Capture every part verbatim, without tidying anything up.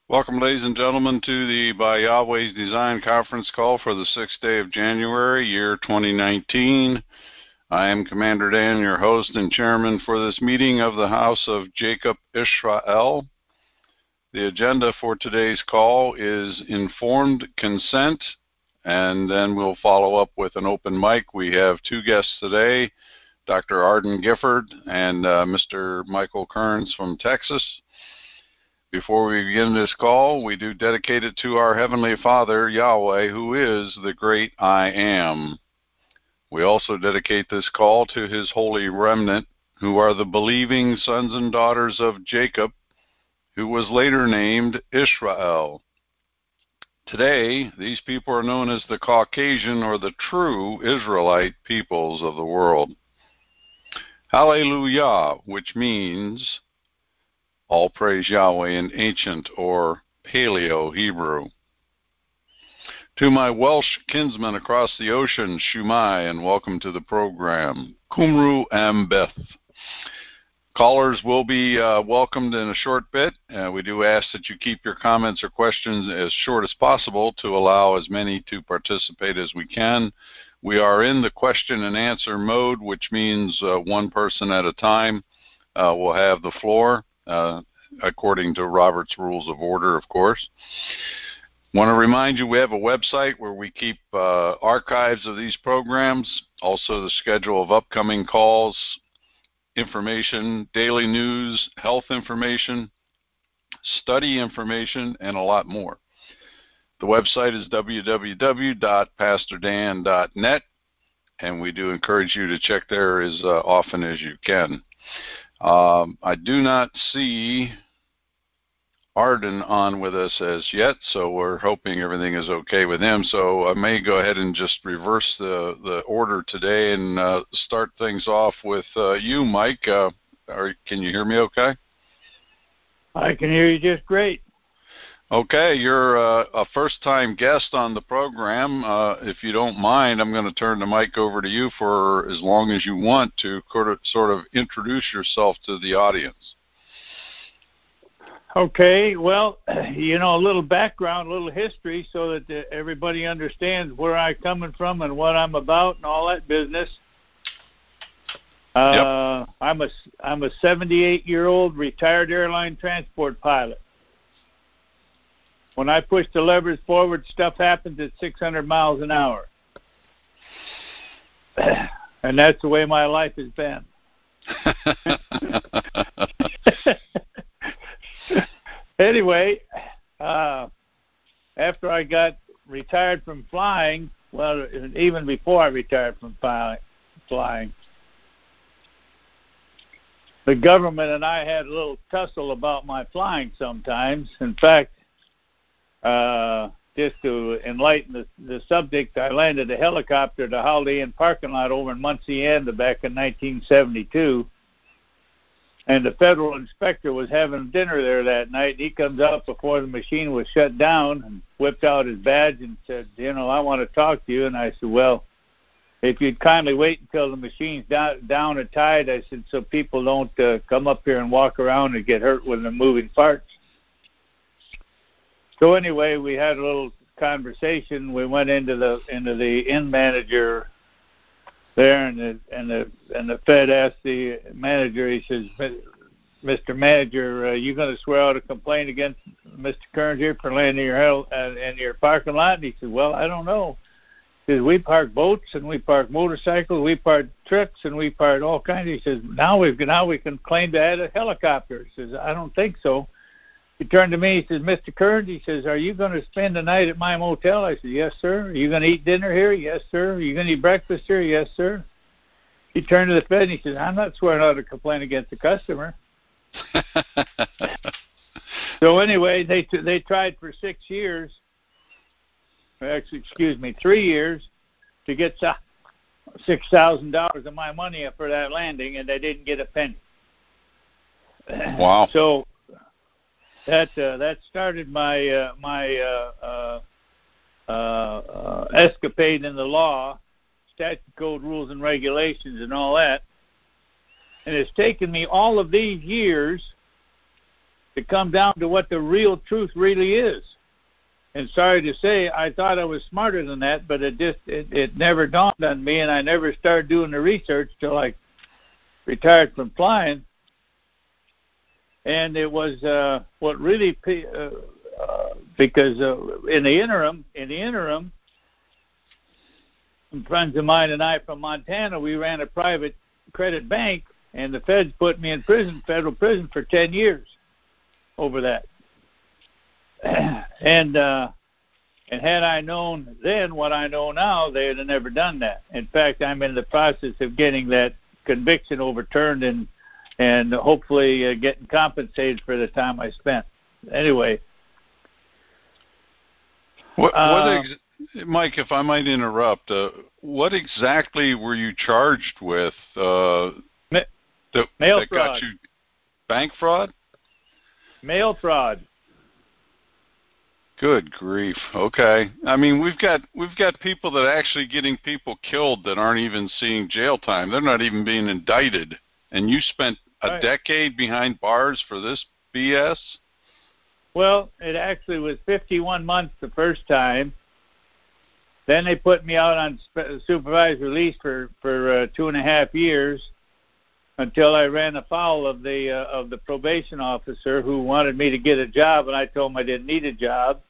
Welcome, ladies and gentlemen, to the By Yahweh's Design conference call for the sixth day of January, year twenty nineteen. I am Commander Dan, your host and chairman for this meeting of the House of Jacob Israel. The agenda for today's call is informed consent, and then we'll follow up with an open mic. We have two guests today, Doctor Arden Gifford and uh, Mister Michael Kearns from Texas. Before we begin this call, we do dedicate it to our Heavenly Father, Yahweh, who is the great I Am. We also dedicate this call to His holy remnant, who are the believing sons and daughters of Jacob, who was later named Israel. Today, these people are known as the Caucasian or the true Israelite peoples of the world. Hallelujah, which means all praise Yahweh in ancient or Paleo Hebrew. To my Welsh kinsmen across the ocean, Shumai, and welcome to the program. Kumru Ambeth. Callers will be uh, welcomed in a short bit. Uh, we do ask that you keep your comments or questions as short as possible to allow as many to participate as we can. We are in the question and answer mode, which means uh, one person at a time uh, will have the floor. Uh, according to Robert's Rules of Order, of course. Want to remind you we have a website where we keep uh, archives of these programs, also the schedule of upcoming calls, information, daily news, health information, study information, and a lot more. The website is w w w dot pastor dan dot net, and we do encourage you to check there as uh, often as you can. Um, I do not see Arden on with us as yet, so we're hoping everything is okay with him. So I may go ahead and just reverse the, the order today and uh, start things off with uh, you, Mike. Uh, are, can you hear me okay? I can hear you just great. Okay, you're uh, a first-time guest on the program. Uh, if you don't mind, I'm going to turn the mic over to you for as long as you want to sort of introduce yourself to the audience. Okay, well, you know, a little background, a little history so that the, everybody understands where I'm coming from and what I'm about and all that business. Uh, yep. I'm a, I'm a seventy-eight-year-old retired airline transport pilot. When I push the levers forward, stuff happens at six hundred miles an hour. And that's the way my life has been. Anyway, uh, after I got retired from flying, well, even before I retired from flying, the government and I had a little tussle about my flying sometimes. In fact, Uh, just to enlighten the, the subject, I landed a helicopter at a Holiday Inn parking lot over in Muncie End back in nineteen seventy-two, and the federal inspector was having dinner there that night, and he comes out before the machine was shut down and whipped out his badge and said, you know, I want to talk to you. And I said, well, if you'd kindly wait until the machine's down, down and tied, I said, so people don't uh, come up here and walk around and get hurt when they're moving parts. So anyway, we had a little conversation. We went into the into the inn manager there, and the and the and the Fed asked the manager. He says, "Mister Manager, are you going to swear out a complaint against Mister Kearns here for landing your hell uh, in your parking lot?" And he said, "Well, I don't know. He says, we park boats and we park motorcycles, we park trucks, and we park all kinds." He says, "Now we've now we can claim to add a helicopter." He says, "I don't think so." He turned to me, he says, "Mister Kearns," he says, "are you going to spend the night at my motel?" I said, "Yes, sir." "Are you going to eat dinner here?" "Yes, sir." "Are you going to eat breakfast here?" "Yes, sir." He turned to the Fed and he says, "I'm not swearing out a complaint against the customer." So anyway, they t- they tried for six years, actually, excuse me, three years to get six thousand dollars of my money for that landing, and they didn't get a penny. Wow. So that uh, that started my uh, my uh, uh, uh, uh, escapade in the law, statute code rules and regulations and all that. And it's taken me all of these years to come down to what the real truth really is. And sorry to say, I thought I was smarter than that, but it just it, it never dawned on me, and I never started doing the research till I retired from flying. And it was uh, what really uh, uh, because uh, in the interim, in the interim, some friends of mine and I from Montana, we ran a private credit bank, and the feds put me in prison, federal prison, for ten years over that. And uh, and had I known then what I know now, they would have never done that. In fact, I'm in the process of getting that conviction overturned and and hopefully uh, getting compensated for the time I spent. Anyway. What, what uh, ex- Mike, if I might interrupt, uh, what exactly were you charged with uh, ma- that, mail that fraud. got you bank fraud? Mail fraud. Good grief. Okay. I mean, we've got we've got people that are actually getting people killed that aren't even seeing jail time. They're not even being indicted. And you spent a Right. decade behind bars for this B S? Well, it actually was fifty-one months the first time. Then they put me out on supervised release for for uh, two and a half years until I ran afoul of the uh, of the probation officer who wanted me to get a job, and I told him I didn't need a job.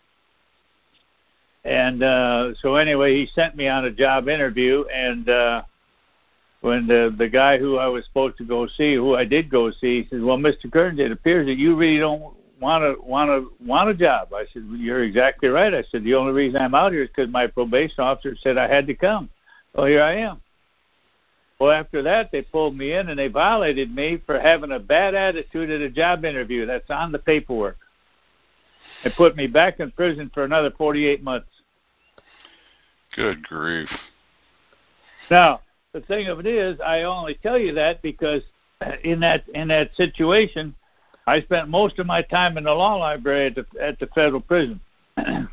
And uh, so anyway, he sent me on a job interview, and uh, when the the guy who I was supposed to go see, who I did go see, he says, "Well, Mister Kearns, it appears that you really don't want to want to want a job." I said, well, "You're exactly right." I said, "The only reason I'm out here is because my probation officer said I had to come. Well, here I am." Well, after that, they pulled me in and they violated me for having a bad attitude at a job interview. That's on the paperwork. They put me back in prison for another forty-eight months. Good grief. Now, the thing of it is, I only tell you that because in that in that situation, I spent most of my time in the law library at the, at the federal prison. And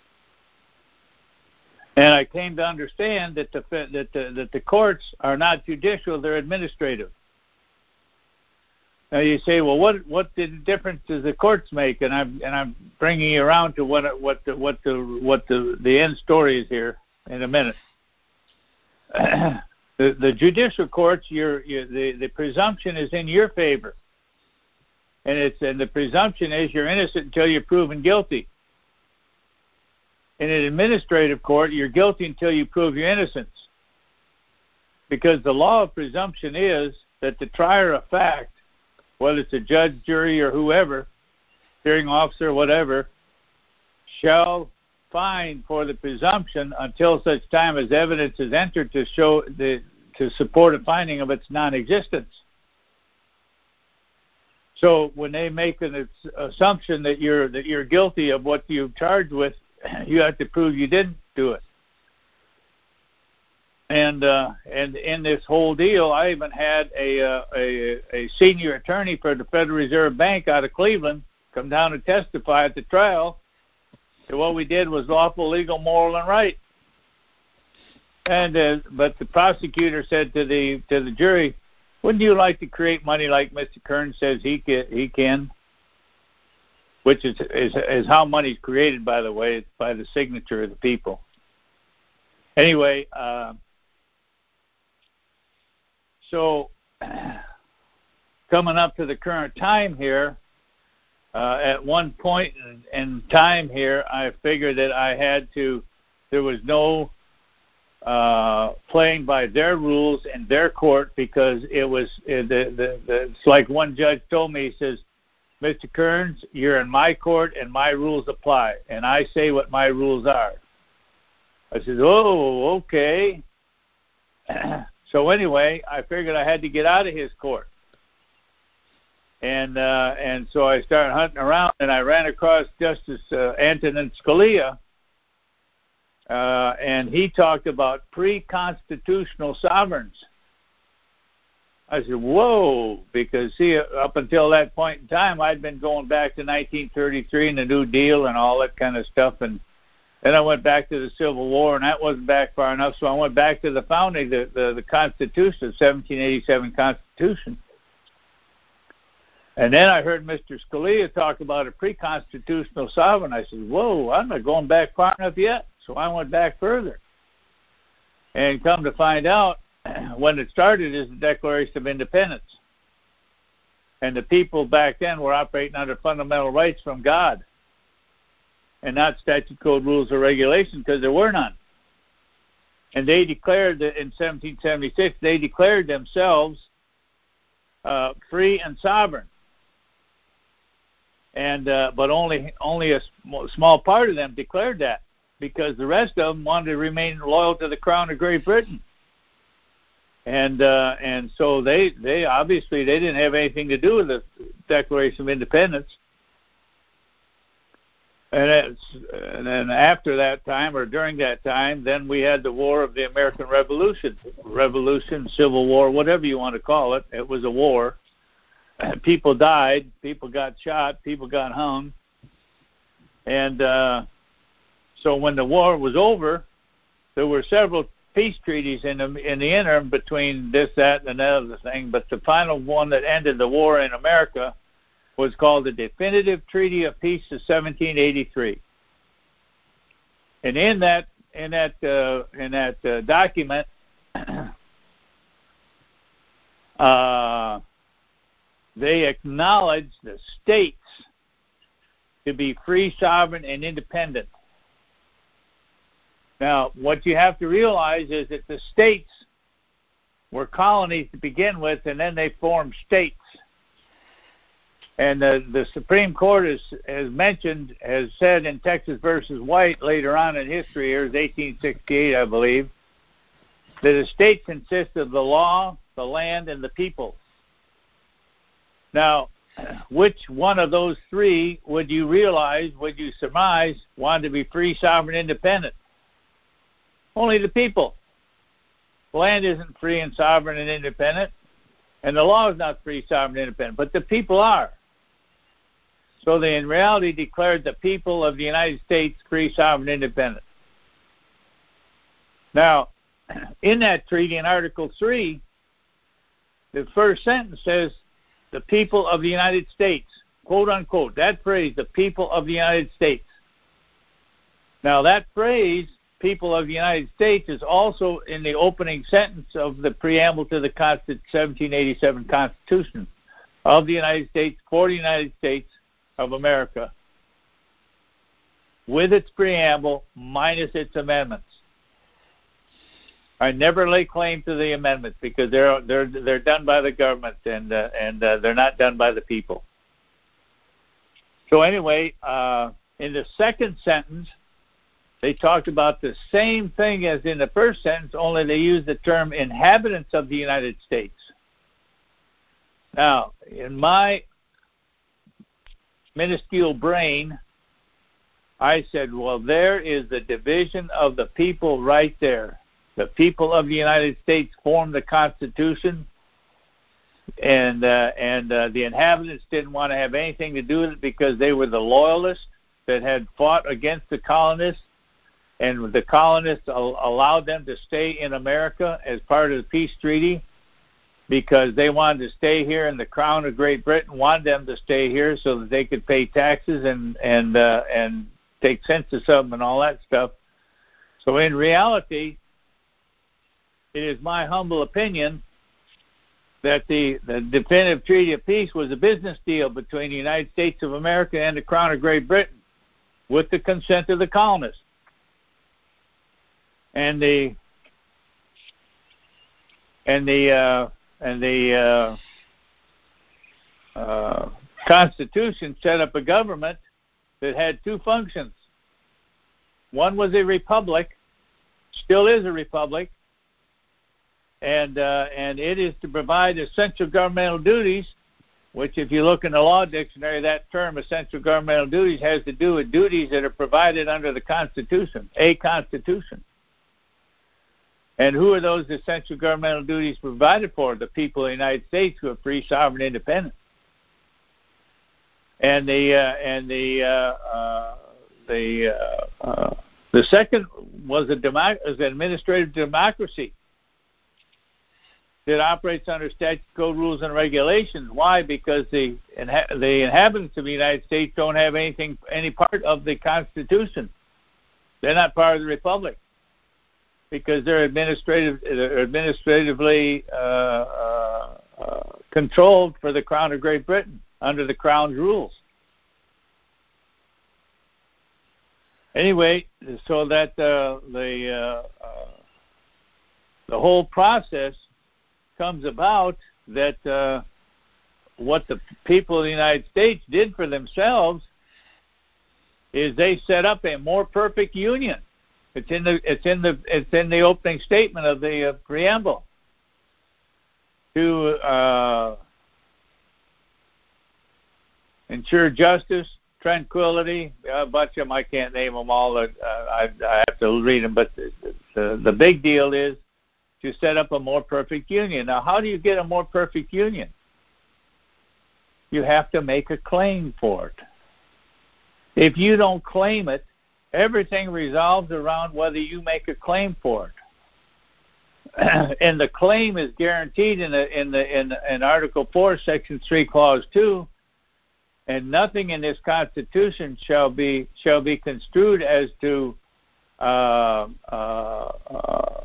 I came to understand that the that the that the courts are not judicial; they're administrative. Now you say, well, what what the difference does the courts make? And I'm and I'm bringing you around to what what the what the what the the end story is here in a minute. the the judicial courts, your the the presumption is in your favor, and it's and the presumption is you're innocent until you're proven guilty. In an administrative court, you're guilty until you prove your innocence. Because the law of presumption is that the trier of fact, whether it's a judge, jury, or whoever, hearing officer, whatever, shall find for the presumption until such time as evidence is entered to show the to support a finding of its non-existence. So when they make an assumption that you're that you're guilty of what you're charged with, you have to prove you didn't do it. And uh, and in this whole deal, I even had a, uh, a a senior attorney for the Federal Reserve Bank out of Cleveland come down and testify at the trial that what we did was lawful, legal, moral, and right. And uh, but the prosecutor said to the to the jury, "Wouldn't you like to create money like Mister Kearns says he can?" He can? Which is, is is how money's created, by the way. It's by the signature of the people. Anyway, uh, so coming up to the current time here, uh, at one point in, in time here, I figured that I had to, there was no uh, playing by their rules in their court because it was, the, the, the, it's like one judge told me, he says, "Mister Kearns, you're in my court and my rules apply, and I say what my rules are." I said, "Oh, okay." So anyway, I figured I had to get out of his court. And uh, and so I started hunting around, and I ran across Justice uh, Antonin Scalia, uh, and he talked about pre-constitutional sovereigns. I said, whoa, because, see, up until that point in time, I'd been going back to nineteen thirty-three and the New Deal and all that kind of stuff. And then I went back to the Civil War, and that wasn't back far enough. So I went back to the founding, the, the, the Constitution, the seventeen eighty-seven Constitution. And then I heard Mister Scalia talk about a pre-constitutional sovereign. I said, whoa, I'm not going back far enough yet. So I went back further. And come to find out, when it started is the Declaration of Independence. And the people back then were operating under fundamental rights from God and not statute, code, rules, or regulations, because there were none. And they declared that in seventeen seventy-six, they declared themselves uh, free and sovereign. And uh, but only only a sm- small part of them declared that, because the rest of them wanted to remain loyal to the Crown of Great Britain. And uh, and so they, they obviously they didn't have anything to do with the Declaration of Independence. And, it's, and then after that time, or during that time, then we had the War of the American Revolution, Revolution, Civil War, whatever you want to call it. It was a war. People died, people got shot, people got hung. And uh, so when the war was over, there were several peace treaties in the, in the interim between this, that, and another thing. But the final one that ended the war in America was called the Definitive Treaty of Peace of seventeen eighty-three. And in that in that uh, in that uh, document, uh, they acknowledged the states to be free, sovereign, and independent. Now, what you have to realize is that the states were colonies to begin with, and then they formed states. And the, the Supreme Court, has, has mentioned, has said in Texas versus White later on in history, here is eighteen sixty-eight, I believe, that a state consists of the law, the land, and the people. Now, which one of those three would you realize, would you surmise, wanted to be free, sovereign, independent? Only the people. The land isn't free and sovereign and independent, and the law is not free, sovereign, and independent, but the people are. So they in reality declared the people of the United States free, sovereign, independent. Now, in that treaty, in Article three, the first sentence says, the people of the United States, quote unquote, that phrase, the people of the United States. Now that phrase, people of the United States, is also in the opening sentence of the preamble to the seventeen eighty-seven Constitution of the United States for the United States of America, with its preamble minus its amendments. I never lay claim to the amendments because they're they're they're done by the government and uh, and uh, they're not done by the people. So anyway, uh, in the second sentence, they talked about the same thing as in the first sentence, only they used the term inhabitants of the United States. Now, in my minuscule brain, I said, well, there is the division of the people right there. The people of the United States formed the Constitution, and uh, and uh, the inhabitants didn't want to have anything to do with it because they were the loyalists that had fought against the colonists, and the colonists al- allowed them to stay in America as part of the peace treaty because they wanted to stay here, and the Crown of Great Britain wanted them to stay here so that they could pay taxes and and uh, and take census of them and all that stuff. So in reality, it is my humble opinion that the, the definitive Treaty of Peace was a business deal between the United States of America and the Crown of Great Britain with the consent of the colonists. And the and the uh, and the uh, uh, Constitution set up a government that had two functions. One was a republic, still is a republic, and uh, and it is to provide essential governmental duties, which if you look in the law dictionary, that term essential governmental duties has to do with duties that are provided under the Constitution, a Constitution. And who are those essential governmental duties provided for? The people of the United States who are free, sovereign, independent. And the uh, and the uh, uh, the uh, uh, the second was a democ- was an administrative democracy. that operates under statute, code, rules, and regulations. Why? Because the the inhabitants of the United States don't have anything, any part of the Constitution. They're not part of the Republic because they're administrative, they're administratively uh, uh, uh, controlled for the Crown of Great Britain under the Crown's rules. Anyway, so that uh, the uh, uh, the whole process comes about that uh, what the people of the United States did for themselves is they set up a more perfect union. It's in the it's in the it's in the opening statement of the uh, preamble to uh, ensure justice, tranquility. A bunch of them, I can't name them all. Uh, I, I have to read them, but the, the the big deal is to set up a more perfect union. Now, how do you get a more perfect union? You have to make a claim for it. If you don't claim it, everything revolves around whether you make a claim for it. And the claim is guaranteed in the in the in, in Article Four, Section Three, Clause Two. And nothing in this Constitution shall be shall be construed as to uh, uh, uh,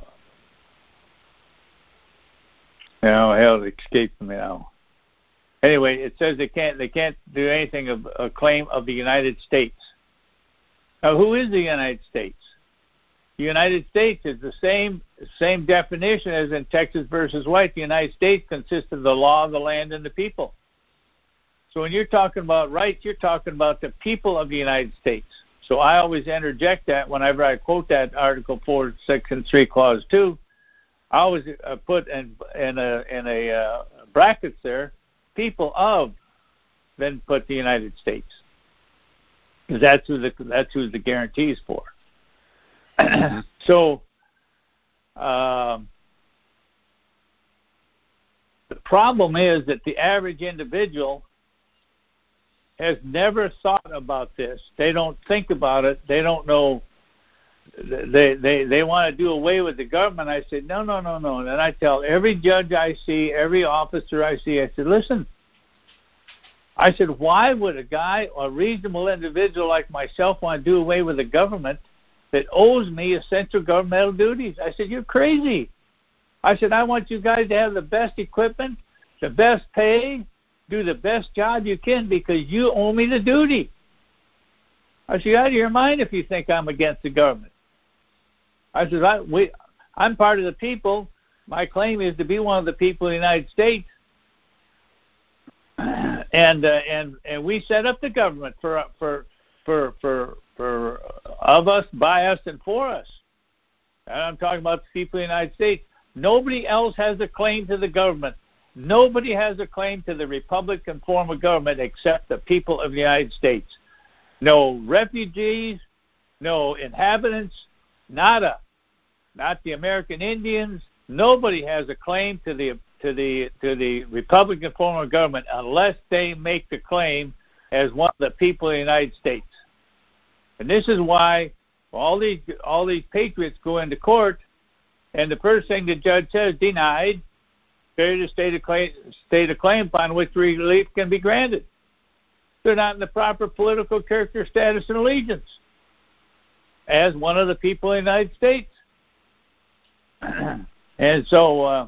now, hell, it escaped me now. Anyway, it says they can't they can't do anything of a claim of the United States. Now, who is the United States? The United States is the same same definition as in Texas versus White. The United States consists of the law of the land and the people. So when you're talking about rights, you're talking about the people of the United States. So I always interject that whenever I quote that Article Four, Section Three, Clause Two. I always uh, put in in a in a uh, brackets there, people of, then put the United States, because that's who the that's who the guarantee is for. So um, the problem is that the average individual has never thought about this. They don't think about it. They don't know. They they they want to do away with the government. I said, no, no, no, no. And then I tell every judge I see, every officer I see, I said, listen. I said, why would a guy, a reasonable individual like myself, want to do away with a government that owes me essential governmental duties? I said, you're crazy. I said, I want you guys to have the best equipment, the best pay, do the best job you can because you owe me the duty. I said, you're out of your mind if you think I'm against the government. I said, I, we, I'm part of the people. My claim is to be one of the people of the United States. And uh, and and we set up the government for for for for for of us, by us, and for us. And I'm talking about the people of the United States. Nobody else has a claim to the government. Nobody has a claim to the Republican form of government except the people of the United States. No refugees, no inhabitants, nada. Not the American Indians. Nobody has a claim to the to the to the Republican form of government unless they make the claim as one of the people of the United States. And this is why all these all these patriots go into court, and the first thing the judge says, denied, failure to state a claim, state a claim upon which relief can be granted. They're not in the proper political character, status, and allegiance as one of the people of the United States. And so uh,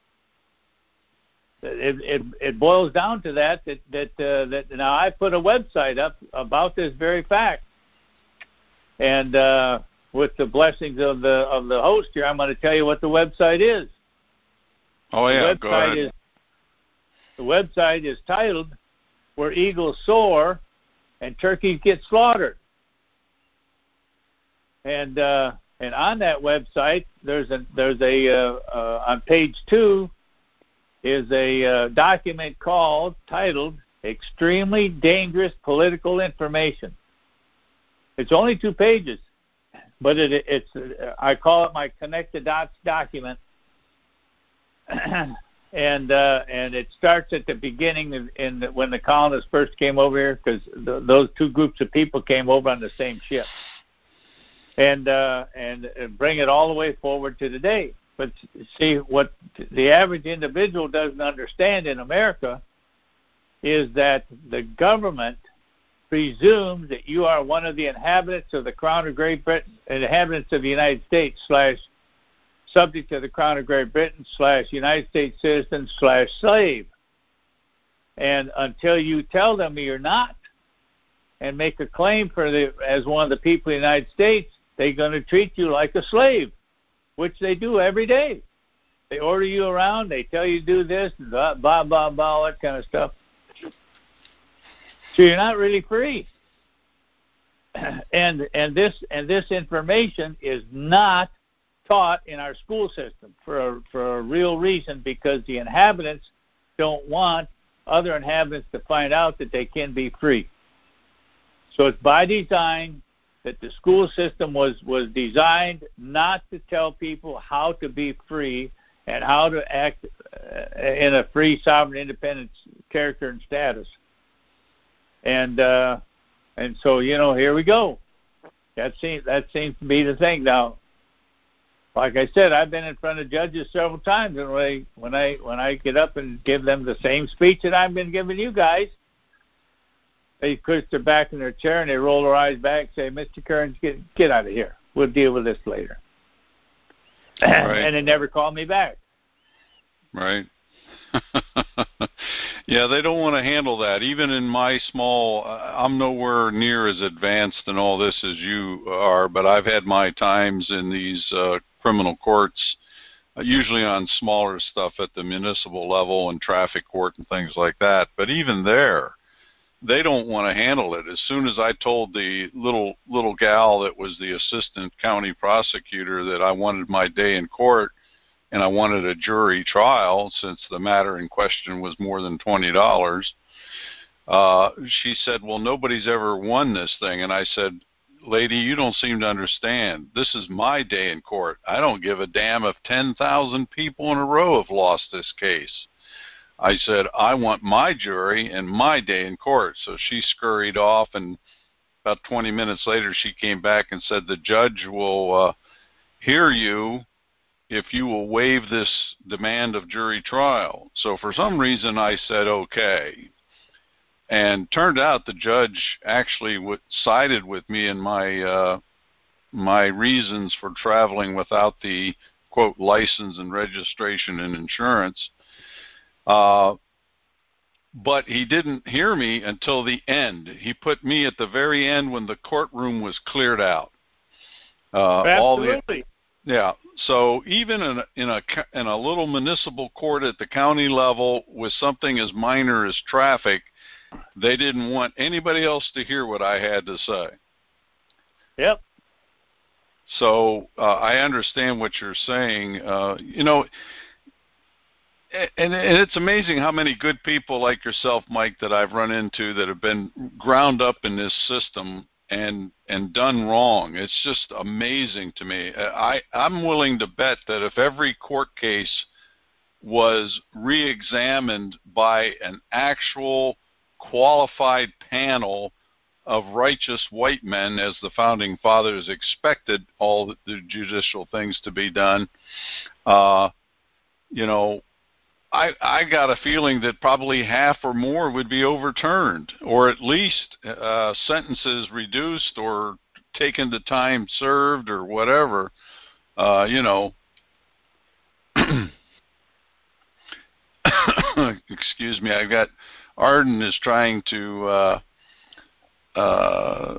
it, it it boils down to that that that uh, that now I put a website up about this very fact, and uh, with the blessings of the of the host here, I'm going to tell you what the website is. Oh yeah, the go ahead. Is, the website is titled "Where Eagles Soar and Turkeys Get Slaughtered," and uh, and on that website there's a there's a uh, uh, on page two is a uh, document called titled "Extremely Dangerous Political Information." It's only two pages, but it, it's I call it my connect the dots document. And uh, and it starts at the beginning in, in the, when the colonists first came over here, because those two groups of people came over on the same ship, and uh, and bring it all the way forward to today. but see, what the average individual doesn't understand in America is that the government presumes that you are one of the inhabitants of the Crown of Great Britain, inhabitants of the United States, slash subject to the Crown of Great Britain, slash United States citizen, slash slave. And until you tell them you're not and make a claim for the as one of the people of the United States, they're going to treat you like a slave, which they do every day. They order you around, they tell you to do this, blah, blah, blah, blah, all that kind of stuff. So you're not really free. And and this and this information is not taught in our school system for a, for a real reason, because the inhabitants don't want other inhabitants to find out that they can be free. So it's by design that the school system was, was designed not to tell people how to be free and how to act uh, in a free, sovereign, independent character and status. And uh, and so, you know, here we go. That seems that seems to be the thing now. Like I said, I've been in front of judges several times, and when I when I when I get up and give them the same speech that I've been giving you guys, they push their back in their chair and they roll their eyes back and say, "Mister Kearns, get get out of here. We'll deal with this later." Right. And they never call me back. Right. Yeah, they don't want to handle that. Even in my small, I'm nowhere near as advanced in all this as you are, but I've had my times in these uh, criminal courts, uh, usually on smaller stuff at the municipal level and traffic court and things like that. But even there, they don't want to handle it. As soon as I told the little little gal that was the assistant county prosecutor that I wanted my day in court, and I wanted a jury trial since the matter in question was more than twenty dollars, uh, she said, "Well, nobody's ever won this thing." And I said, "Lady, you don't seem to understand. This is my day in court. I don't give a damn if ten thousand people in a row have lost this case." I said, "I want my jury and my day in court." So she scurried off, and about twenty minutes later she came back and said, "The judge will uh, hear you if you will waive this demand of jury trial." So for some reason I said okay, and turned out the judge actually w- sided with me in my uh, my reasons for traveling without the quote license and registration and insurance. Uh, but he didn't hear me until the end. He put me at the very end when the courtroom was cleared out. Uh, Absolutely. All the, yeah. So even in a, in a in a little municipal court at the county level with something as minor as traffic, they didn't want anybody else to hear what I had to say. Yep. So uh, I understand what you're saying. Uh, you know, and, and it's amazing how many good people like yourself, Mike, that I've run into that have been ground up in this system and and done wrong. It's just amazing to me. I, I'm willing to bet that if every court case was re-examined by an actual qualified panel of righteous white men, as the Founding Fathers expected all the judicial things to be done, uh, you know, I, I got a feeling that probably half or more would be overturned, or at least uh, sentences reduced or taken to time served or whatever. Uh, you know, excuse me, I've got, Arden is trying to uh, uh,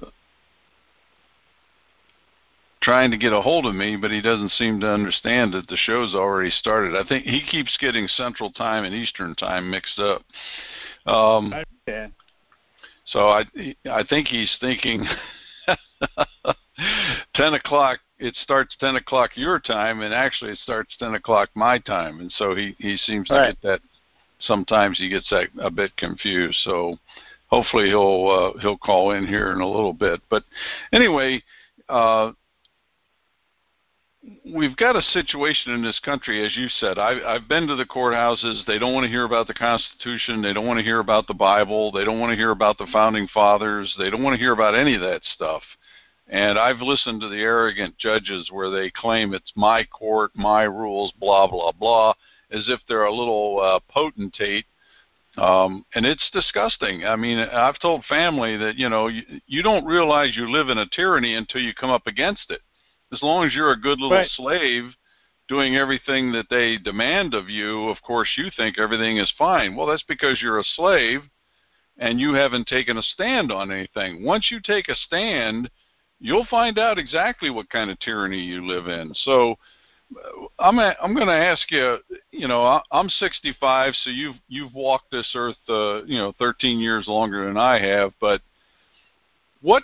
trying to get a hold of me, but he doesn't seem to understand that the show's already started. I think he keeps getting Central Time and Eastern Time mixed up. Um, okay. So I I think he's thinking ten o'clock. It starts ten o'clock your time, and actually it starts ten o'clock my time. And so he, he seems to right. get that. Sometimes he gets that a bit confused. So hopefully he'll uh, he'll call in here in a little bit. But anyway. Uh, We've got a situation in this country, as you said. I, I've been to the courthouses. They don't want to hear about the Constitution. They don't want to hear about the Bible. They don't want to hear about the Founding Fathers. They don't want to hear about any of that stuff. And I've listened to the arrogant judges where they claim it's my court, my rules, blah, blah, blah, as if they're a little uh, potentate. Um, and it's disgusting. I mean, I've told family that, you know, you, you don't realize you live in a tyranny until you come up against it. As long as you're a good little right. slave doing everything that they demand of you, of course, you think everything is fine. Well, that's because you're a slave and you haven't taken a stand on anything. Once you take a stand, you'll find out exactly what kind of tyranny you live in. So I'm a, I'm going to ask you, you know, I'm sixty-five, so you've you've walked this earth, uh, you know, thirteen years longer than I have. But what,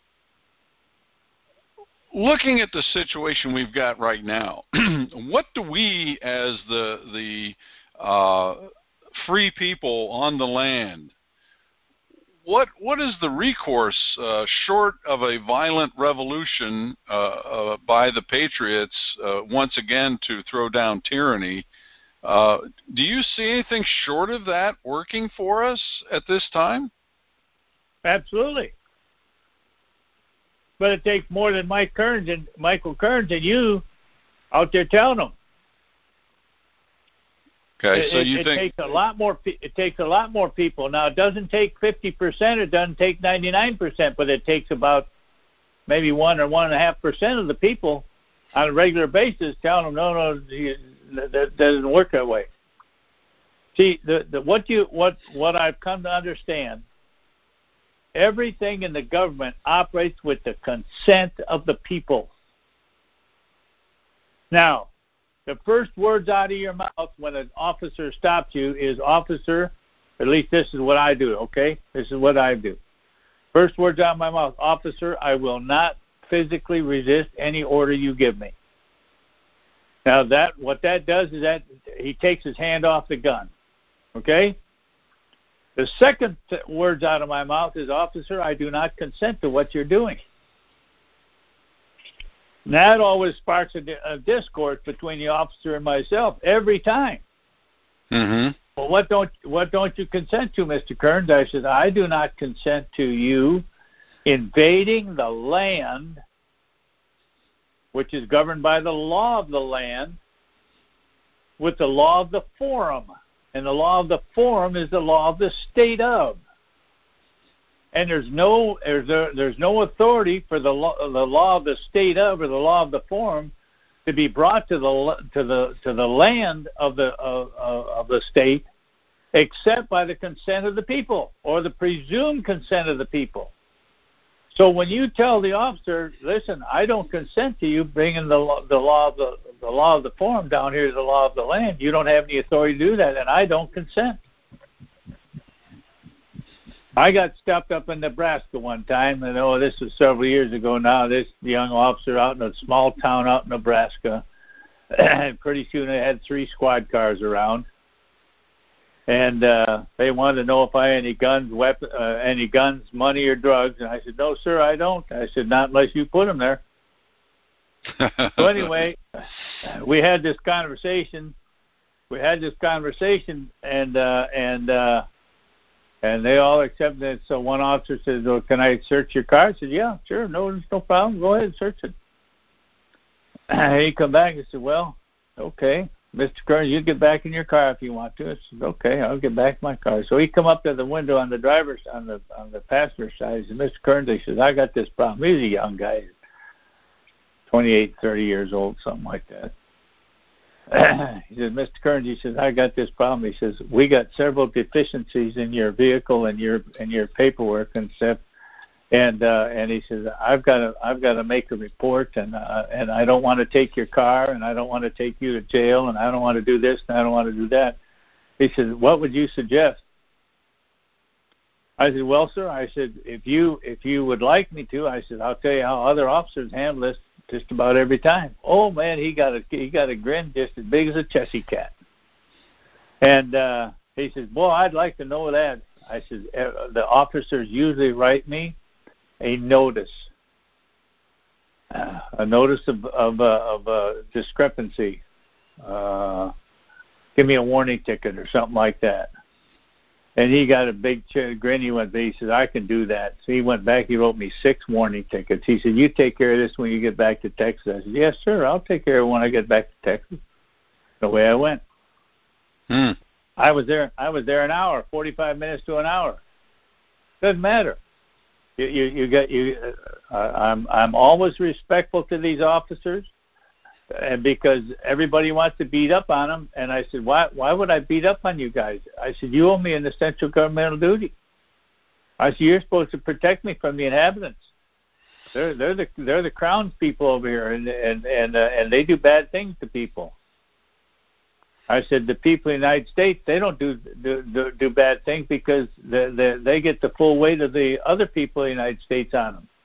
looking at the situation we've got right now, what do we as the the uh, free people on the land, What what is the recourse uh, short of a violent revolution uh, uh, by the patriots uh, once again to throw down tyranny? Uh, do you see anything short of that working for us at this time? Absolutely. But it takes more than Mike Kearns and Michael Kearns and you out there telling them. Okay, it, so it, you it think takes a lot more. It takes a lot more people. Now, it doesn't take fifty percent. It doesn't take ninety-nine percent, but it takes about maybe one or one and a half percent of the people on a regular basis telling them, no, no, that, that doesn't work that way. See, the, the what you what what I've come to understand. Everything in the government operates with the consent of the people. Now, the first words out of your mouth when an officer stops you is, officer, at least this is what I do, okay? This is what I do. First words out of my mouth, officer, I will not physically resist any order you give me. Now, that what that does is that he takes his hand off the gun, okay? The second th- words out of my mouth is, officer, I do not consent to what you're doing. And that always sparks a, di- a discourse between the officer and myself every time. Mm-hmm. Well, what don't what don't you consent to, Mister Kearns? I said, I do not consent to you invading the land, which is governed by the law of the land, with the law of the forum. And the law of the forum is the law of the state of. And there's no there's a, there's no authority for the law, the law of the state of or the law of the forum to be brought to the to the to the land of the of, of the state, except by the consent of the people or the presumed consent of the people. So when you tell the officer, listen, I don't consent to you bringing the law, the law of the the law of the forum down here to the law of the land, you don't have any authority to do that, and I don't consent. I got stopped up in Nebraska one time, and oh, this was several years ago now. This young officer out in a small town out in Nebraska, and pretty soon I had three squad cars around, and uh, they wanted to know if I had any guns, weapon, uh, any guns, money, or drugs, and I said, no, sir, I don't. I said, not unless you put them there. So anyway, we had this conversation. We had this conversation, and uh, and uh, and they all accepted it. So one officer says, "Well, can I search your car?" I said, "Yeah, sure, no, no problem. Go ahead and search it." He come back and said, "Well, okay, Mister Kearns, you get back in your car if you want to." I said, "Okay, I'll get back in my car." So he come up to the window on the driver's on the on the passenger side. He said, "Mister Kearns," he says, "I got this problem." He's a young guy. twenty-eight, thirty years old, something like that. He says, Mister Kearns, he says, I got this problem. He says, we got several deficiencies in your vehicle and your and your paperwork and stuff. And uh, and he says, I've got to I've got to make a report, and uh, and I don't want to take your car, and I don't want to take you to jail, and I don't want to do this, and I don't want to do that. He says, what would you suggest? I said, well, sir, I said, if you if you would like me to, I said, I'll tell you how other officers handle this just about every time. Oh man, he got a he got a grin just as big as a Cheshire cat. And uh, he says, "Boy, I'd like to know that." I said, "The officers usually write me a notice, uh, a notice of of, uh, of uh, discrepancy. Uh, give me a warning ticket or something like that." And he got a big ch- grin. He went, he said, I can do that. So he went back. He wrote me six warning tickets. He said, you take care of this when you get back to Texas. I said, yes, sir. I'll take care of it when I get back to Texas. The way I went. Hmm. I was there. I was there an hour, forty-five minutes to an hour. Doesn't matter. You, you, you get you. Uh, I'm, I'm always respectful to these officers, and because everybody wants to beat up on them. And I said, why, why would I beat up on you guys? I said, you owe me an essential governmental duty. I said, you're supposed to protect me from the inhabitants. They're, they're the, they're the crown's people over here, and and and uh, and they do bad things to people. I said, the people in the United States, they don't do do, do, do bad things because they, they, they get the full weight of the other people in the United States on them.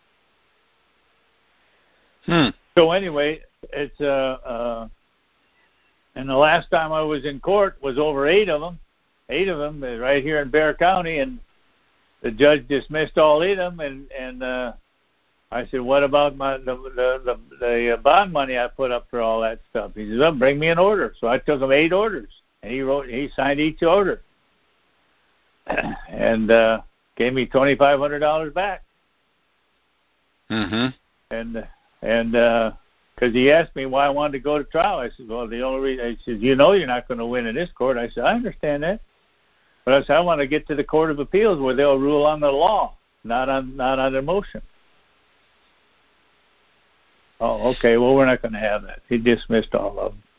Hmm. So anyway, it's uh, uh, and the last time I was in court was over eight of them, eight of them right here in Bexar County, and the judge dismissed all eight of them, and and uh, I said, what about my the the the, the bond money I put up for all that stuff? He said, well, bring me an order. So I took him eight orders, and he wrote, he signed each order, and uh, gave me twenty five hundred dollars back. Mm-hmm. And and because uh, he asked me why I wanted to go to trial, I said, well, the only reason, he said, you know, you're not going to win in this court. I said, I understand that, but I said, I want to get to the Court of Appeals where they'll rule on the law, not on not on emotion. Oh, okay. Well, we're not going to have that. He dismissed all of them.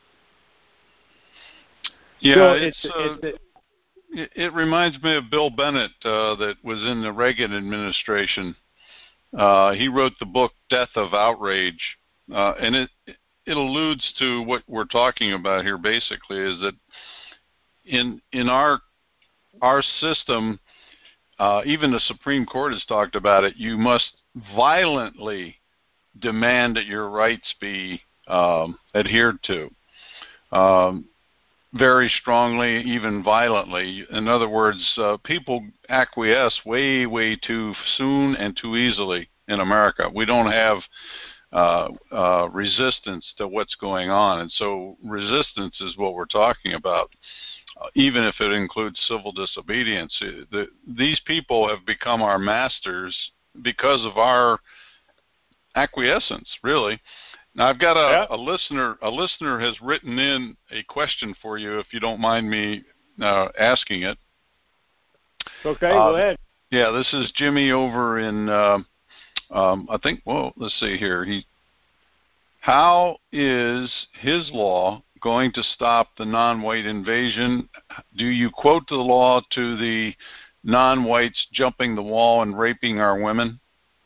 Yeah, so it's, it's, uh, it's it, it reminds me of Bill Bennett uh, that was in the Reagan administration. Uh, he wrote the book Death of Outrage, uh, and it it alludes to what we're talking about here. Basically, is that in in our our system, uh, even the Supreme Court has talked about it. You must violently demand that your rights be um, adhered to, um, very strongly, even violently. In other words, uh, people acquiesce way, way too soon and too easily in America. We don't have uh, uh, resistance to what's going on, and so resistance is what we're talking about, uh, even if it includes civil disobedience. The, these people have become our masters because of our acquiescence, really. Now I've got a, yeah. a listener. A listener has written in a question for you, if you don't mind me uh, asking it. Okay, uh, go ahead. Yeah, this is Jimmy over in. Uh, um, I think. Well, let's see here. He. How is his law going to stop the non-white invasion? Do you quote the law to the non-whites jumping the wall and raping our women?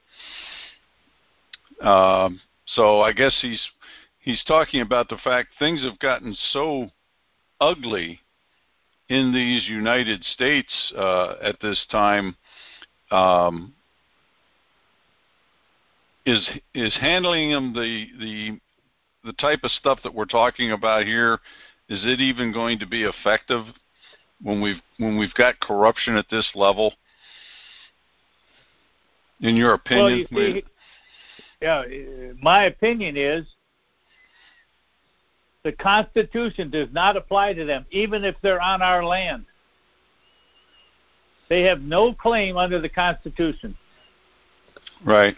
Um, so I guess he's he's talking about the fact things have gotten so ugly in these United States uh, at this time. Um, is is handling them the the the type of stuff that we're talking about here? Is it even going to be effective when we've when we've got corruption at this level? In your opinion? Well, you see, yeah, my opinion is the Constitution does not apply to them, even if they're on our land. They have no claim under the Constitution. Right.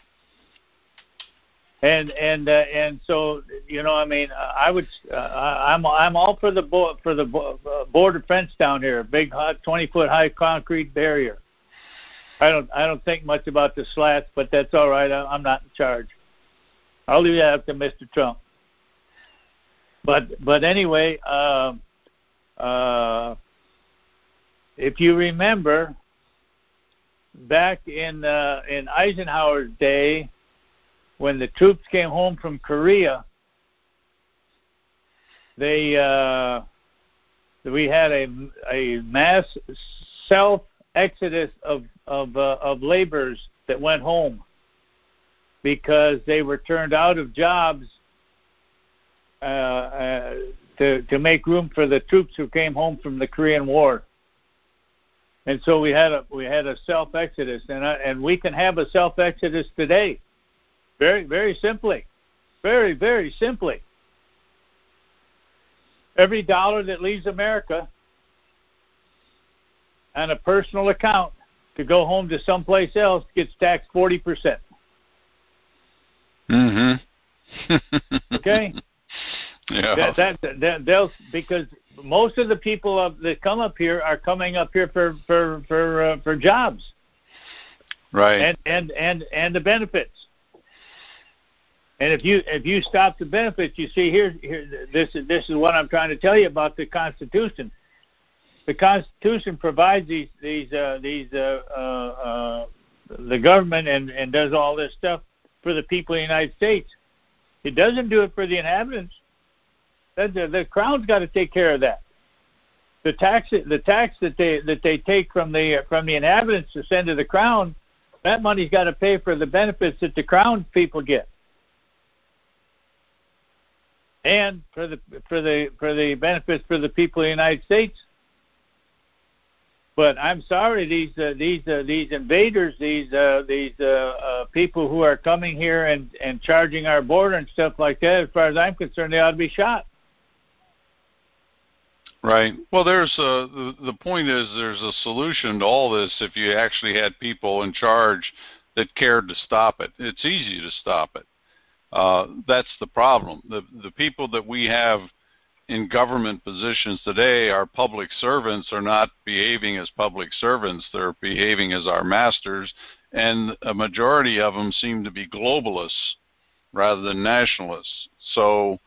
And and uh, and so you know, I mean, I would, uh, I'm I'm all for the bo- for the bo- border fence down here, big hot twenty foot high concrete barrier. I don't I don't think much about the slats, but that's all right. I, I'm not in charge. I'll leave that up to Mister Trump. But but anyway, uh, uh, if you remember, back in uh, in Eisenhower's day, when the troops came home from Korea, they uh, we had a a mass self exodus of of uh, of laborers that went home because they were turned out of jobs uh, uh, to to make room for the troops who came home from the Korean War. And so we had a we had a self exodus, and I, and we can have a self exodus today. Very, very simply. Very, very simply. Every dollar that leaves America on a personal account to go home to someplace else gets taxed forty percent. Mm-hmm. Okay? Yeah. That, that, that, they'll, because most of the people of, that come up here are coming up here for, for, for, uh, for jobs. Right. And, and, and, and the benefits. And if you if you stop the benefits, you see here, here this is this is what I'm trying to tell you about the Constitution. The Constitution provides these these uh, these uh, uh, uh, the government and, and does all this stuff for the people of the United States. It doesn't do it for the inhabitants. The, the, the Crown's got to take care of that. The tax the tax that they that they take from the from the inhabitants to send to the Crown, that money's got to pay for the benefits that the Crown people get. And for the for the for the benefits for the people of the United States. But I'm sorry, these uh, these uh, these invaders, these uh, these uh, uh, people who are coming here and, and charging our border and stuff like that, as far as I'm concerned, they ought to be shot. Right. Well, there's a, the the point is there's a solution to all this if you actually had people in charge that cared to stop it. It's easy to stop it. Uh, that's the problem. The the people that we have in government positions today, our public servants, are not behaving as public servants. They're behaving as our masters, and a majority of them seem to be globalists rather than nationalists. So,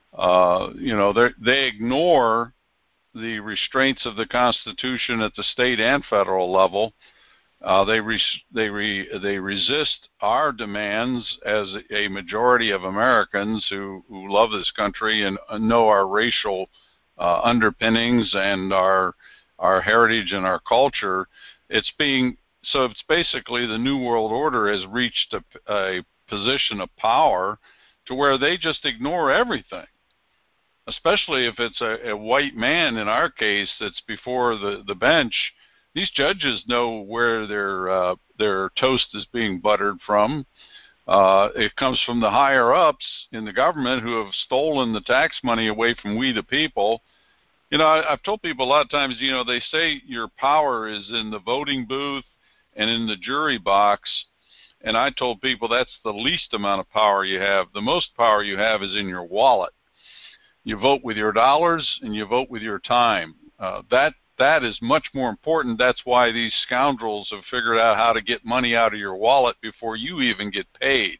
uh, you know, they ignore the restraints of the Constitution at the state and federal level. Uh, they re they re they resist our demands as a majority of Americans who, who love this country and know our racial uh, underpinnings and our our heritage and our culture. It's being so it's basically the New World Order has reached a, a position of power to where they just ignore everything, especially if it's a, a white man in our case that's before the the bench. These judges know where their uh, their toast is being buttered from. Uh, it comes from the higher ups in the government who have stolen the tax money away from we the people. You know, I, I've told people a lot of times, you know, they say your power is in the voting booth and in the jury box. And I told people that's the least amount of power you have. The most power you have is in your wallet. You vote with your dollars and you vote with your time. Uh, that That is much more important. That's why these scoundrels have figured out how to get money out of your wallet before you even get paid.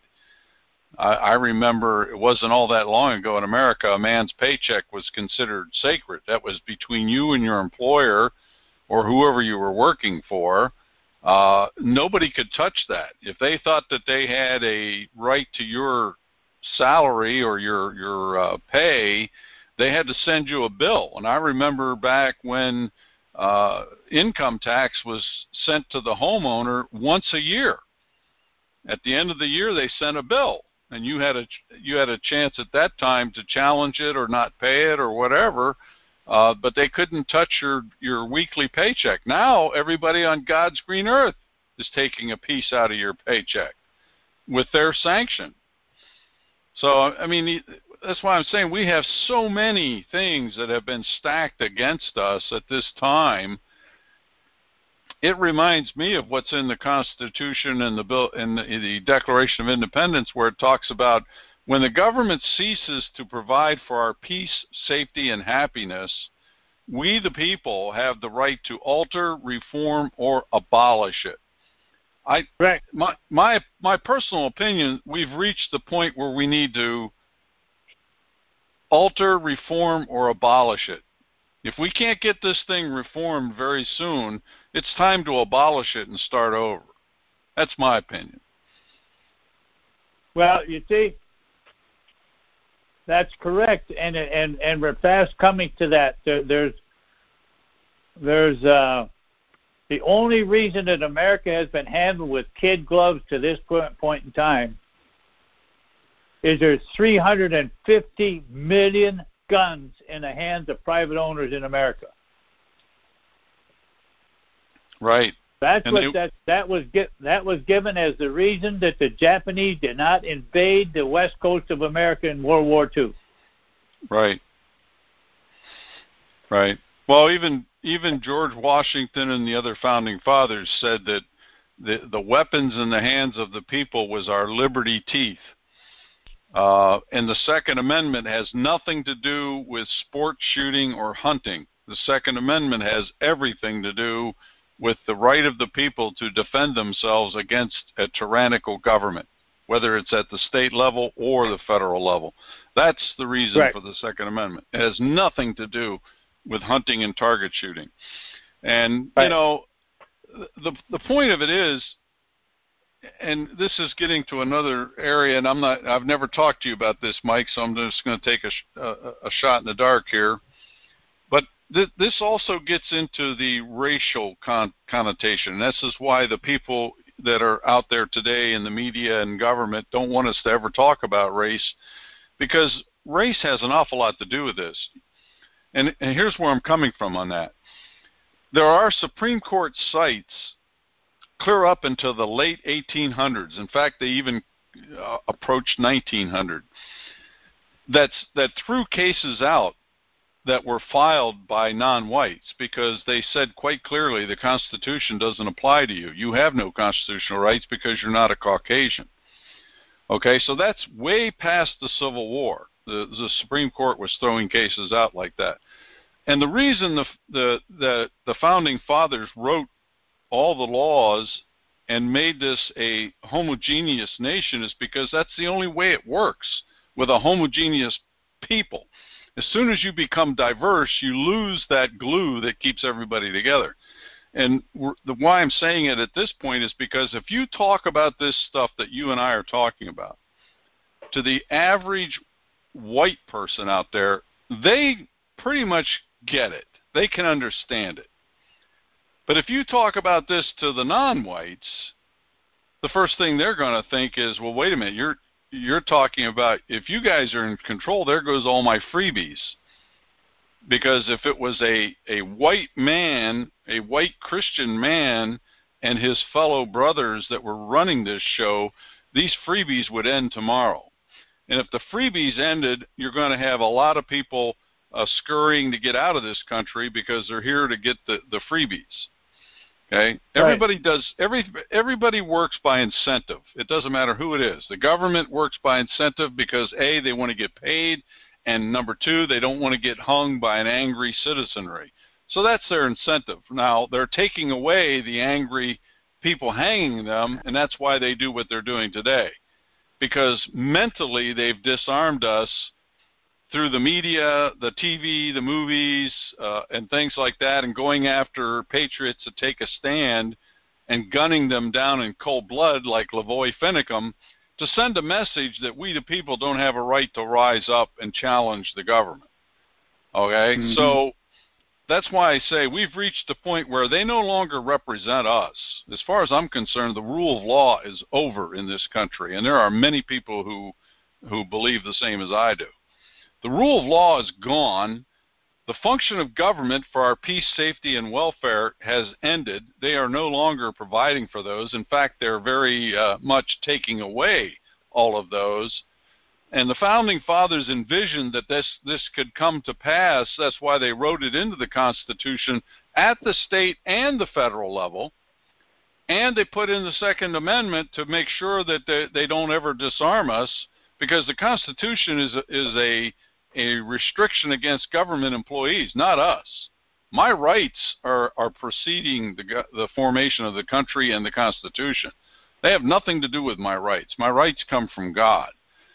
I, I remember it wasn't all that long ago in America, a man's paycheck was considered sacred. That was between you and your employer or whoever you were working for. Uh, nobody could touch that. If they thought that they had a right to your salary or your, your uh, pay, they had to send you a bill. And I remember back when uh, income tax was sent to the homeowner once a year. At the end of the year, they sent a bill, and you had a you had a chance at that time to challenge it or not pay it or whatever. Uh, but they couldn't touch your your weekly paycheck. Now everybody on God's green earth is taking a piece out of your paycheck with their sanction. So I mean. That's why I'm saying we have so many things that have been stacked against us at this time. It reminds me of what's in the Constitution and the bill and the, the Declaration of Independence, where it talks about when the government ceases to provide for our peace, safety, and happiness, we the people have the right to alter, reform, or abolish it. I Correct. my my my personal opinion, we've reached the point where we need to alter, reform, or abolish it. If we can't get this thing reformed very soon, it's time to abolish it and start over. That's my opinion. Well, you see, that's correct, and and and we're fast coming to that. There, there's there's uh, the only reason that America has been handled with kid gloves to this point in time is there's three hundred fifty million guns in the hands of private owners in America. Right. That's and what they, that that was get, that was given as the reason that the Japanese did not invade the west coast of America in World War Two. Right. Right. Well, even even George Washington and the other founding fathers said that the the weapons in the hands of the people was our liberty teeth. Uh, and the Second Amendment has nothing to do with sport shooting or hunting. The Second Amendment has everything to do with the right of the people to defend themselves against a tyrannical government, whether it's at the state level or the federal level. That's the reason Right. for the Second Amendment. It has nothing to do with hunting and target shooting. And, Right. you know, the the point of it is, and this is getting to another area, and I'm not, I've never talked to you about this, Mike, so I'm just going to take a, sh- a, a shot in the dark here. But th- this also gets into the racial con- connotation. This is why the people that are out there today in the media and government don't want us to ever talk about race, because race has an awful lot to do with this. And, and here's where I'm coming from on that. There are Supreme Court sites clear up into the late eighteen hundreds. In fact, they even uh, approached nineteen hundred. That's, that threw cases out that were filed by non-whites because they said quite clearly the Constitution doesn't apply to you. You have no constitutional rights because you're not a Caucasian. Okay, so that's way past the Civil War. The, the Supreme Court was throwing cases out like that. And the reason the, the, the, the Founding Fathers wrote all the laws and made this a homogeneous nation is because that's the only way it works with a homogeneous people. As soon as you become diverse, you lose that glue that keeps everybody together. And the why I'm saying it at this point is because if you talk about this stuff that you and I are talking about to the average white person out there, they pretty much get it. They can understand it. But if you talk about this to the non-whites, the first thing they're going to think is, well, wait a minute, you're you're talking about, if you guys are in control, there goes all my freebies. Because if it was a, a white man, a white Christian man, and his fellow brothers that were running this show, these freebies would end tomorrow. And if the freebies ended, you're going to have a lot of people uh, scurrying to get out of this country because they're here to get the, the freebies. Okay, everybody right. does every everybody works by incentive. It doesn't matter who it is. The government works by incentive because A, they want to get paid, and number two, they don't want to get hung by an angry citizenry. So that's their incentive. Now they're taking away the angry people hanging them, and that's why they do what they're doing today. Because mentally they've disarmed us through the media, the T V, the movies, uh, and things like that, and going after patriots to take a stand and gunning them down in cold blood like Lavoy Finicum to send a message that we the people don't have a right to rise up and challenge the government. Okay? Mm-hmm. So that's why I say we've reached the point where they no longer represent us. As far as I'm concerned, the rule of law is over in this country, and there are many people who who believe the same as I do. The rule of law is gone. The function of government for our peace, safety, and welfare has ended. They are no longer providing for those. In fact, they're very uh, much taking away all of those. And the Founding Fathers envisioned that this, this could come to pass. That's why they wrote it into the Constitution at the state and the federal level. And they put in the Second Amendment to make sure that they, they don't ever disarm us, because the Constitution is, is a a restriction against government employees, not us. My rights are, are preceding the, the formation of the country and the Constitution. They have nothing to do with my rights. My rights come from God.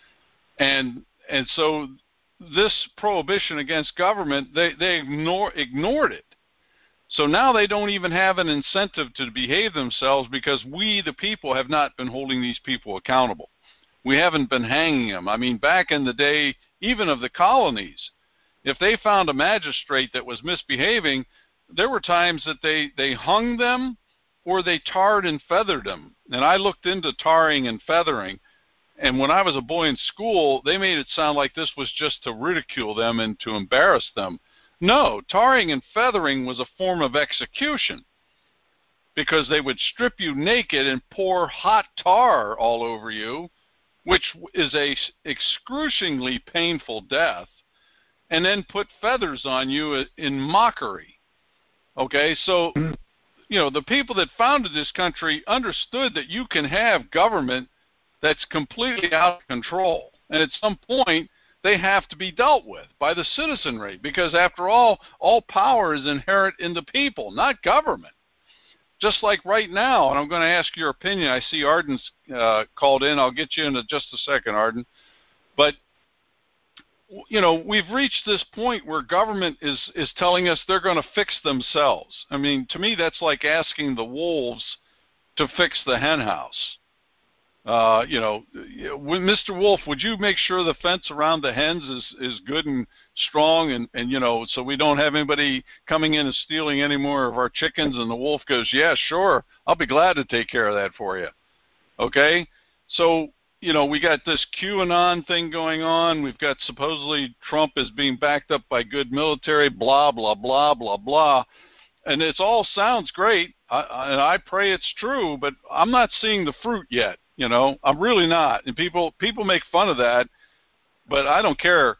And and so this prohibition against government, they, they ignore, ignored it. So now they don't even have an incentive to behave themselves because we, the people, have not been holding these people accountable. We haven't been hanging them. I mean, back in the day, even of the colonies, if they found a magistrate that was misbehaving, there were times that they, they hung them or they tarred and feathered them. And I looked into tarring and feathering, and when I was a boy in school, they made it sound like this was just to ridicule them and to embarrass them. No, tarring and feathering was a form of execution, because they would strip you naked and pour hot tar all over you, which is a excruciatingly painful death. and then put feathers on you in mockery. Okay, so, you know, the people that founded this country understood that you can have government that's completely out of control. And at some point, they have to be dealt with by the citizenry, because after all, all power is inherent in the people, not government. Just like right now, and I'm going to ask your opinion. I see Arden's uh, called in. I'll get you in just a second, Arden. But, you know, we've reached this point where government is, is telling us they're going to fix themselves. I mean, to me, that's like asking the wolves to fix the hen house. Uh, you know, Mister Wolf, would you make sure the fence around the hens is, is good and strong, and, and, you know, so we don't have anybody coming in and stealing any more of our chickens? And the wolf goes, yeah, sure, I'll be glad to take care of that for you. Okay? So, you know, we got this QAnon thing going on. We've got supposedly Trump is being backed up by good military, blah, blah, blah, blah, blah. And it all sounds great, I, I, and I pray it's true, but I'm not seeing the fruit yet. You know, I'm really not. And people people make fun of that, but I don't care.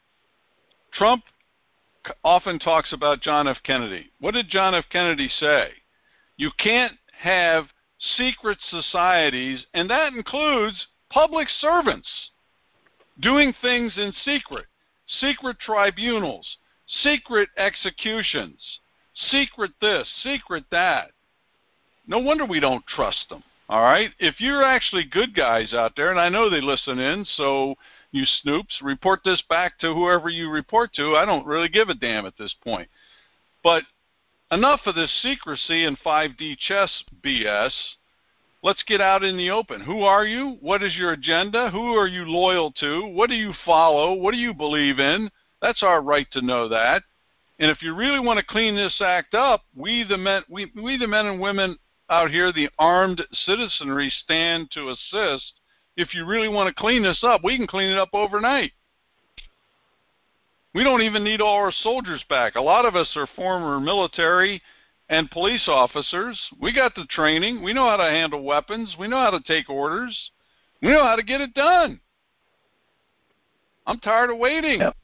Trump often talks about John F. Kennedy. What did John F. Kennedy say? You can't have secret societies, and that includes public servants doing things in secret, secret tribunals, secret executions, secret this, secret that. No wonder we don't trust them. All right, if you're actually good guys out there, and I know they listen in, so you snoops, report this back to whoever you report to. I don't really give a damn at this point. But enough of this secrecy and five D chess B S. Let's get out in the open. Who are you? What is your agenda? Who are you loyal to? What do you follow? What do you believe in? That's our right to know that. And if you really want to clean this act up, we the men, we, we the men and women out here, the armed citizenry, stand to assist. If you really want to clean this up, we can clean it up overnight. We don't even need all our soldiers back. A lot of us are former military and police officers. We got the training. We know how to handle weapons. We know how to take orders. We know how to get it done. I'm tired of waiting. Yep.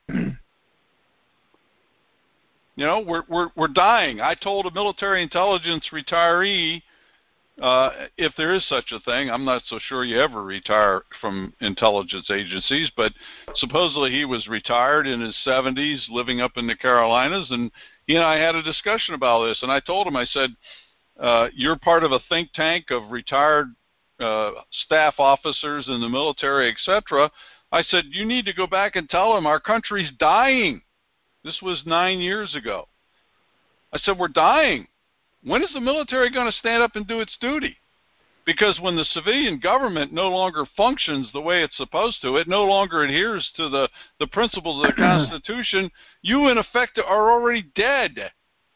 You know, we're, we're, we're dying. I told a military intelligence retiree, Uh, if there is such a thing, I'm not so sure you ever retire from intelligence agencies, but supposedly he was retired in his seventies, living up in the Carolinas, and he and I had a discussion about this, and I told him, I said, uh, you're part of a think tank of retired uh, staff officers in the military, et cetera. I said, you need to go back and tell them our country's dying. This was nine years ago. I said, we're dying. When is the military going to stand up and do its duty? Because when the civilian government no longer functions the way it's supposed to, it no longer adheres to the, the principles of the Constitution, you in effect are already dead.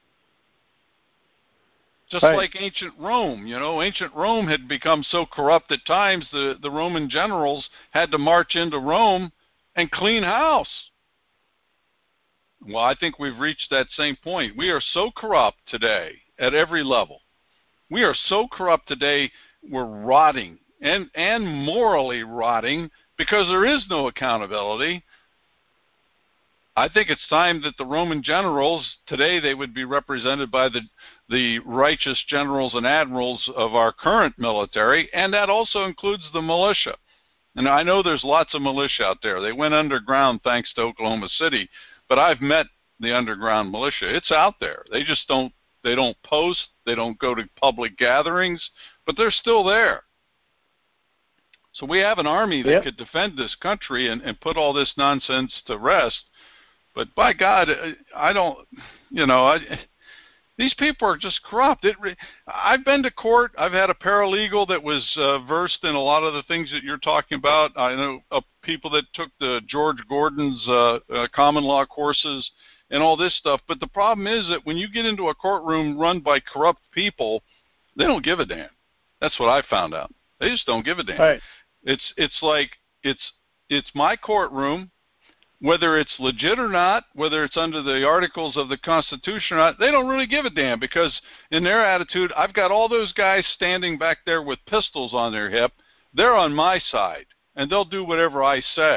Just right. Like ancient Rome, you know, ancient Rome had become so corrupt at times the, the Roman generals had to march into Rome and clean house. Well, I think we've reached that same point. We are so corrupt today at every level. We are so corrupt today, we're rotting, and, and morally rotting, because there is no accountability. I think it's time that the Roman generals, today they would be represented by the, the righteous generals and admirals of our current military, and that also includes the militia. And I know there's lots of militia out there. They went underground thanks to Oklahoma City, but I've met the underground militia. It's out there. They just don't They don't post, they don't go to public gatherings, but they're still there. So we have an army that yep. could defend this country and, and put all this nonsense to rest. But by God, I don't, you know, I, these people are just corrupt. It, I've been to court. I've had a paralegal that was uh, versed in a lot of the things that you're talking about. I know uh, people that took the George Gordon's uh, uh, common law courses and all this stuff. But the problem is that when you get into a courtroom run by corrupt people, they don't give a damn. That's what I found out. They just don't give a damn. Right. It's it's like it's it's my courtroom, whether it's legit or not, whether it's under the articles of the Constitution or not. They don't really give a damn, because in their attitude, I've got all those guys standing back there with pistols on their hip. They're on my side, and they'll do whatever I say.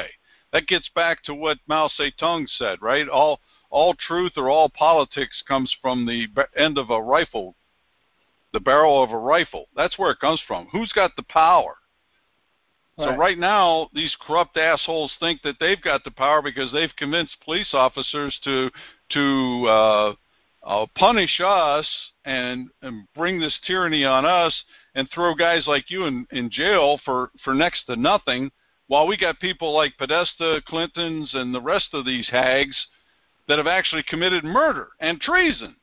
that gets back to what Mao Zedong said, right? All all truth or all politics comes from the end of a rifle, the barrel of a rifle. That's where it comes from. Who's got the power? Right. So right now, these corrupt assholes think that they've got the power because they've convinced police officers to to uh, uh, punish us and, and bring this tyranny on us and throw guys like you in, in jail for, for next to nothing, while we got people like Podesta, Clintons, and the rest of these hags that have actually committed murder and treason.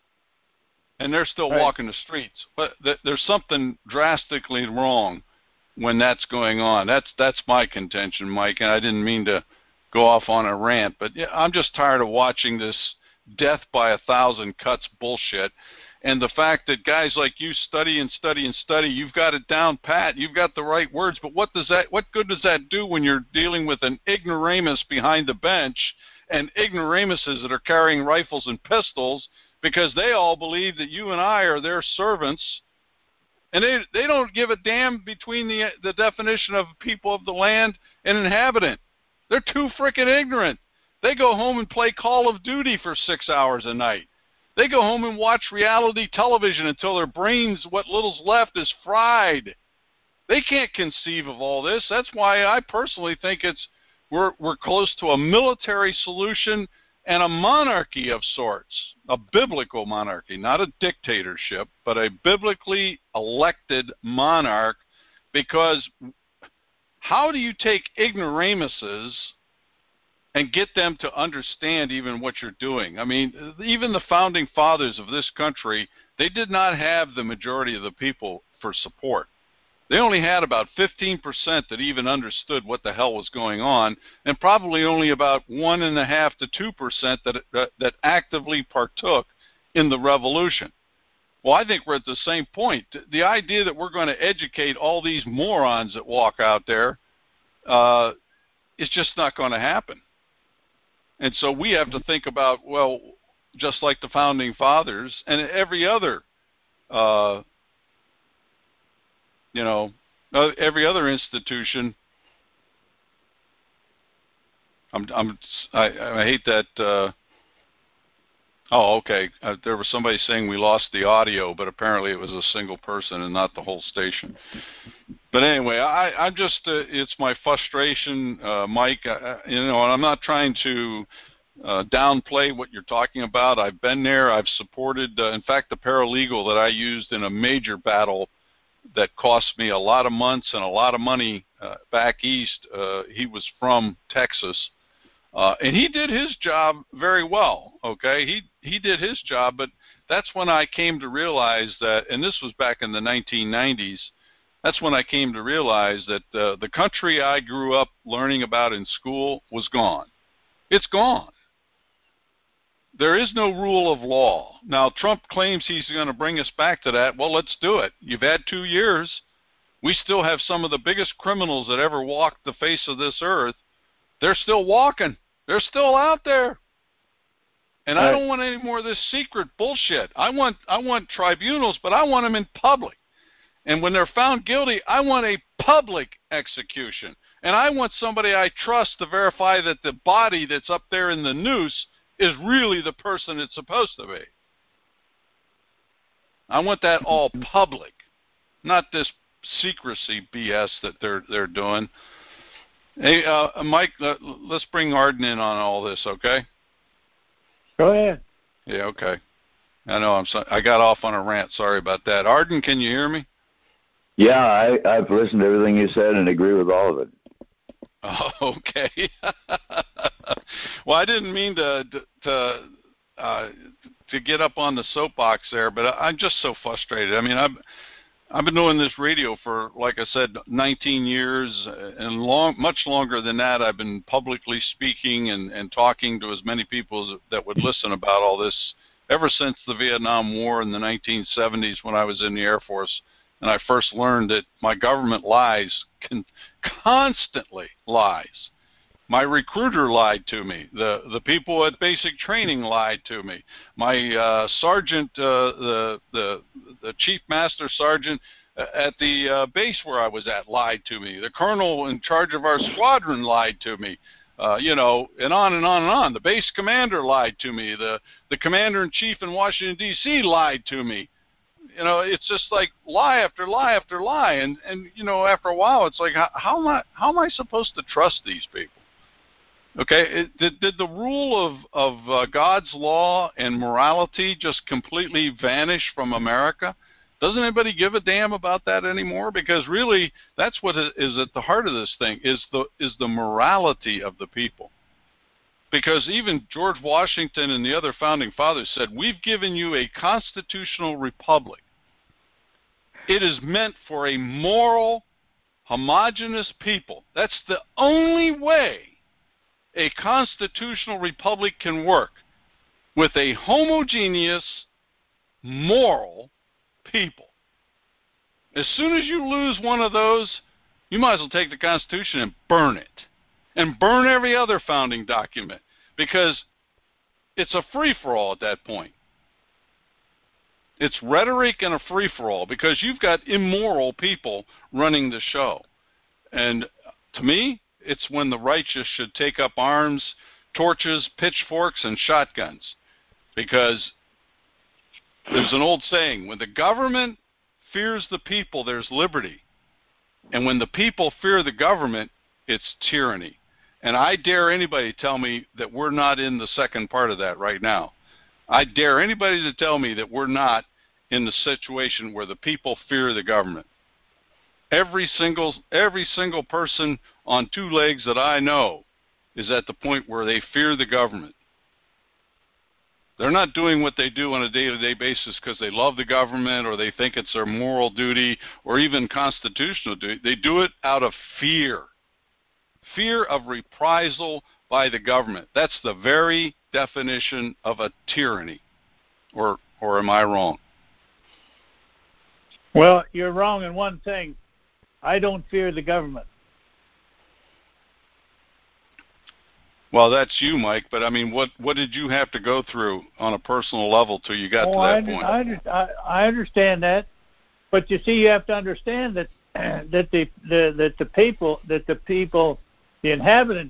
And they're still right. walking the streets. But th- there's something drastically wrong when that's going on. That's that's my contention, Mike, and I didn't mean to go off on a rant, but yeah, I'm just tired of watching this death by a thousand cuts bullshit. And the fact that guys like you study and study and study, you've got it down pat, you've got the right words, but what does that, what good does that do when you're dealing with an ignoramus behind the bench and ignoramuses that are carrying rifles and pistols because they all believe that you and I are their servants, and they they don't give a damn between the the definition of people of the land and inhabitant. They're too frickin' ignorant. They go home and play Call of Duty for six hours a night. They go home and watch reality television until their brains, what little's left, is fried. They can't conceive of all this. That's why I personally think it's we're we're close to a military solution and a monarchy of sorts, a biblical monarchy, not a dictatorship, but a biblically elected monarch. Because how do you take ignoramuses and get them to understand even what you're doing? I mean, even the founding fathers of this country, they did not have the majority of the people for support. They only had about fifteen percent that even understood what the hell was going on, and probably only about one and a half to two percent that, that that actively partook in the revolution. Well, I think we're at the same point. The idea that we're going to educate all these morons that walk out there uh, is just not going to happen. And so we have to think about, well, just like the founding fathers and every other uh, you know, uh, every other institution. I'm, I'm, I, I hate that. Uh, oh, okay. Uh, there was somebody saying we lost the audio, but apparently it was a single person and not the whole station. But anyway, I, I'm just, uh, it's my frustration, uh, Mike. I, you know, and I'm not trying to uh, downplay what you're talking about. I've been there. I've supported, uh, in fact, the paralegal that I used in a major battle that cost me a lot of months and a lot of money uh, back east. Uh, he was from Texas, uh, and he did his job very well. Okay, he he did his job, but that's when I came to realize that, and this was back in the nineteen nineties. That's when I came to realize that uh, the country I grew up learning about in school was gone. It's gone. There is no rule of law. Now, Trump claims he's going to bring us back to that. Well, let's do it. You've had two years. We still have some of the biggest criminals that ever walked the face of this earth. They're still walking. They're still out there. And I don't want any more of this secret bullshit. I want I want tribunals, but I want them in public. And when they're found guilty, I want a public execution. And I want somebody I trust to verify that the body that's up there in the noose is really the person it's supposed to be. I want that all public, not this secrecy B S that they're they're doing. Hey, uh, Mike, uh, let's bring Arden in on all this, okay? Go ahead. Yeah, okay. I know I'm so, I got off on a rant. Sorry about that. Arden, can you hear me? Yeah, I, I've listened to everything you said and agree with all of it. Oh, okay. Well, I didn't mean to to uh, to get up on the soapbox there, but I'm just so frustrated. I mean, I've I've been doing this radio for, like I said, nineteen years, and long, much longer than that. I've been publicly speaking and, and talking to as many people that would listen about all this ever since the Vietnam War in the nineteen seventies when I was in the Air Force. And I first learned that my government lies, con- constantly lies. My recruiter lied to me. The the people at basic training lied to me. My uh, sergeant, uh, the the the chief master sergeant at the uh, base where I was at lied to me. The colonel in charge of our squadron lied to me. Uh, you know, and on and on and on. The base commander lied to me. The the commander-in-chief in Washington, D C lied to me. You know, it's just like lie after lie after lie. And, and you know, after a while, it's like, how, how, am, I, how am I supposed to trust these people? Okay, it, did, did the rule of, of uh, God's law and morality just completely vanish from America? Doesn't anybody give a damn about that anymore? Because really, that's what is at the heart of this thing, is the is the morality of the people. Because even George Washington and the other founding fathers said, we've given you a constitutional republic. It is meant for a moral, homogeneous people. That's the only way a constitutional republic can work, with a homogeneous, moral people. As soon as you lose one of those, you might as well take the Constitution and burn it. And burn every other founding document. Because it's a free-for-all at that point. It's rhetoric and a free-for-all. Because you've got immoral people running the show. And to me, it's when the righteous should take up arms, torches, pitchforks, and shotguns. Because there's an old saying, when the government fears the people, there's liberty. And when the people fear the government, it's tyranny. And I dare anybody to tell me that we're not in the second part of that right now. I dare anybody to tell me that we're not in the situation where the people fear the government. Every single, every single person on two legs that I know is at the point where they fear the government. They're not doing what they do on a day-to-day basis because they love the government or they think it's their moral duty or even constitutional duty. They do it out of fear. Fear of reprisal by the government. That's the very definition of a tyranny. Or, or am I wrong? Well, you're wrong in one thing. I don't fear the government. Well, that's you, Mike, but I mean, what, what did you have to go through on a personal level till you got oh, to that I, point? I, I understand that, but you see, you have to understand that that the, the that the people that the people, the inhabitants,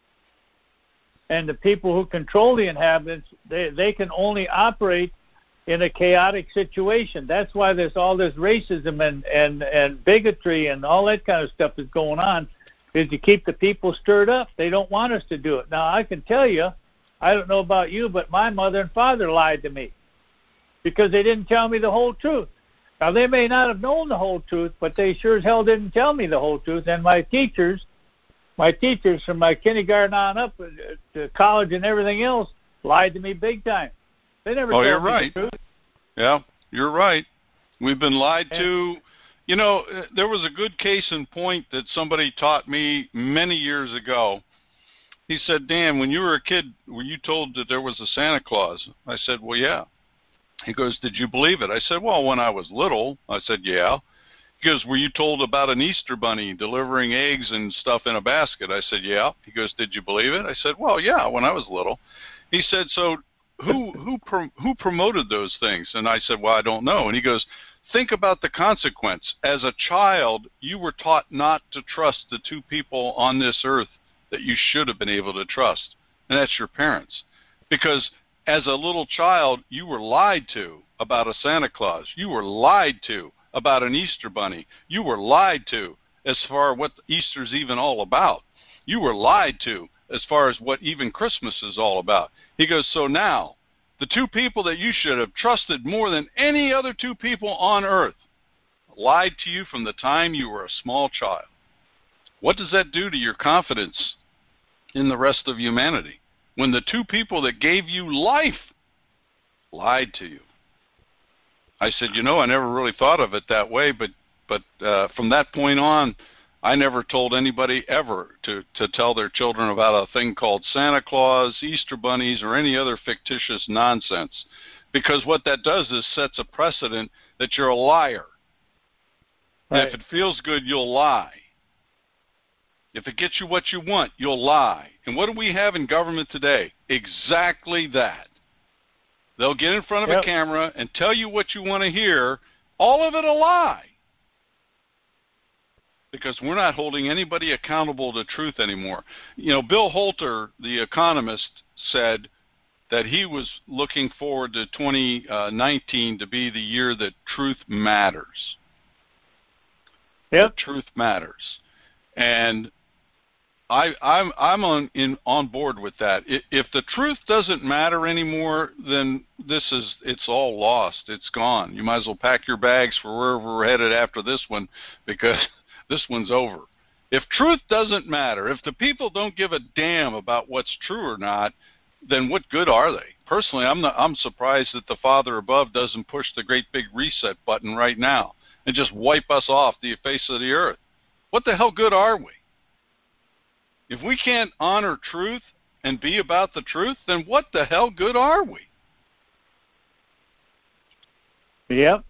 and the people who control the inhabitants, they they can only operate in a chaotic situation. That's why there's all this racism and and and bigotry and all that kind of stuff is going on. Is to keep the people stirred up. They don't want us to do it. Now, I can tell you, I don't know about you, but my mother and father lied to me because they didn't tell me the whole truth. Now, they may not have known the whole truth, but they sure as hell didn't tell me the whole truth. And my teachers, my teachers from my kindergarten on up to college and everything else lied to me big time. They never oh, told you're me right. the truth. Yeah, you're right. We've been lied and, to. You know, there was a good case in point that somebody taught me many years ago. He said, Dan, when you were a kid, were you told that there was a Santa Claus? I said, well, yeah. He goes, did you believe it? I said, well, when I was little. I said, yeah. He goes, were you told about an Easter bunny delivering eggs and stuff in a basket? I said, yeah. He goes, did you believe it? I said, well, yeah, when I was little. He said, so who who pro- who promoted those things? And I said, well, I don't know. And he goes, think about the consequence. As a child, you were taught not to trust the two people on this earth that you should have been able to trust, and that's your parents. Because as a little child, you were lied to about a Santa Claus. You were lied to about an Easter bunny. You were lied to as far as what Easter's even all about. You were lied to as far as what even Christmas is all about. He goes, so now, the two people that you should have trusted more than any other two people on earth lied to you from the time you were a small child. What does that do to your confidence in the rest of humanity when the two people that gave you life lied to you? I said, you know, I never really thought of it that way, but but uh, from that point on, I never told anybody ever to, to tell their children about a thing called Santa Claus, Easter bunnies, or any other fictitious nonsense. Because what that does is sets a precedent that you're a liar. Right. If it feels good, you'll lie. If it gets you what you want, you'll lie. And what do we have in government today? Exactly that. They'll get in front of yep. a camera and tell you what you want to hear, all of it a lie. because we're not holding anybody accountable to truth anymore. You know, Bill Holter, the economist, said that he was looking forward to twenty nineteen to be the year that truth matters. Yep. The truth matters. And I, I'm, I'm on, in, on board with that. If the truth doesn't matter anymore, then this is, it's all lost. It's gone. You might as well pack your bags for wherever we're headed after this one, because this one's over. If truth doesn't matter, if the people don't give a damn about what's true or not, then what good are they? Personally, I'm not, I'm surprised that the Father above doesn't push the great big reset button right now and just wipe us off the face of the earth. What the hell good are we? If we can't honor truth and be about the truth, then what the hell good are we? Yep.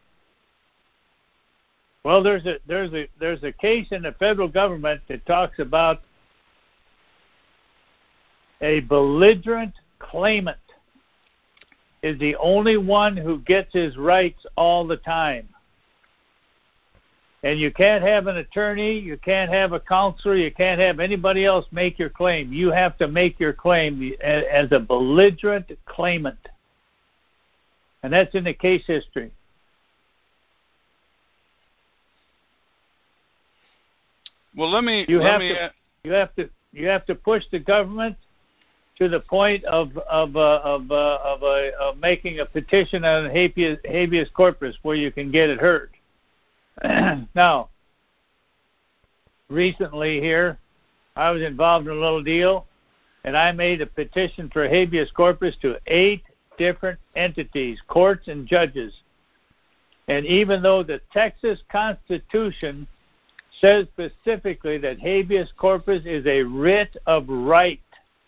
Well, there's a there's a there's a case in the federal government that talks about a belligerent claimant is the only one who gets his rights all the time. And you can't have an attorney, you can't have a counselor, you can't have anybody else make your claim. You have to make your claim as a belligerent claimant. And that's in the case history. Well, let me... You, let have, me to, you, have, to, you have to push the government to the point of of uh, of, uh, of, uh, of making a petition on habeas, habeas corpus where you can get it heard. Now, recently here, I was involved in a little deal, and I made a petition for habeas corpus to eight different entities, courts and judges. And even though the Texas Constitution says specifically that habeas corpus is a writ of right,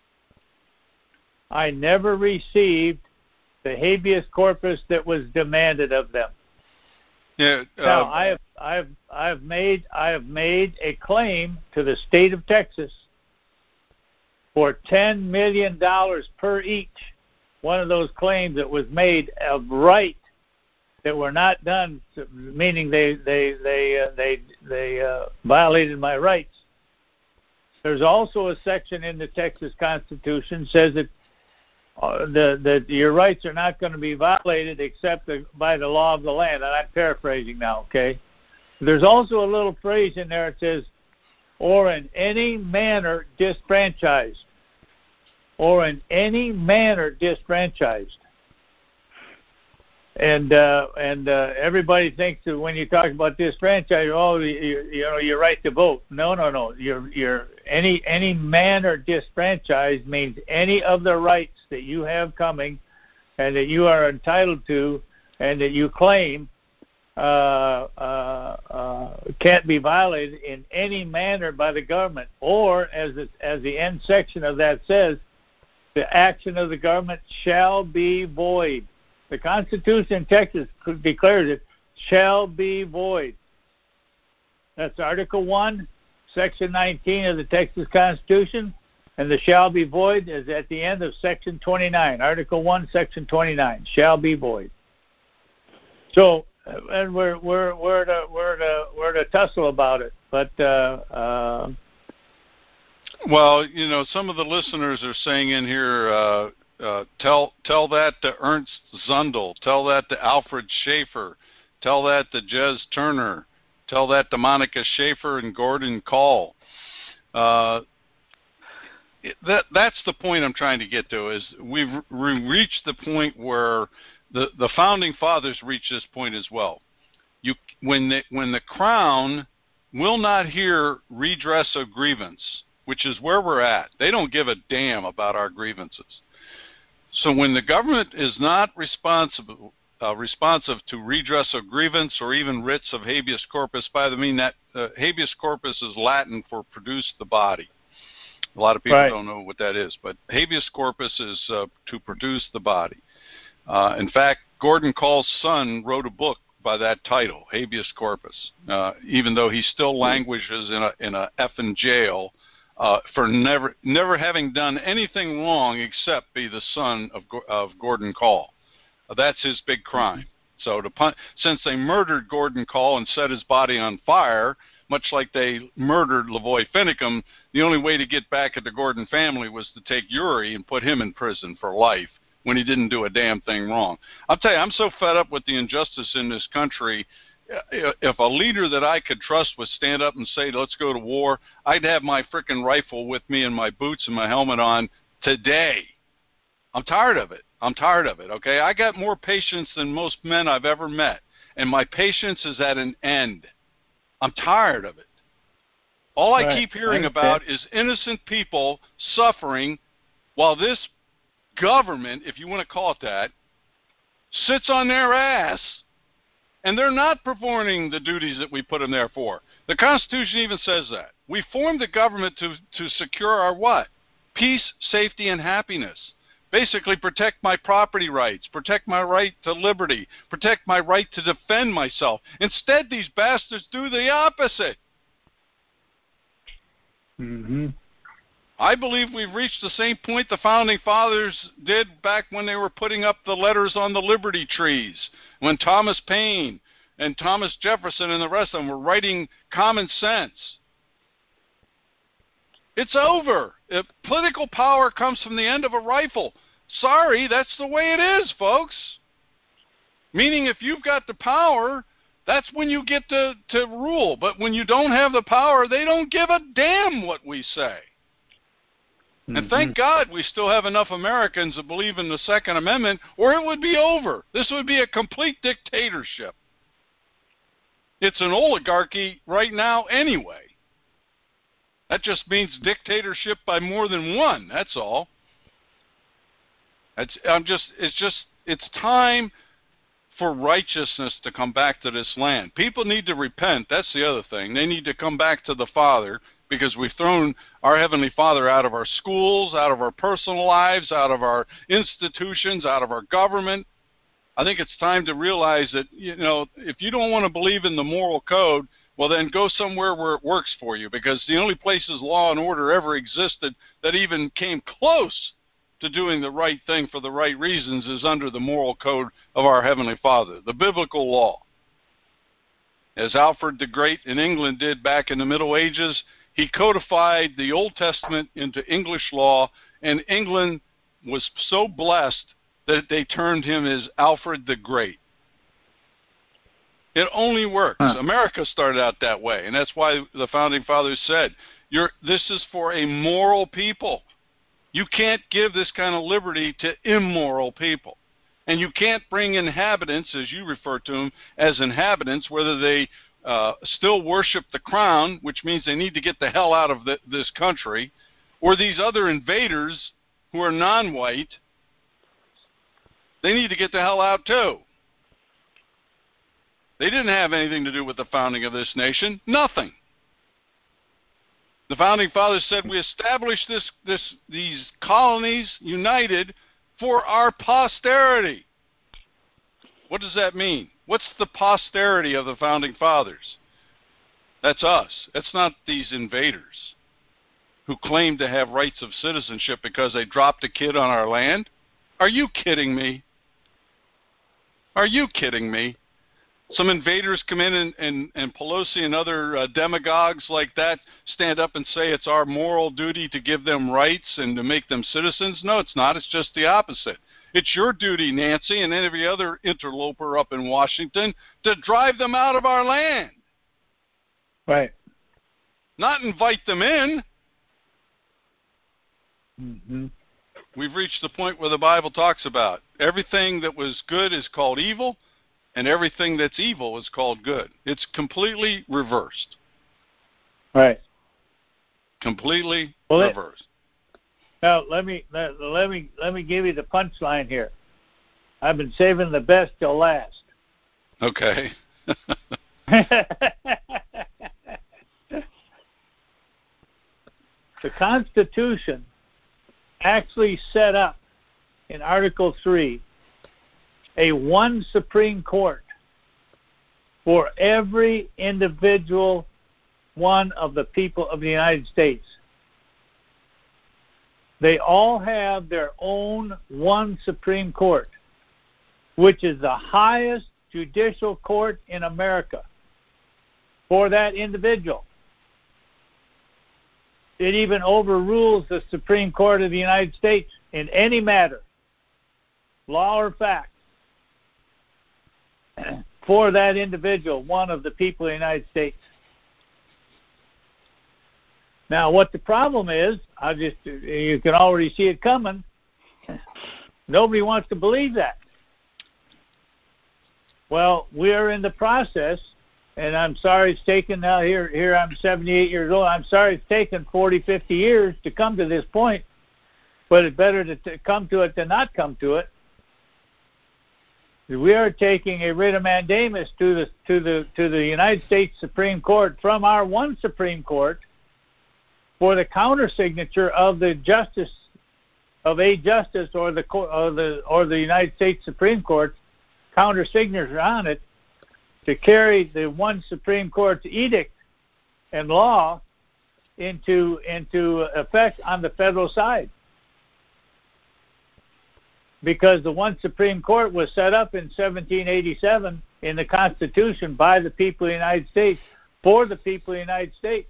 I never received the habeas corpus that was demanded of them. Yeah, uh, now I have I've I've made I have made a claim to the state of Texas for ten million dollars per each. One of those claims that was made of right that were not done, meaning they they they uh, they they uh, violated my rights. There's also a section in the Texas Constitution says that uh, the that your rights are not going to be violated except the, by the law of the land. And I'm paraphrasing now, okay? There's also a little phrase in there that says, or in any manner disfranchised, or in any manner disfranchised. And uh, and uh, everybody thinks that when you talk about disfranchised, oh, you, you know, your right to vote. No, no, no. Your your any any manner disfranchised means any of the rights that you have coming, and that you are entitled to, and that you claim, uh, uh, uh, can't be violated in any manner by the government, or as the, as the end section of that says, the action of the government shall be void. The Constitution in Texas declares it shall be void. That's Article one, Section nineteen of the Texas Constitution, and the shall be void is at the end of Section twenty-nine. Article one, Section twenty-nine, shall be void. So, and we're we're we're to we're to we're to tussle about it, but. Uh, uh, well, you know, some of the listeners are saying in here. Uh, Uh, tell tell that to Ernst Zundel. Tell that to Alfred Schaefer. Tell that to Jez Turner. Tell that to Monica Schaefer and Gordon Call. Uh, that that's the point I'm trying to get to. Is we've re- reached the point where the the founding fathers reached this point as well. You when the when the Crown will not hear redress of grievance, which is where we're at. They don't give a damn about our grievances. So when the government is not responsible, uh, responsive to redress of grievance or even writs of habeas corpus, by the mean that uh, habeas corpus is Latin for produce the body. A lot of people right. don't know what that is, but habeas corpus is uh, to produce the body. Uh, in fact, Gordon Call's son wrote a book by that title, Habeas Corpus, uh, even though he still languishes in a in a effing jail. Uh, for never never having done anything wrong except be the son of of Gordon Call. Uh, that's his big crime. So to pun- since they murdered Gordon Call and set his body on fire, much like they murdered Lavoy Finicum. The only way to get back at the Gordon family was to take Uri and put him in prison for life when he didn't do a damn thing wrong. I'll tell you, I'm so fed up with the injustice in this country. If a leader that I could trust would stand up and say, let's go to war, I'd have my frickin' rifle with me and my boots and my helmet on today. I'm tired of it. I'm tired of it, okay? I got more patience than most men I've ever met, and my patience is at an end. I'm tired of it. All I right. keep hearing I about is innocent people suffering while this government, if you want to call it that, sits on their ass, and they're not performing the duties that we put them there for. The Constitution even says that. We formed the government to, to secure our what? Peace, safety, and happiness. Basically, protect my property rights, protect my right to liberty, protect my right to defend myself. Instead, these bastards do the opposite. Mm-hmm. I believe we've reached the same point the Founding Fathers did back when they were putting up the letters on the Liberty trees, when Thomas Paine and Thomas Jefferson and the rest of them were writing common sense. It's over. If political power comes from the end of a rifle, sorry, that's the way it is, folks. Meaning if you've got the power, that's when you get to, to rule. But when you don't have the power, they don't give a damn what we say. Mm-hmm. And thank God we still have enough Americans that believe in the Second Amendment, or it would be over. This would be a complete dictatorship. It's an oligarchy right now anyway. That just means dictatorship by more than one. That's all. It's, I'm just. It's just. It's time for righteousness to come back to this land. People need to repent. That's the other thing. They need to come back to the Father, because we've thrown our Heavenly Father out of our schools, out of our personal lives, out of our institutions, out of our government. I think it's time to realize that, you know, if you don't want to believe in the moral code, well, then go somewhere where it works for you, because the only places law and order ever existed that even came close to doing the right thing for the right reasons is under the moral code of our Heavenly Father, the biblical law. As Alfred the Great in England did back in the Middle Ages, he codified the Old Testament into English law, and England was so blessed that they termed him as Alfred the Great. It only works. Huh. America started out that way, and that's why the Founding Fathers said, You're, this is for a moral people. You can't give this kind of liberty to immoral people. And you can't bring inhabitants, as you refer to them, as inhabitants, whether they uh, still worship the crown, which means they need to get the hell out of the, this country, or these other invaders who are non-white, they need to get the hell out too. They didn't have anything to do with the founding of this nation. Nothing. The Founding Fathers said we established this, this, these colonies united for our posterity. What does that mean? What's the posterity of the Founding Fathers? That's us. It's not these invaders who claim to have rights of citizenship because they dropped a kid on our land. Are you kidding me? Are you kidding me? Some invaders come in and, and, and Pelosi and other uh, demagogues like that stand up and say it's our moral duty to give them rights and to make them citizens. No, it's not. It's just the opposite. It's your duty, Nancy, and every other interloper up in Washington to drive them out of our land. Right. Not invite them in. Mm-hmm. We've reached the point where the Bible talks about everything that was good is called evil, and everything that's evil is called good. It's completely reversed. Right. Completely well, reversed. Let, now let me let, let me let me give you the punchline here. I've been saving the best till last. Okay. The Constitution actually set up in Article three a one Supreme Court for every individual one of the people of the United States. They all have their own one Supreme Court, which is the highest judicial court in America. for that individual. It even overrules the Supreme Court of the United States in any matter, law or fact, for that individual, one of the people of the United States. Now, what the problem is, I just you can already see it coming. Nobody wants to believe that. Well, we are in the process, and I'm sorry it's taken now, here, here I'm seventy-eight years old, I'm sorry it's taken forty, fifty years to come to this point, but it's better to t- come to it than not come to it. We are taking a writ of mandamus to the, to the, to the United States Supreme Court from our one Supreme Court for the countersignature of the justice, of a justice or the, or the, or the United States Supreme Court countersignature on it, to carry the one Supreme Court's edict and law into into effect on the federal side. Because the one Supreme Court was set up in seventeen eighty-seven in the Constitution by the people of the United States, for the people of the United States.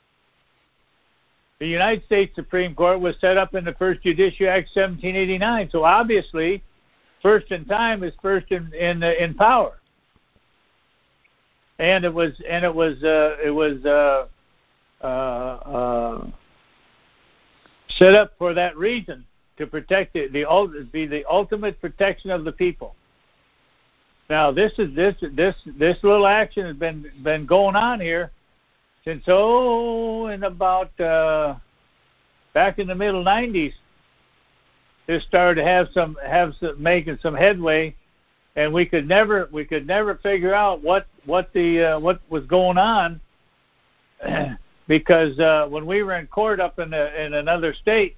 The United States Supreme Court was set up in the First Judicial Act seventeen eighty-nine. So obviously, first in time is first in in, uh, in power, and it was and it was uh, it was uh, uh, uh, set up for that reason, to protect the, the be the ultimate protection of the people. Now this is this this this little action has been been going on here since oh in about uh, back in the middle nineties. This started to have some have some, making some headway, and we could never we could never figure out what what the uh, what was going on, because uh, when we were in court up in a, in another state,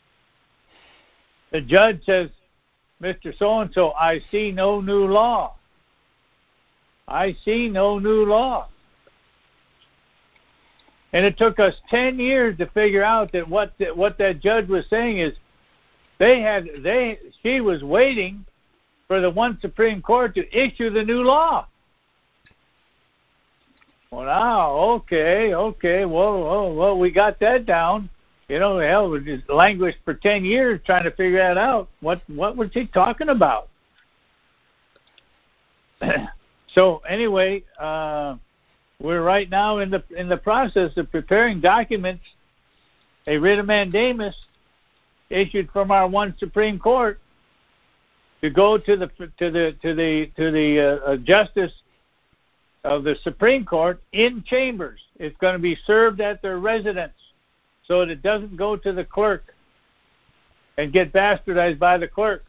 the judge says, "Mister So-and-so, I see no new law. I see no new law." And it took us ten years to figure out that what that, what that judge was saying is, They had they she was waiting for the one Supreme Court to issue the new law. Well, now, okay, okay, well, well, well, we got that down. You know, hell, we just languished for ten years trying to figure that out. What what was he talking about? So anyway, uh, we're right now in the in the process of preparing documents, a writ of mandamus issued from our one Supreme Court, to go to the to the to the to the uh, justice of the Supreme Court in chambers. It's going to be served at their residence, so that it doesn't go to the clerk and get bastardized by the clerk.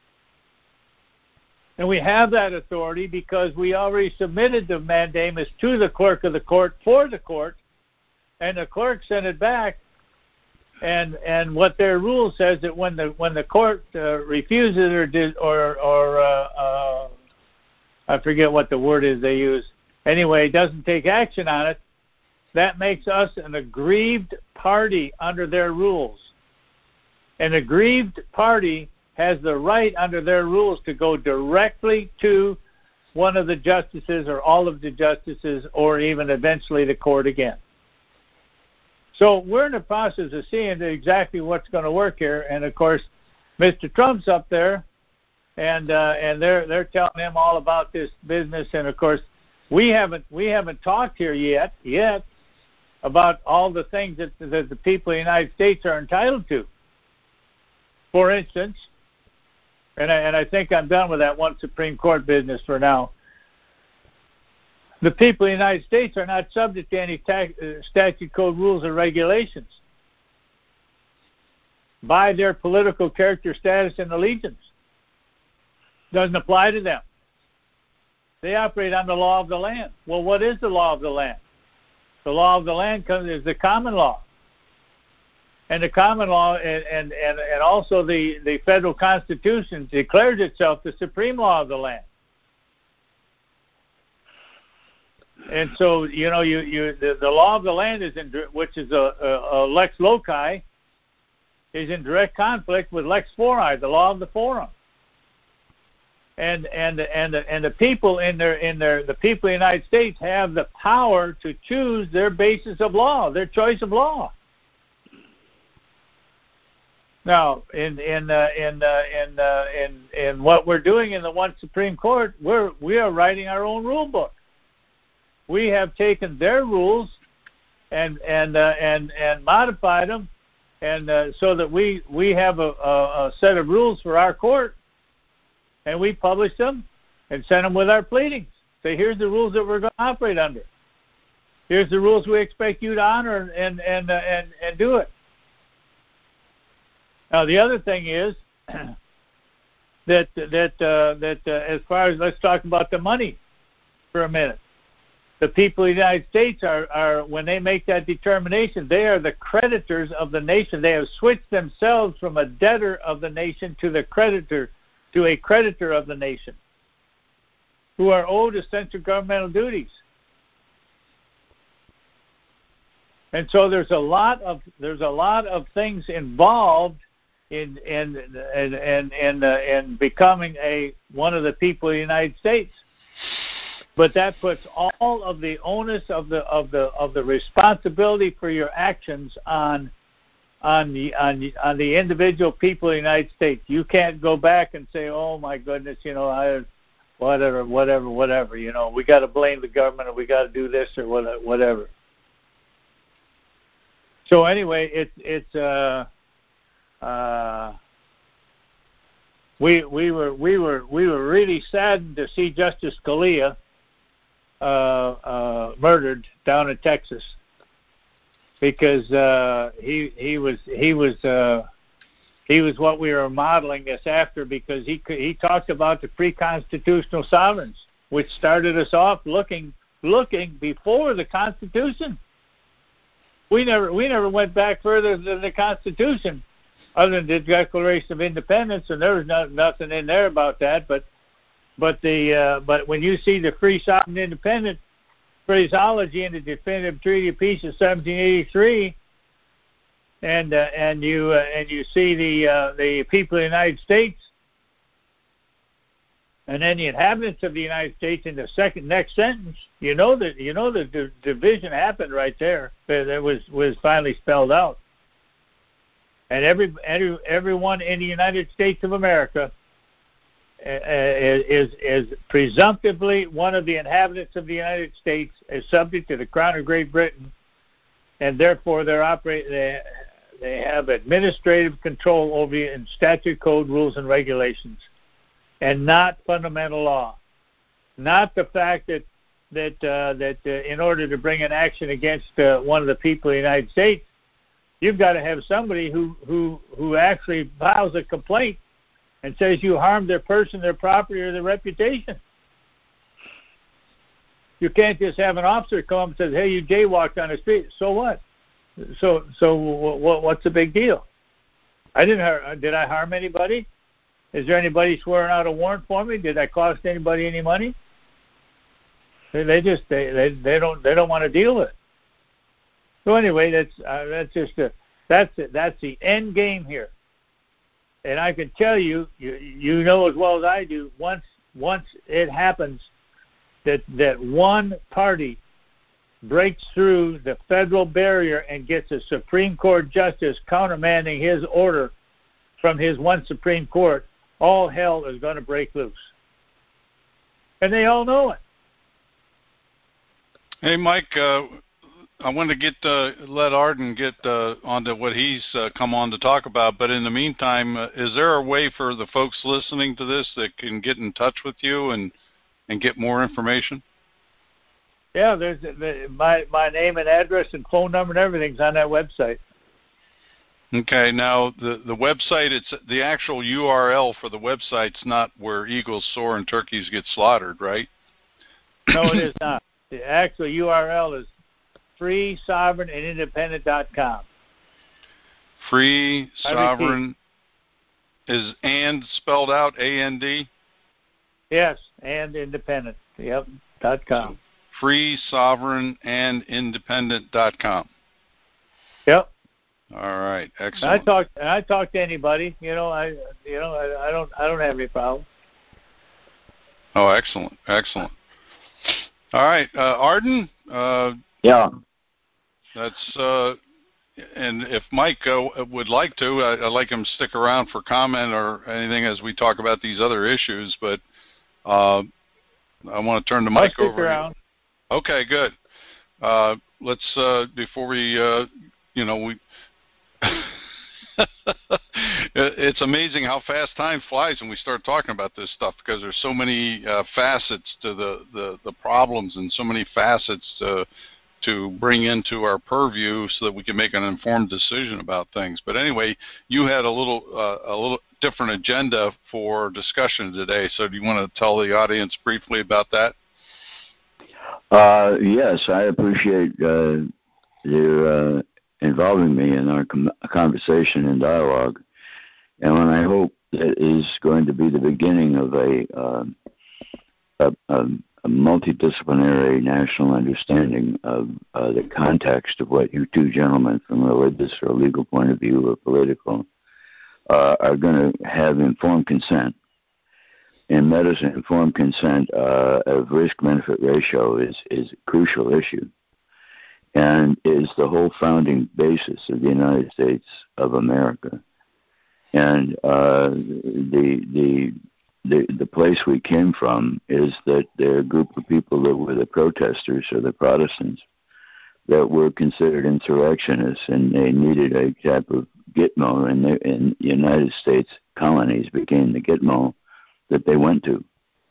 And we have that authority because we already submitted the mandamus to the clerk of the court for the court, and the clerk sent it back. And and what their rule says that when the when the court uh, refuses or did, or or uh, uh, I forget what the word is they use. Anyway, doesn't take action on it. That makes us an aggrieved party under their rules. An aggrieved party has the right under their rules to go directly to one of the justices or all of the justices, or even eventually the court again. So we're in the process of seeing exactly what's going to work here, and of course, Mister Trump's up there, and uh, and they're they're telling him all about this business, and of course, we haven't we haven't talked here yet yet about all the things that, that the people of the United States are entitled to. For instance, and I, and I think I'm done with that one Supreme Court business for now. The people of the United States are not subject to any tax, uh, statute, code, rules, or regulations by their political character, status, and allegiance. Doesn't apply to them. They operate on the law of the land. Well, what is the law of the land? The law of the land comes is the common law. And the common law and, and, and, and also the, the federal Constitution declares itself the supreme law of the land. And so, you know, you, you the, the law of the land is in, which is a, a, a lex loci, is in direct conflict with lex fori, the law of the forum. and and and and the people in their in their the people in the United States have the power to choose their basis of law, their choice of law. Now, in in uh, in uh, in, uh, in in what we're doing in the One Supreme Court, we're we are writing our own rule book. We have taken their rules and and uh, and and modified them, and uh, so that we we have a, a, a set of rules for our court, and we publish them and send them with our pleadings. Say, here's the rules that we're going to operate under. Here's the rules we expect you to honor and and uh, and and do it. Now, the other thing is that that uh, that uh, as far as, let's talk about the money for a minute. The people of the United States are, are, when they make that determination, they are the creditors of the nation. They have switched themselves from a debtor of the nation to the creditor, to a creditor of the nation, who are owed essential governmental duties. And so there's a lot of there's a lot of things involved in in in in in, uh, in becoming a one of the people of the United States. But that puts all of the onus of the of the of the responsibility for your actions on on the on the, on the individual people of the United States. You can't go back and say, "Oh my goodness, you know, I whatever, whatever, whatever. You know, we got to blame the government, or we got to do this, or whatever." So anyway, it's it's uh uh we we were we were we were really saddened to see Justice Scalia uh, uh, murdered down in Texas, because uh, he he was he was uh, he was what we were modeling this after, because he he talked about the pre-constitutional sovereigns, which started us off looking looking before the Constitution. We never we never went back further than the Constitution, other than the Declaration of Independence, and there was not, nothing in there about that. But but the uh, but when you see the free, sovereign, independent phraseology in the Definitive Treaty of Peace of seventeen eighty-three, and uh, and you uh, and you see the uh, the people of the United States, and then the inhabitants of the United States in the second next sentence, you know that you know the d- division happened right there. That was was finally spelled out, and every, every everyone in the United States of America uh, is is presumptively one of the inhabitants of the United States, is subject to the Crown of Great Britain, and therefore they're operate they they have administrative control over you in statute, code, rules, and regulations, and not fundamental law. Not the fact that that uh, that uh, in order to bring an action against uh, one of the people of the United States, you've got to have somebody who, who, who actually files a complaint and says you harmed their person, their property, or their reputation. You can't just have an officer come up and say, "Hey, you jaywalked on the street." So what? So so what, what's the big deal? I didn't har- did I harm anybody? Is there anybody swearing out a warrant for me? Did I cost anybody any money? They, they just they, they they don't they don't want to deal with it. So anyway, that's uh, that's just a, that's it. That's the end game here. And I can tell you, you, you know as well as I do, once once it happens that that one party breaks through the federal barrier and gets a Supreme Court justice countermanding his order from his one Supreme Court, all hell is going to break loose. And they all know it. Hey, Mike, uh, I want to get uh, let Arden get uh, onto what he's uh, come on to talk about. But in the meantime, uh, is there a way for the folks listening to this that can get in touch with you and, and get more information? Yeah, there's the, my my name and address and phone number and everything's on that website. Okay, now the the website, it's the actual U R L for the website's not where eagles soar and turkeys get slaughtered, right? No, it is not. The actual U R L is free sovereign and independent dot com. Free Sovereign is and spelled out A N D? Yes, and independent. Yep, dot com. So free sovereign and independent dot com. Yep. All right, excellent. I talk. I talk to anybody. You know, I. You know, I, I don't. I don't have any problem. Oh, excellent, excellent. All right, uh, Arden. Uh, yeah. That's uh, and if Mike uh, would like to, I, I'd like him to stick around for comment or anything as we talk about these other issues. But uh, I want to turn the I'll mic stick over. around. Okay, good. Uh, let's uh, before we, uh, you know, we. It's amazing how fast time flies when we start talking about this stuff, because there's so many uh, facets to the, the, the problems and so many facets to, to bring into our purview so that we can make an informed decision about things. But anyway, you had a little uh, a little different agenda for discussion today. So do you want to tell the audience briefly about that? Uh, yes, I appreciate uh, your uh, involving me in our com- conversation and dialogue. And when I hope that is going to be the beginning of a, uh, a, a, a multidisciplinary national understanding of uh, the context of what you two gentlemen from a religious or legal point of view or political uh, are going to have informed consent. In medicine, informed consent uh, of risk-benefit ratio is, is a crucial issue and is the whole founding basis of the United States of America. And uh, the, the the the place we came from is that there are a group of people that were the protesters or the Protestants that were considered insurrectionists, and they needed a type of Gitmo, and the in United States colonies became the Gitmo that they went to.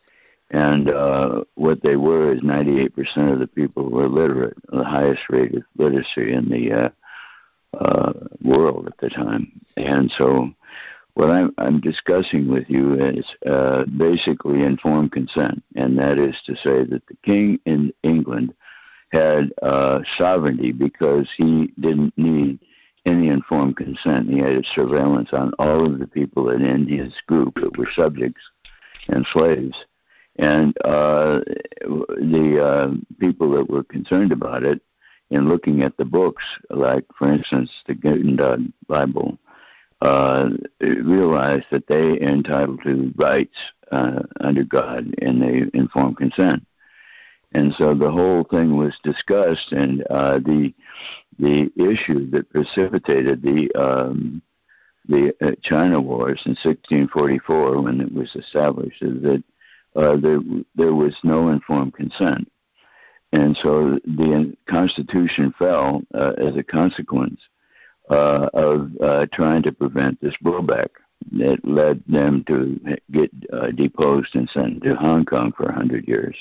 And uh, what they were is ninety-eight percent of the people were literate, the highest rate of literacy in the uh, uh, world at the time. And so what I'm, I'm discussing with you is uh, basically informed consent, and that is to say that the king in England had uh, sovereignty because he didn't need any informed consent. He had surveillance on all of the people in his group that were subjects and slaves. And uh, the uh, people that were concerned about it, in looking at the books, like, for instance, the Gutenberg Bible, uh, realized that they are entitled to rights uh, under God, and they informed consent. And so the whole thing was discussed, and uh, the the issue that precipitated the um, the uh, China Wars in sixteen forty-four, when it was established, is that uh, there there was no informed consent, and so the Constitution fell uh, as a consequence uh, of uh, trying to prevent this blowback. That led them to get uh, deposed and sent to Hong Kong for a hundred years.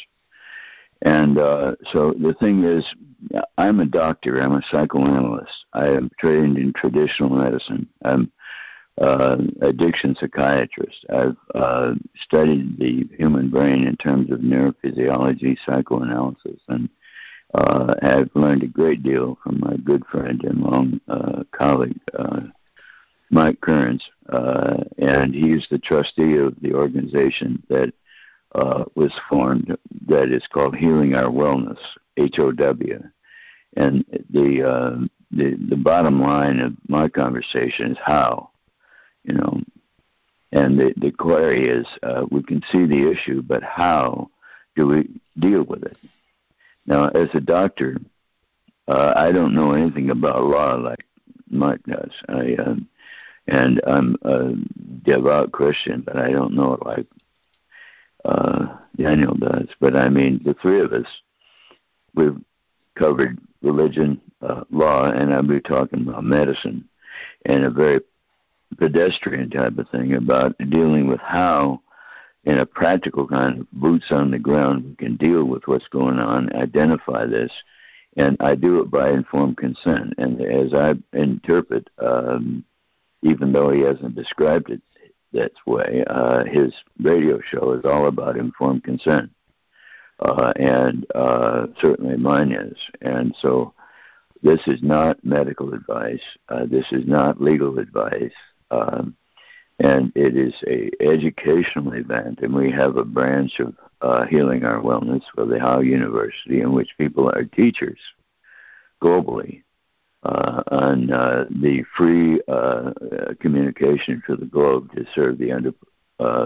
And uh, so the thing is, I'm a doctor. I'm a psychoanalyst. I am trained in traditional medicine. I'm uh, addiction psychiatrist. I've uh, studied the human brain in terms of neurophysiology, psychoanalysis, and uh, I've learned a great deal from my good friend and long uh, colleague, uh, Mike Kearns, uh, and he's the trustee of the organization that Uh, was formed that is called Healing Our Wellness, H O W. And the, uh, the the bottom line of my conversation is how, you know, and the, the query is uh, we can see the issue, but how do we deal with it? Now, as a doctor, uh, I don't know anything about law like Mike does. I, um, and I'm a devout Christian, but I don't know it like Uh, Daniel does. But I mean, the three of us, we've covered religion, uh, law, and I'll be talking about medicine and a very pedestrian type of thing about dealing with how, in a practical kind of boots on the ground, we can deal with what's going on, identify this, and I do it by informed consent. And as I interpret, um, even though he hasn't described it that way, uh, his radio show is all about informed consent, uh, and uh, certainly mine is. And so this is not medical advice. Uh, this is not legal advice. Um, and it is a educational event, and we have a branch of uh, Healing Our Wellness for the Howe University in which people are teachers globally Uh, on uh, the free uh, communication for the globe to serve the under, uh,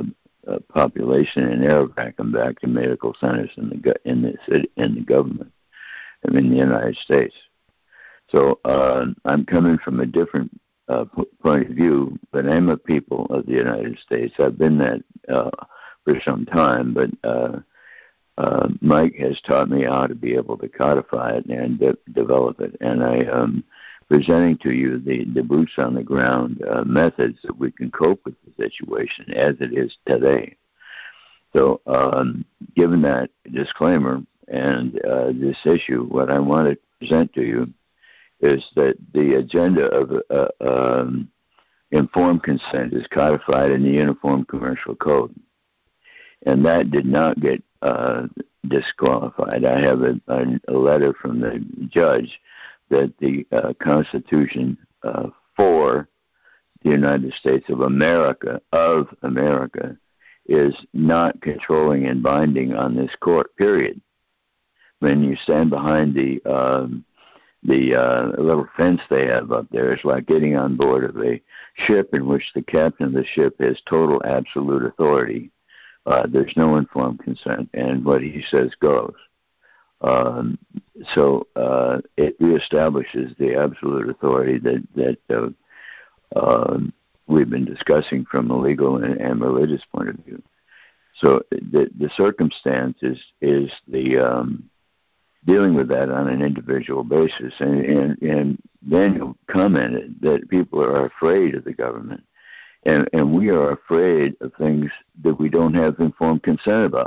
uh, population in Iraq and back to medical centers in the in the city, in the government, I mean the United States. So uh, I'm coming from a different uh, p- point of view, but I'm a people of the United States. I've been that uh, for some time, but uh, uh, Mike has taught me how to be able to codify it and de- develop it, and I am presenting to you the, the boots on the ground uh, methods that we can cope with the situation as it is today. So um, given that disclaimer and uh, this issue, what I want to present to you is that the agenda of uh, um, informed consent is codified in the Uniform Commercial Code, and that did not get uh, disqualified. I have a, a letter from the judge that the uh, Constitution uh, for the United States of America, of America, is not controlling and binding on this court, period. When you stand behind the um, the uh, little fence they have up there, it's like getting on board of a ship in which the captain of the ship has total absolute authority. Uh, there's no informed consent, and what he says goes. Um, so uh, it reestablishes the absolute authority that that uh, uh, we've been discussing from a legal and, and religious point of view. So the the circumstance is is the um, dealing with that on an individual basis, and, and and Daniel commented that people are afraid of the government, and and we are afraid of things that we don't have informed consent about.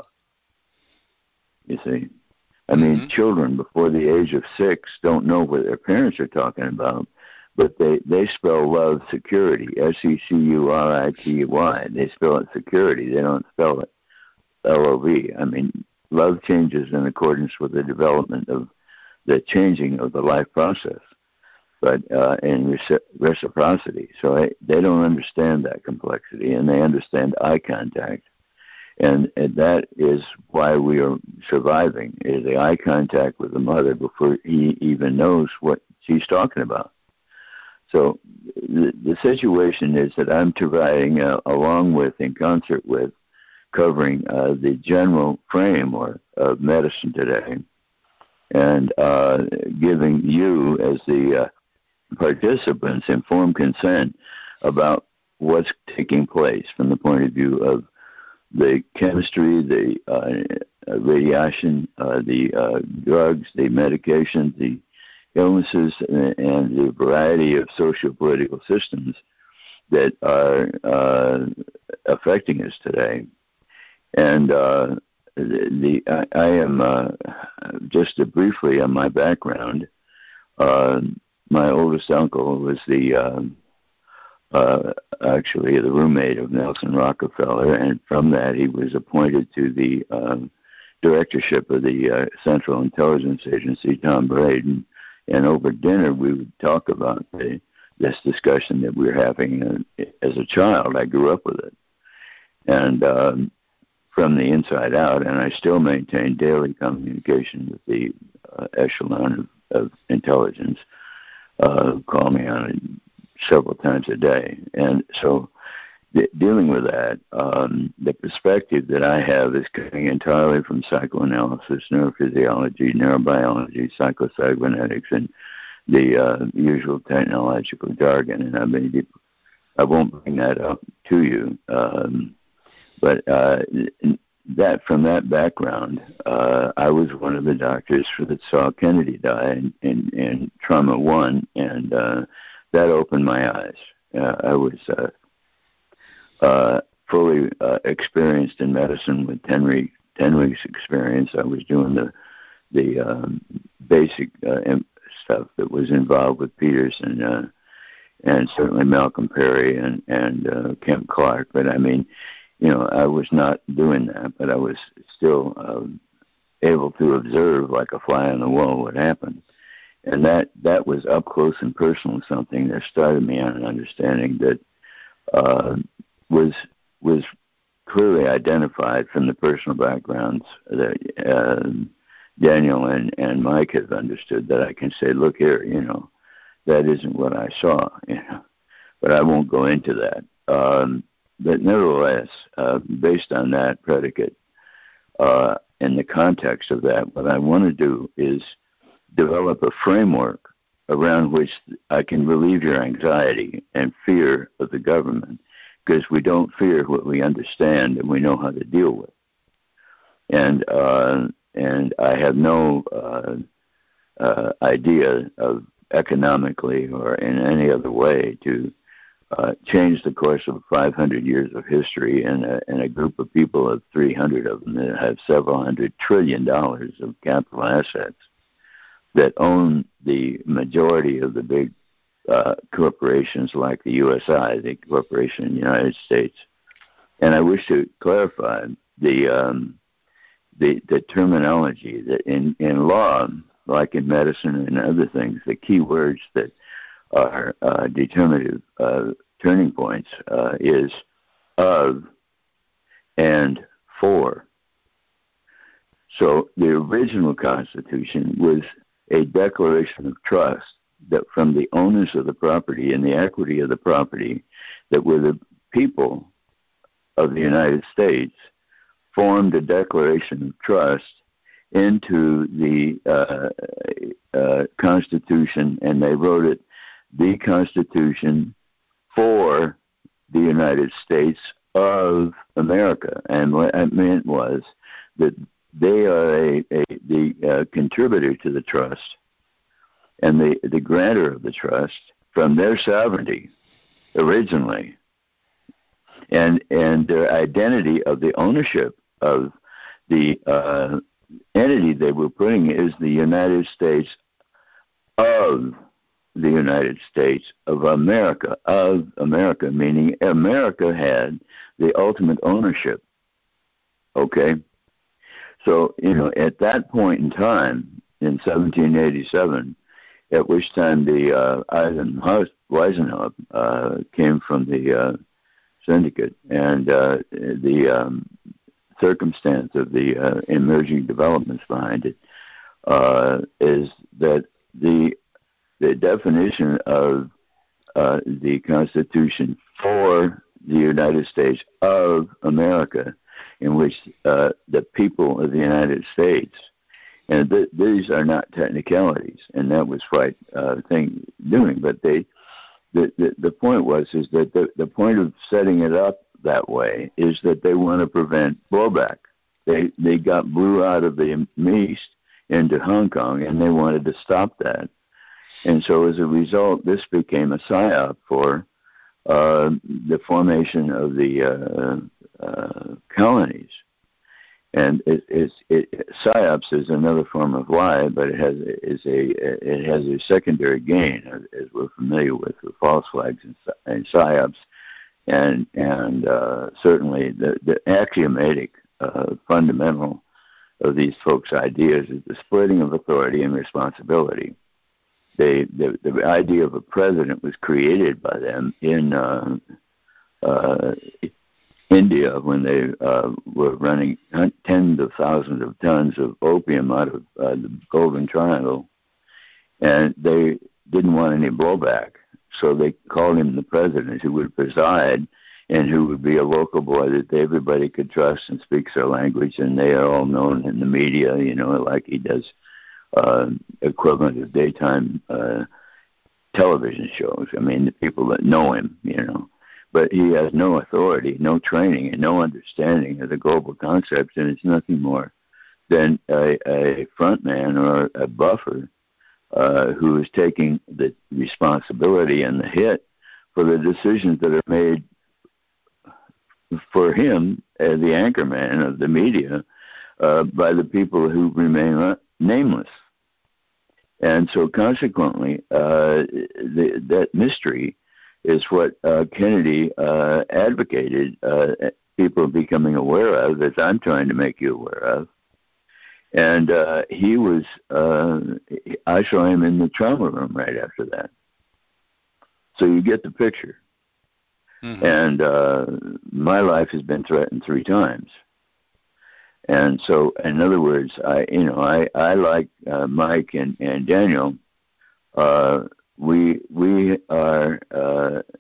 You see. I mean, mm-hmm. Children before the age of six don't know what their parents are talking about, but they, they spell love security, S E C U R I T Y. They spell it security. They don't spell it L O V. I mean, love changes in accordance with the development of the changing of the life process, but uh, in reciprocity. So I, they don't understand that complexity, and they understand eye contact. And, and that is why we are surviving, is the eye contact with the mother before he even knows what she's talking about. So the, the situation is that I'm providing, uh, along with, in concert with, covering uh, the general framework of medicine today, and uh, giving you, as the uh, participants, informed consent about what's taking place from the point of view of the chemistry, the uh, radiation, uh, the uh, drugs, the medications, the illnesses, and, and the variety of socio-political systems that are uh, affecting us today. And uh, the, the I, I am, uh, just to briefly on my background, uh, my oldest uncle was the uh, Uh, actually the roommate of Nelson Rockefeller, and from that he was appointed to the um, directorship of the uh, Central Intelligence Agency, Tom Braden, and over dinner we would talk about the, this discussion that we were having. Uh, as a child, I grew up with it, and um, from the inside out, and I still maintain daily communication with the uh, echelon of, of intelligence, uh, who call me on it several times a day. And so de- dealing with that, um, the perspective that I have is coming entirely from psychoanalysis, neurophysiology, neurobiology, psychocybernetics, and the uh, usual technological jargon. And I mean, I won't bring that up to you. Um, but uh, that from that background, uh, I was one of the doctors that saw Kennedy die in, in, in Trauma One, and uh, that opened my eyes. Uh, I was uh, uh, fully uh, experienced in medicine with ten, re- ten weeks experience. I was doing the the um, basic uh, stuff that was involved with Peterson uh, and certainly Malcolm Perry and and uh, Kemp Clark. But I mean, you know, I was not doing that, but I was still um, able to observe like a fly on the wall what happened. And that, that was up close and personal, something that started me on an understanding that uh, was was clearly identified from the personal backgrounds that uh, Daniel and, and Mike have understood, that I can say, look here, you know, that isn't what I saw, you know, but I won't go into that. Um, but nevertheless, uh, based on that predicate, uh, in the context of that, what I want to do is develop a framework around which I can relieve your anxiety and fear of the government, because we don't fear what we understand and we know how to deal with. And uh, and I have no uh, uh, idea of economically or in any other way to uh, change the course of five hundred years of history in a, in a group of people of three hundred of them that have several hundred trillion dollars of capital assets that own the majority of the big uh, corporations like the U S I, the corporation in the United States. And I wish to clarify the um, the, the terminology that in, in law, like in medicine and other things, the key words that are uh, determinative uh, turning points uh, is of and for. So the original Constitution was a declaration of trust that from the owners of the property and the equity of the property that were the people of the United States formed a declaration of trust into the uh, uh, Constitution, and they wrote it, the Constitution for the United States of America. And what I meant was that they are a, a the uh, contributor to the trust and the, the grantor of the trust from their sovereignty originally, and and their identity of the ownership of the uh, entity they were putting is the United States of the United States of America, of America, meaning America had the ultimate ownership. Okay? So, you know, at that point in time, in seventeen eighty-seven, at which time the uh, Eisenhower uh, came from the uh, syndicate, and uh, the um, circumstance of the uh, emerging developments behind it uh, is that the the definition of uh, the Constitution for the United States of America, in which uh, the people of the United States, and th- these are not technicalities, and that was right uh, thing doing, but they the, the the point was is that the the point of setting it up that way is that they want to prevent blowback. They they got blew out of the East into Hong Kong, and they wanted to stop that. And so as a result, this became a psyop for uh, the formation of the uh, uh, colonies. And it, it's, it, psyops is another form of lie, but it has is a it has a secondary gain, as we're familiar with, with false flags and, and psyops, and and uh, certainly the, the axiomatic uh, fundamental of these folks' ideas is the splitting of authority and responsibility. They, the the idea of a president was created by them in uh, uh, India when they uh, were running tens of thousands of tons of opium out of uh, the Golden Triangle, and they didn't want any blowback, so they called him the president, who would preside and who would be a local boy that everybody could trust and speaks their language, and they are all known in the media, you know, like he does uh, equivalent of daytime uh, television shows. I mean, the people that know him, you know. But he has no authority, no training, and no understanding of the global concepts, and it's nothing more than a, a front man or a buffer uh, who is taking the responsibility and the hit for the decisions that are made for him as the anchorman of the media uh, by the people who remain nameless. And so consequently, uh, the, that mystery is what uh, Kennedy uh, advocated uh, people becoming aware of, as I'm trying to make you aware of. And uh, he was, uh, I saw him in the trauma room right after that. So you get the picture. Mm-hmm. And uh, my life has been threatened three times. And so, in other words, I, you know, I, I like uh, Mike and, and Daniel, uh, we we are uh,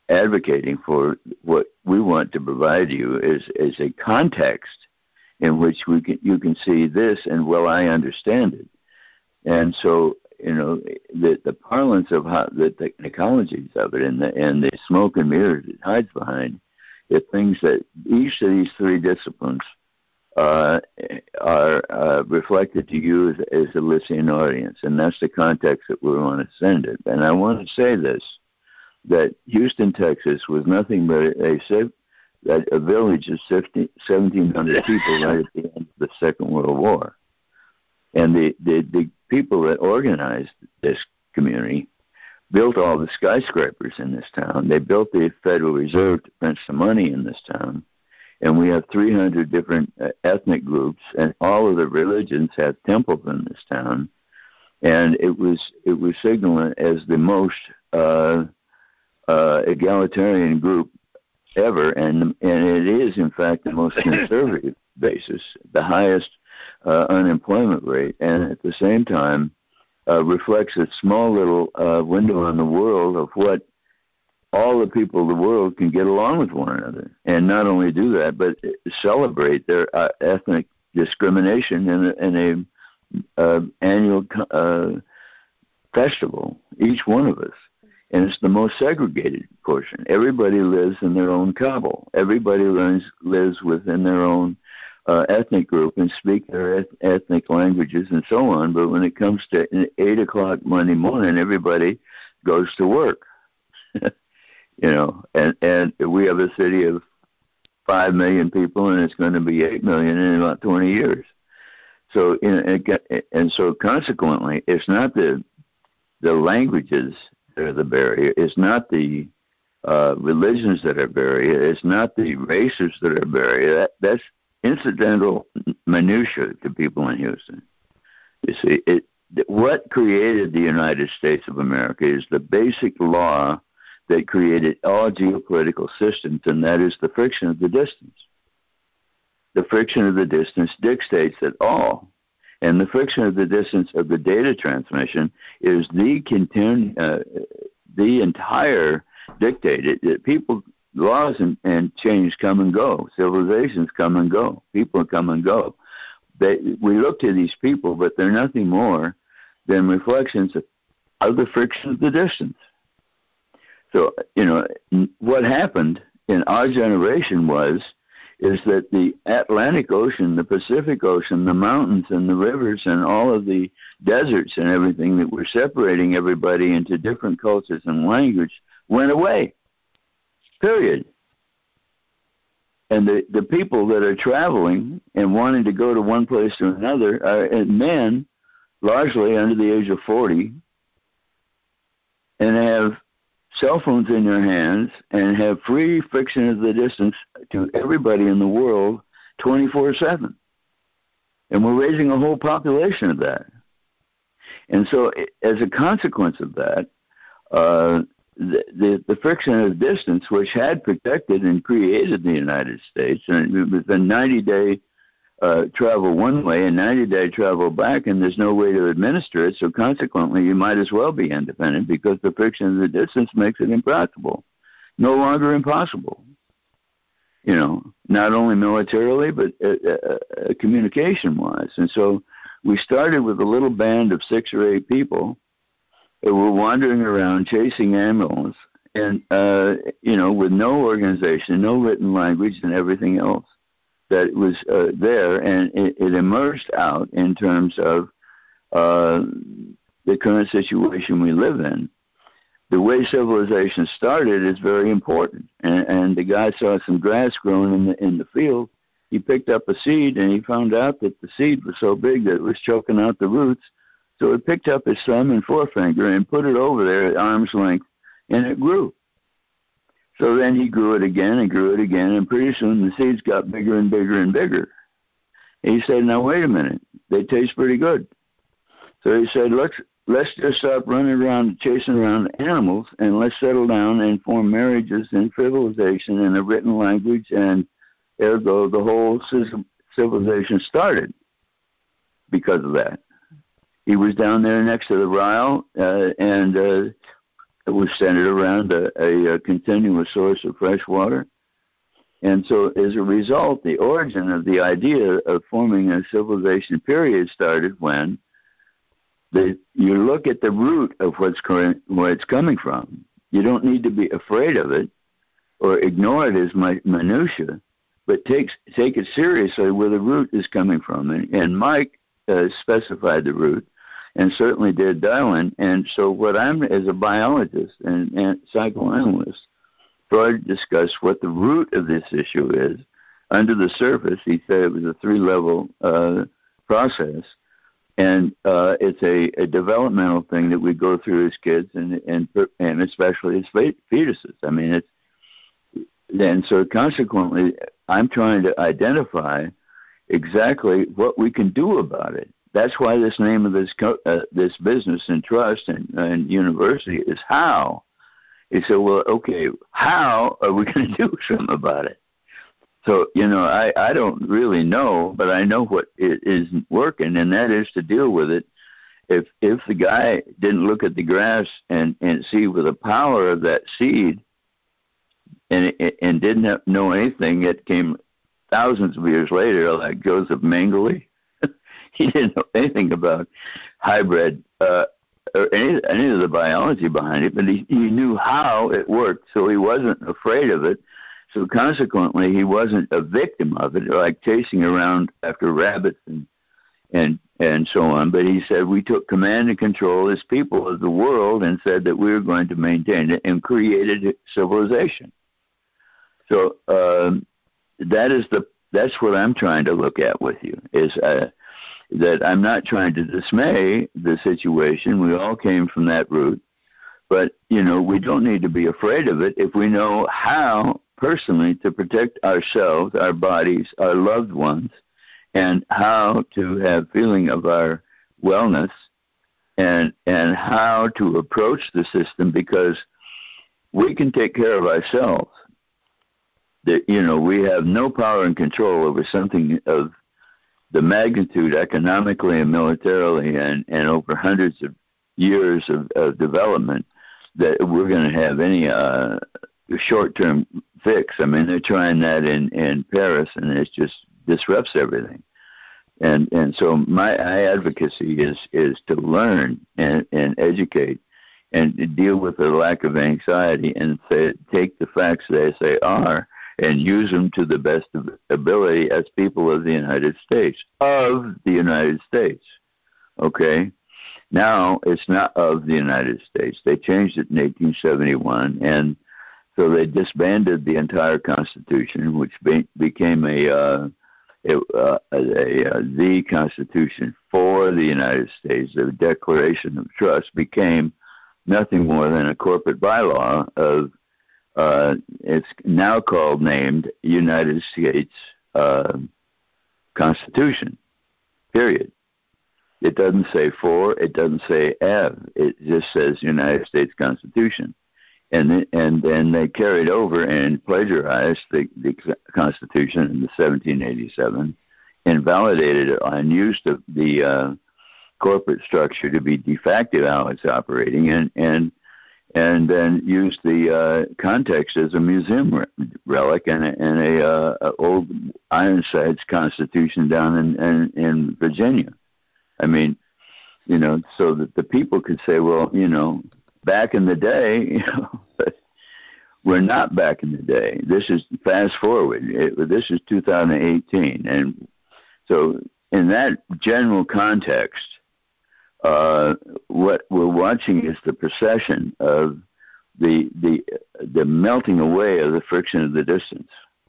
advocating for what we want to provide you is, is a context in which we can, you can see this and, well, I understand it. And so, you know, the, the parlance of how, the technicalities of it and the, and the smoke and mirrors it hides behind are things that each of these three disciplines uh, are uh, reflected to you as, as a listening audience. And that's the context that we want to send it. And I want to say this, that Houston, Texas was nothing but a, a, a village of seventeen hundred people right at the end of the Second World War. And the, the, the people that organized this community built all the skyscrapers in this town. They built the Federal Reserve to print some money in this town. And we have three hundred different uh, ethnic groups, and all of the religions have temples in this town. And it was it was signaled as the most uh, uh, egalitarian group ever, and and it is in fact the most conservative basis, the highest uh, unemployment rate, and at the same time uh, reflects a small little uh, window on the world of what all the people of the world can get along with one another, and not only do that, but celebrate their uh, ethnic discrimination in a, in a uh, annual uh, festival, each one of us. And it's the most segregated portion. Everybody lives in their own cabal. Everybody learns, lives within their own uh, ethnic group and speak their eth- ethnic languages and so on. But when it comes to eight o'clock Monday morning, everybody goes to work. You know, and, and we have a city of five million people, and it's going to be eight million in about twenty years. So, you know, it, and so consequently, it's not the the languages that are the barrier. It's not the uh, religions that are barrier. It's not the races that are barrier. That, that's incidental minutia to people in Houston. You see, it what created the United States of America is the basic law that created all geopolitical systems, and that is the friction of the distance. The friction of the distance dictates it all. And the friction of the distance of the data transmission is the content, uh, the entire dictated that people, laws and, and change come and go. Civilizations come and go. People come and go. They, we look to these people, but they're nothing more than reflections of, of the friction of the distance. So, you know, what happened in our generation was, is that the Atlantic Ocean, the Pacific Ocean, the mountains and the rivers and all of the deserts and everything that were separating everybody into different cultures and language went away, period. And the, the people that are traveling and wanting to go to one place to another are men, largely under the age of forty, and have cell phones in their hands and have free friction of the distance to everybody in the world twenty-four seven. And we're raising a whole population of that. And so as a consequence of that, uh, the, the, the friction of distance, which had protected and created the United States, and it was a ninety-day uh, travel one way and ninety-day travel back, and there's no way to administer it, so consequently you might as well be independent because the friction of the distance makes it impractical, no longer impossible, you know, not only militarily but uh, uh, uh, communication-wise. And so we started with a little band of six or eight people that were wandering around chasing animals and, uh, you know, with no organization, no written language and everything else that was uh, there, and it, it emerged out in terms of uh, the current situation we live in. The way civilization started is very important, and, and the guy saw some grass growing in the in the field. He picked up a seed, and he found out that the seed was so big that it was choking out the roots. So he picked up his thumb and forefinger and put it over there at arm's length, and it grew. So then he grew it again and grew it again, and pretty soon the seeds got bigger and bigger and bigger. And he said, now, wait a minute. They taste pretty good. So he said, let's, let's just stop running around chasing around animals, and let's settle down and form marriages and civilization in a written language, and ergo the whole civilization started because of that. He was down there next to the Ryle, uh, and uh, was centered around a, a, a continuous source of fresh water. And so as a result, the origin of the idea of forming a civilization period started when the, you look at the root of what's current, where it's coming from. You don't need to be afraid of it or ignore it as mi- minutia, but take, take it seriously where the root is coming from. And, and Mike uh, specified the root, and certainly did Darwin. And so what I'm, as a biologist and, and psychoanalyst, Freud discussed what the root of this issue is. Under the surface, he said it was a three-level uh, process, and uh, it's a, a developmental thing that we go through as kids, and and, and especially as fetuses. I mean, it's and so consequently, I'm trying to identify exactly what we can do about it. That's why this name of this co- uh, this business and trust and, and university is how. He said, well, okay, how are we going to do something about it? So, you know, I, I don't really know, but I know what it isn't working, and that is to deal with it. If if the guy didn't look at the grass and, and see with the power of that seed and and didn't have, know anything, it came thousands of years later, like Joseph Mengele. He didn't know anything about hybrid uh, or any, any of the biology behind it, but he, he knew how it worked, so he wasn't afraid of it. So consequently, he wasn't a victim of it, like chasing around after rabbits and and and so on. But he said we took command and control as people of the world and said that we were going to maintain it and created civilization. So um, that is the that's what I'm trying to look at with you is. Uh, that I'm not trying to dismay the situation. We all came from that root. But, you know, we don't need to be afraid of it if we know how personally to protect ourselves, our bodies, our loved ones, and how to have feeling of our wellness and and how to approach the system, because we can take care of ourselves. That, you know, we have no power and control over something of the magnitude economically and militarily and, and over hundreds of years of, of development that we're going to have any uh, short-term fix. I mean, they're trying that in, in Paris, and it just disrupts everything. And and so my, my advocacy is, is to learn and, and educate and to deal with the lack of anxiety and say, take the facts as they are and use them to the best of ability as people of the United States, of the United States, okay? Now it's not of the United States. They changed it in eighteen seventy-one, and so they disbanded the entire Constitution, which be, became a, uh, a, uh, a, a, a the Constitution for the United States. The Declaration of Trust became nothing more than a corporate bylaw of Uh, it's now called, named United States uh, Constitution, period. It doesn't say for, it doesn't say of, it just says United States Constitution. And th- and then they carried over and plagiarized the, the Constitution in the seventeen eighty-seven, invalidated it and used the, the uh, corporate structure to be de facto how it's operating, and, and and then used the uh, context as a museum re- relic and a, and a, uh, a old Ironsides Constitution down in, in, in Virginia. I mean, you know, so that the people could say, well, you know, back in the day, you know, but we're not back in the day. This is fast forward. It, this is two thousand eighteen. And so in that general context, Uh, what we're watching is the procession of the the the melting away of the friction of the distance,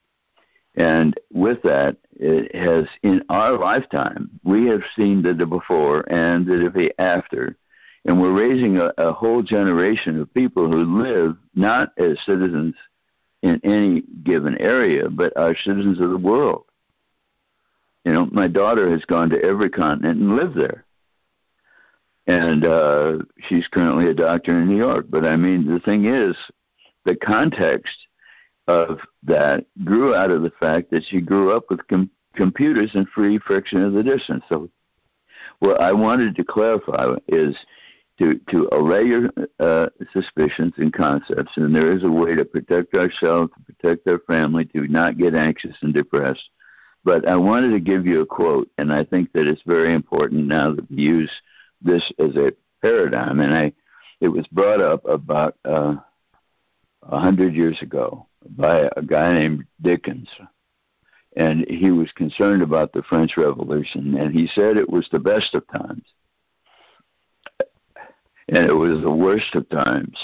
and with that, it has in our lifetime we have seen the, the before and the after, and we're raising a, a whole generation of people who live not as citizens in any given area, but are citizens of the world. You know, my daughter has gone to every continent and lived there. And uh, she's currently a doctor in New York. But, I mean, the thing is, the context of that grew out of the fact that she grew up with com- computers and free friction of the distance. So what I wanted to clarify is to, to allay your uh, suspicions and concepts, and there is a way to protect ourselves, to protect our family, to not get anxious and depressed. But I wanted to give you a quote, and I think that it's very important now that we use this as a paradigm. And I, it was brought up about uh, a hundred years ago by a guy named Dickens, and he was concerned about the French Revolution, and he said it was the best of times, and it was the worst of times.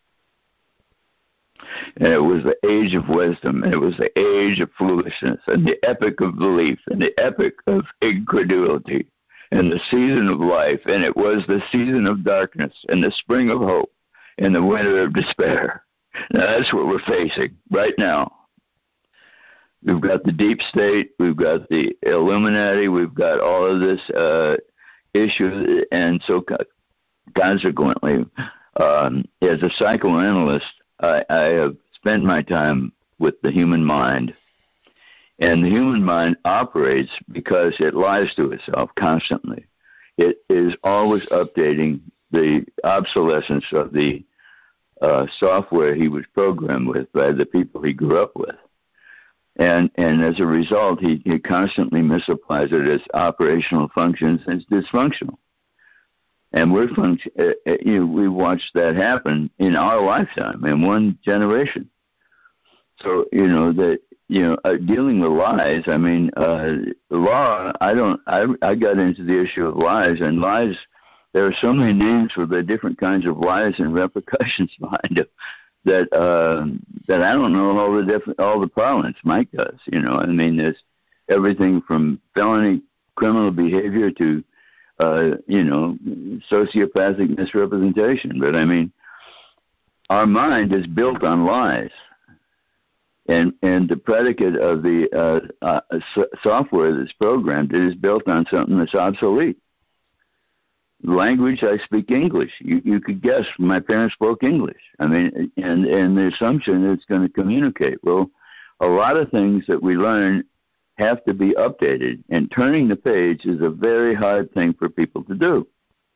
And it was the age of wisdom, and it was the age of foolishness, and the epoch of belief, and the epoch of incredulity, and the season of life, and it was the season of darkness, and the spring of hope, and the winter of despair. Now that's what we're facing right now. We've got the deep state, we've got the Illuminati, we've got all of this uh, issue, and so consequently, um, as a psychoanalyst, I, I have spent my time with the human mind, and the human mind operates because it lies to itself constantly. It is always updating the obsolescence of the uh, software he was programmed with by the people he grew up with. And and as a result, he, he constantly misapplies it as operational functions as dysfunctional. And we're function, uh, you know, we watched that happen in our lifetime, in one generation. So, you know, that, you know, uh, dealing with lies, I mean, uh, law, I don't, I, I got into the issue of lies, and lies, there are so many names for the different kinds of lies and repercussions behind them that, uh, that I don't know all the different, all the problems. Mike does, you know, I mean, there's everything from felony criminal behavior to, Uh, you know, sociopathic misrepresentation. But I mean, our mind is built on lies, and and the predicate of the uh, uh, so- software that's programmed it is built on something that's obsolete. Language, I speak English. You you could guess my parents spoke English. I mean, and and the assumption it's going to communicate. Well, a lot of things that we learn have to be updated, and turning the page is a very hard thing for people to do.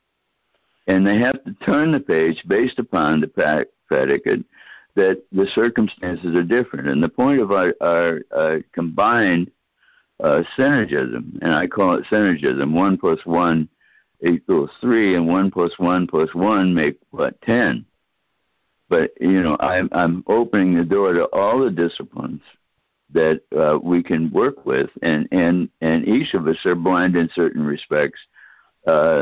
And they have to turn the page based upon the predicate that the circumstances are different. And the point of our, our uh, combined uh, synergism, and I call it synergism, one plus one equals three, and one plus one plus one make, what, ten? But, you know, I'm, I'm opening the door to all the disciplines that uh, we can work with, and, and, and each of us are blind in certain respects uh,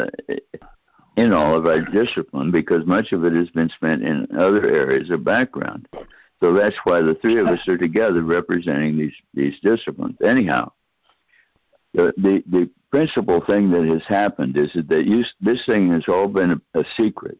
in all of our discipline, because much of it has been spent in other areas of background. So that's why the three of us are together representing these, these disciplines. Anyhow, the, the, the principal thing that has happened is that you, this thing has all been a, a secret.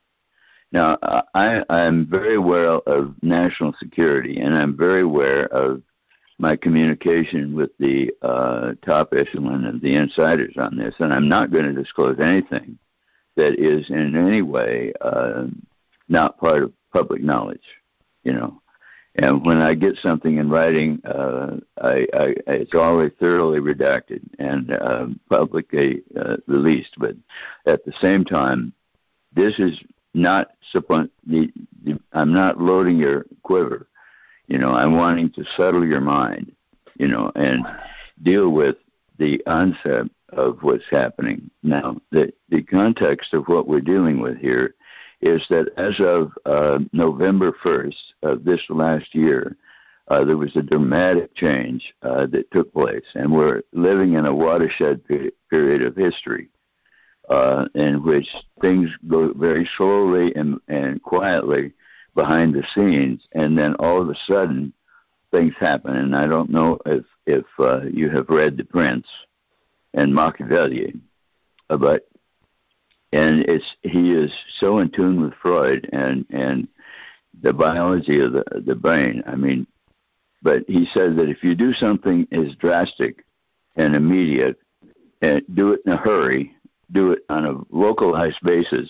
Now, I, I'm very aware of national security, and I'm very aware of my communication with the uh, top echelon of the insiders on this, and I'm not going to disclose anything that is in any way uh, not part of public knowledge, you know. And when I get something in writing, uh, I, I, it's always thoroughly redacted and uh, publicly uh, released. But at the same time, this is not supposed. I'm not loading your quiver. You know, I'm wanting to settle your mind, you know, and deal with the concept of what's happening. Now, the, the context of what we're dealing with here is that as of uh, November first of this last year, uh, there was a dramatic change uh, that took place, and we're living in a watershed period, period of history uh, in which things go very slowly and, and quietly behind the scenes, and then all of a sudden things happen. And I don't know if if uh, you have read The Prince and Machiavelli, uh, but and it's he is so in tune with Freud and and the biology of the the brain. I mean, but he said that if you do something as drastic and immediate, and do it in a hurry, do it on a localized basis,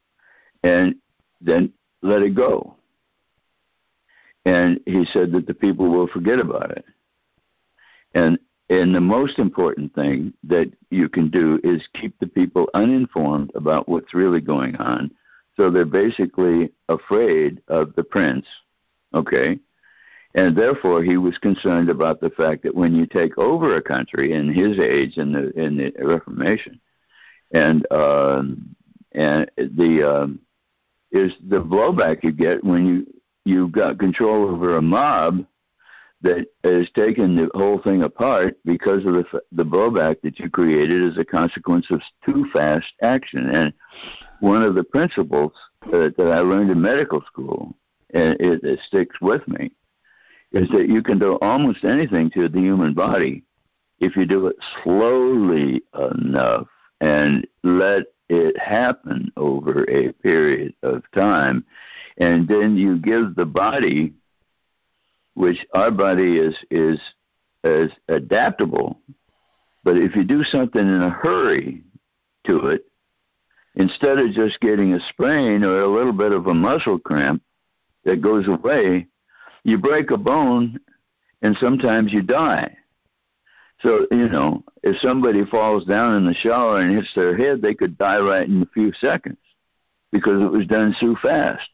and then let it go. And he said that the people will forget about it. And and the most important thing that you can do is keep the people uninformed about what's really going on. So they're basically afraid of the prince, okay? And therefore, he was concerned about the fact that when you take over a country in his age, in the in the Reformation, and uh, and the um, is the blowback you get when you you've got control over a mob that has taken the whole thing apart because of the the blowback that you created as a consequence of too fast action. And one of the principles uh, that I learned in medical school, and it, it sticks with me, is that you can do almost anything to the human body if you do it slowly enough and let it happen over a period of time. And then you give the body, which our body is is is adaptable, but if you do something in a hurry to it, instead of just getting a sprain or a little bit of a muscle cramp that goes away, you break a bone and sometimes you die. So, you know, if somebody falls down in the shower and hits their head, they could die right in a few seconds because it was done so fast.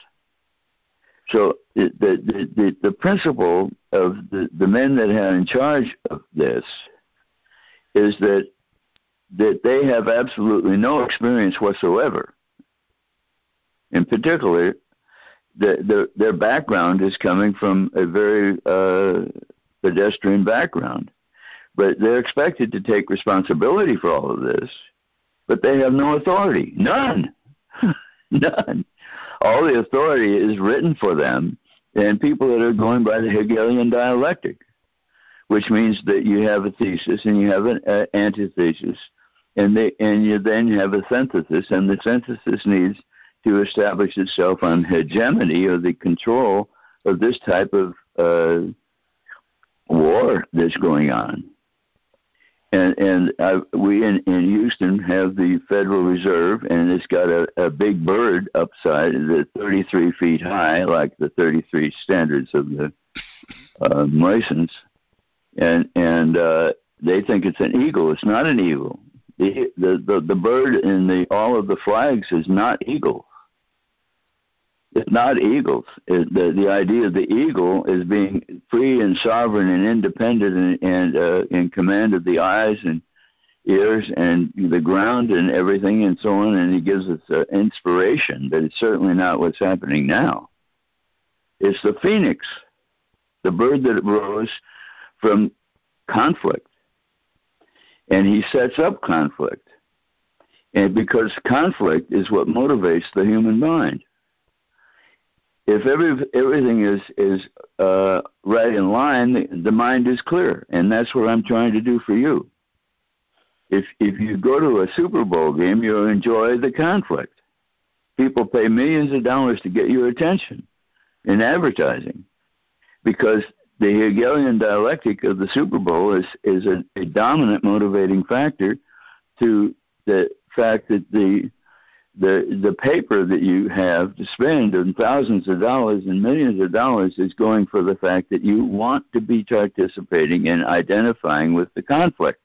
So the the, the, the principle of the, the men that are in charge of this is that that they have absolutely no experience whatsoever. In particular, the, the, their background is coming from a very uh, pedestrian background. But they're expected to take responsibility for all of this, but they have no authority. None. None. All the authority is written for them and people that are going by the Hegelian dialectic, which means that you have a thesis and you have an uh, antithesis, and, they, and you then have a synthesis, and the synthesis needs to establish itself on hegemony or the control of this type of uh, war that's going on. And, and uh, we in, in Houston have the Federal Reserve, and it's got a, a big bird upside that's thirty-three feet high, like the thirty-three standards of the uh, Masons. And and uh, they think it's an eagle. It's not an eagle. The the the, the bird in the all of the flags is not eagle. It's not eagles. It, the the idea of the eagle is being free and sovereign and independent and, and uh, in command of the eyes and ears and the ground and everything and so on. And he gives us uh, inspiration, but it's certainly not what's happening now. It's the phoenix, the bird that rose from conflict, and he sets up conflict, and because conflict is what motivates the human mind. If every, everything is is uh, right in line, the, the mind is clear, and that's what I'm trying to do for you. If if you go to a Super Bowl game, you'll enjoy the conflict. People pay millions of dollars to get your attention in advertising, because the Hegelian dialectic of the Super Bowl is is a, a dominant motivating factor to the fact that the The the paper that you have to spend and thousands of dollars and millions of dollars is going for the fact that you want to be participating in identifying with the conflict.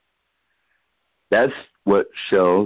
That's what sells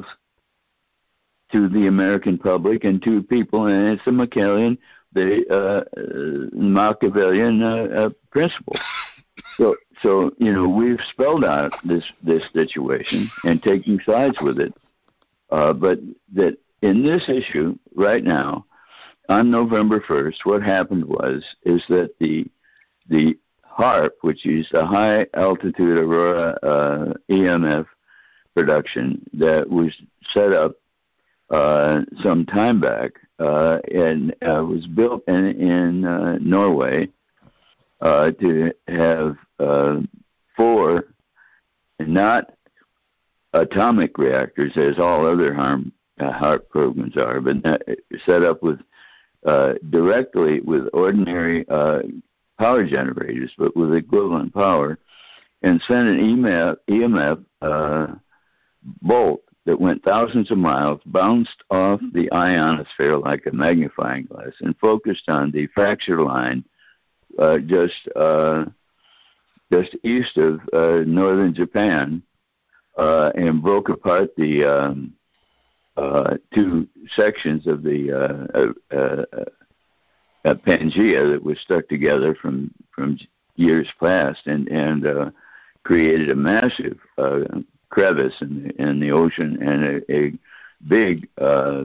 to the American public and to people, and it's a Machiavellian, the uh, Machiavellian uh, uh, principle. So, so you know, we've spelled out this this situation and taking sides with it. Uh, but that in this issue right now, on November first, what happened was is that the the HAARP, which is the high altitude aurora uh, E M F production that was set up uh, some time back uh, and uh, was built in, in uh, Norway uh, to have uh, four not atomic reactors, as all other harm, uh, HAARP programs are, but not set up with uh, directly with ordinary uh, power generators, but with equivalent power, and sent an E M F uh, bolt that went thousands of miles, bounced off the ionosphere like a magnifying glass, and focused on the fracture line uh, just uh, just east of uh, northern Japan, uh, and broke apart the um, uh, two sections of the uh, uh, uh, Pangea that was stuck together from from years past, and and uh, created a massive uh, crevice in the, in the ocean and a, a big uh,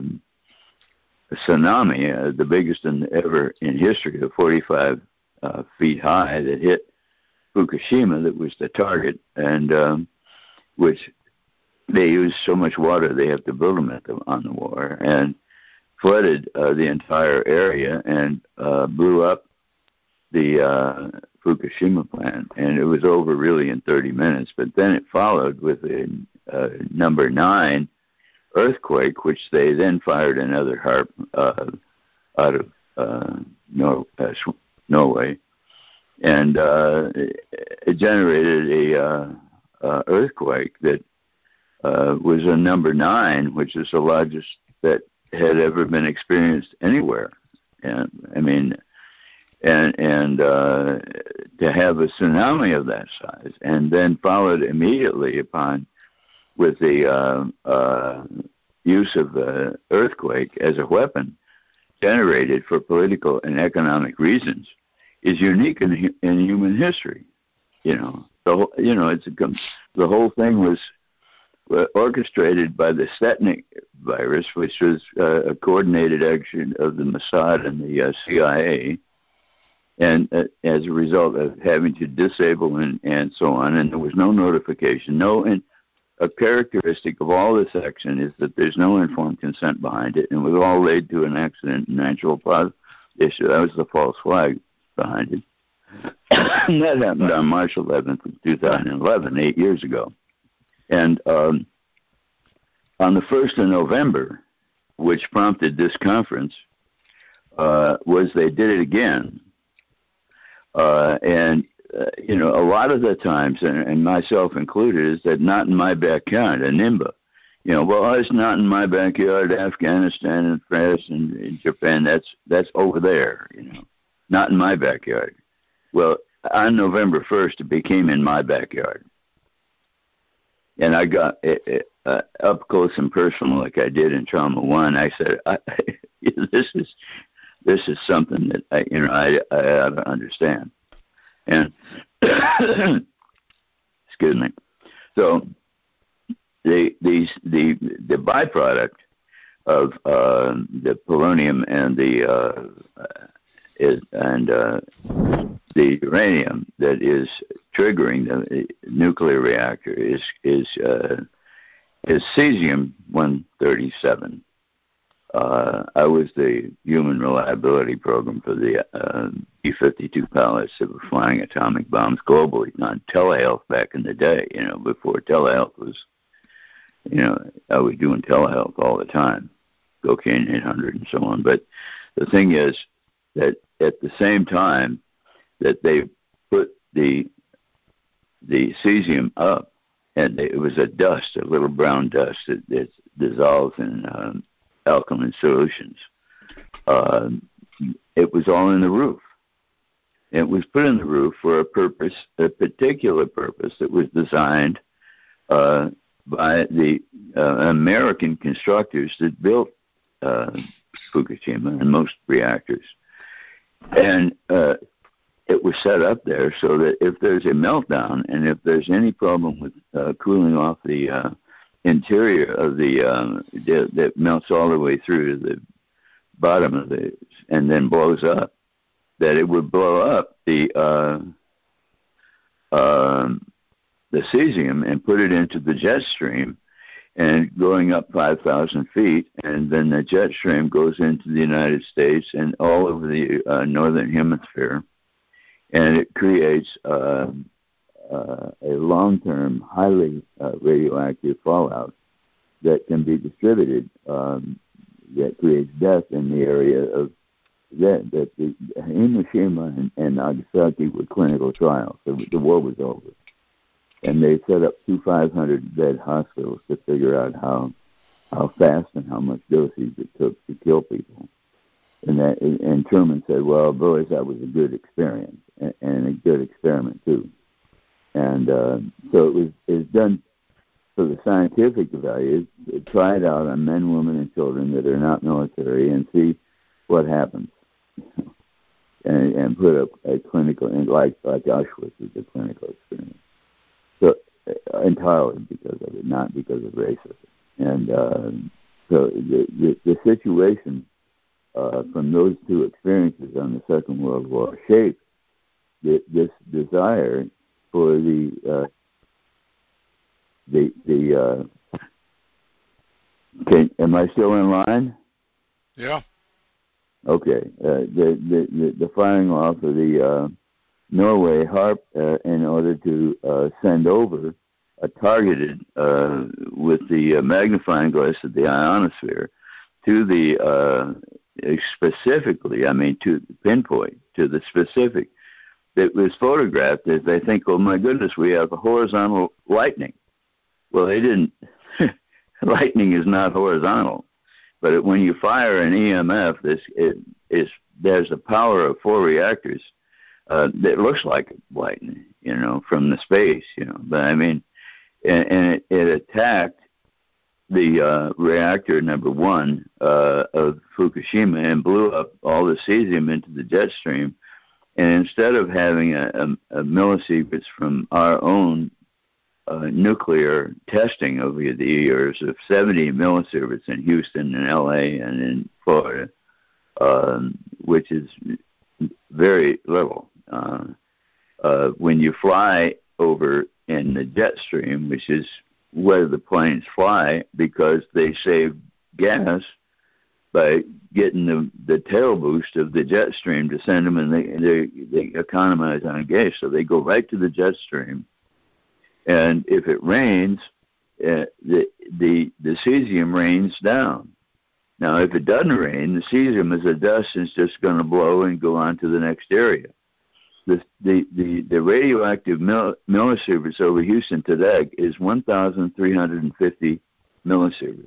tsunami, uh, the biggest in, ever in history, of forty-five uh, feet high, that hit Fukushima, that was the target, and um, which they use so much water they have to build them at the, on the water, and flooded uh, the entire area and uh, blew up the uh, Fukushima plant, and it was over really in thirty minutes. But then it followed with a uh, number nine earthquake, which they then fired another HAARP uh, out of uh, Nor- uh, Norway, and uh, it generated a uh, uh, earthquake that uh, was a number nine, which is the largest that had ever been experienced anywhere. And I mean, and and uh, to have a tsunami of that size, and then followed immediately upon with the uh, uh, use of the earthquake as a weapon generated for political and economic reasons, is unique in in human history. You know, the whole, you know, it's a, the whole thing was orchestrated by the Sputnik virus, which was uh, a coordinated action of the Mossad and the uh, C I A, and uh, as a result of having to disable and, and so on, and there was no notification, no, and a characteristic of all this action is that there's no informed consent behind it, and it was all laid to an accident and natural issue. That was the false flag behind it. And that happened on March eleventh of two thousand eleven, eight years ago. And um, on the first of November, which prompted this conference, uh, was they did it again. Uh, and, uh, you know, a lot of the times, and, and myself included, is that not in my backyard, a NIMBA. You know, well, it's not in my backyard, Afghanistan and France and, and Japan, that's that's over there, you know, not in my backyard. Well, on November first, it became in my backyard. And I got it, it, uh, up close and personal, like I did in Trauma One. I said, I, I, "This is this is something that I, you know, I I ought to understand." And excuse me. So the these the the byproduct of uh, the polonium and the uh, is, and uh, the uranium that is triggering the nuclear reactor is is uh, is cesium one thirty-seven. Uh, I was the human reliability program for the uh, B fifty-two pilots that were flying atomic bombs globally on telehealth back in the day. You know, before telehealth was, you know, I was doing telehealth all the time, cocaine eight hundred and so on. But the thing is that at the same time that they put the the cesium up, and it was a dust, a little brown dust that, that dissolves in um, alkaline solutions. Uh, it was all in the roof. It was put in the roof for a purpose, a particular purpose that was designed uh, by the uh, American constructors that built uh, Fukushima and most reactors. And uh, it was set up there so that if there's a meltdown and if there's any problem with uh, cooling off the uh, interior of the um, that, that melts all the way through to the bottom of the and then blows up, that it would blow up the uh, uh, the cesium and put it into the jet stream, and going up five thousand feet, and then the jet stream goes into the United States and all over the uh, northern hemisphere. And it creates uh, uh, a long-term, highly uh, radioactive fallout that can be distributed. Um, that creates death in the area of that. That the, Hiroshima and, and Nagasaki were clinical trials. The, the war was over, and they set up two five hundred bed hospitals to figure out how how fast and how much dosage it took to kill people. And that, and Truman said, "Well, boys, that was a good experience and, and a good experiment too." And uh, so it was, it was done for the scientific value. Try it out on men, women, and children that are not military and see what happens. and, and put a, a clinical, like, like Auschwitz is a clinical experience. So uh, entirely because of it, not because of racism. And uh, so the, the, the situation uh, from those two experiences on the Second World War shaped the, this desire for the uh, the the. Uh, can, am I still in line? Yeah. Okay. Uh, the, the the the firing off of the uh, Norway HARP uh, in order to uh, send over a targeted uh, with the uh, magnifying glass of the ionosphere to the uh, specifically, I mean, to pinpoint to the specific that was photographed as they think, oh my goodness, we have a horizontal lightning. Well, they didn't. Lightning is not horizontal, but it, when you fire an E M F, this it is there's a power of four reactors uh, that looks like lightning, you know, from the space, you know. But I mean, and, and it, it attacked the uh, reactor number one uh, of Fukushima and blew up all the cesium into the jet stream. And instead of having a, a, a millisieverts from our own uh, nuclear testing over the years of seventy millisieverts in Houston and L A and in Florida, um, which is very little. Uh, uh, when you fly over in the jet stream, which is where the planes fly because they save gas by getting the, the tail boost of the jet stream to send them, and they, they they economize on gas, so they go right to the jet stream. And if it rains, uh, the the the cesium rains down. Now, if it doesn't rain, the cesium as a dust is just going to blow and go on to the next area. The the the, the radioactive mil, millisieverts over Houston today is one thousand three hundred fifty millisieverts.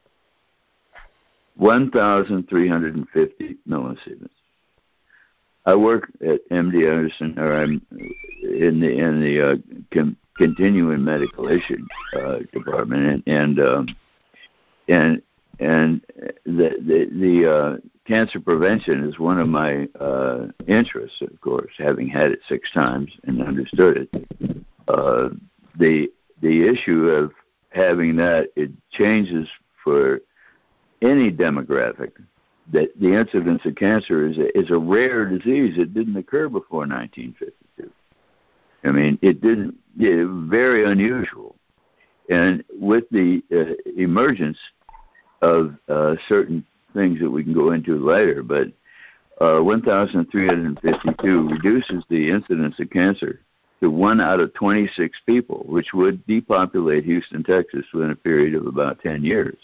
one thousand three hundred fifty millisieverts. I work at M D Anderson, or I'm in the in the uh, com, continuing medical issue uh, department, and and um, and and the the, the uh, cancer prevention is one of my uh, interests, of course, having had it six times and understood it. Uh, the the issue of having that, it changes for any demographic, that the incidence of cancer is a, is a rare disease. It didn't occur before nineteen fifty-two. I mean, it didn't, it, very unusual. And with the uh, emergence of uh, certain things that we can go into later, but uh, one thousand three hundred fifty-two reduces the incidence of cancer to one out of twenty-six people, which would depopulate Houston, Texas within a period of about ten years.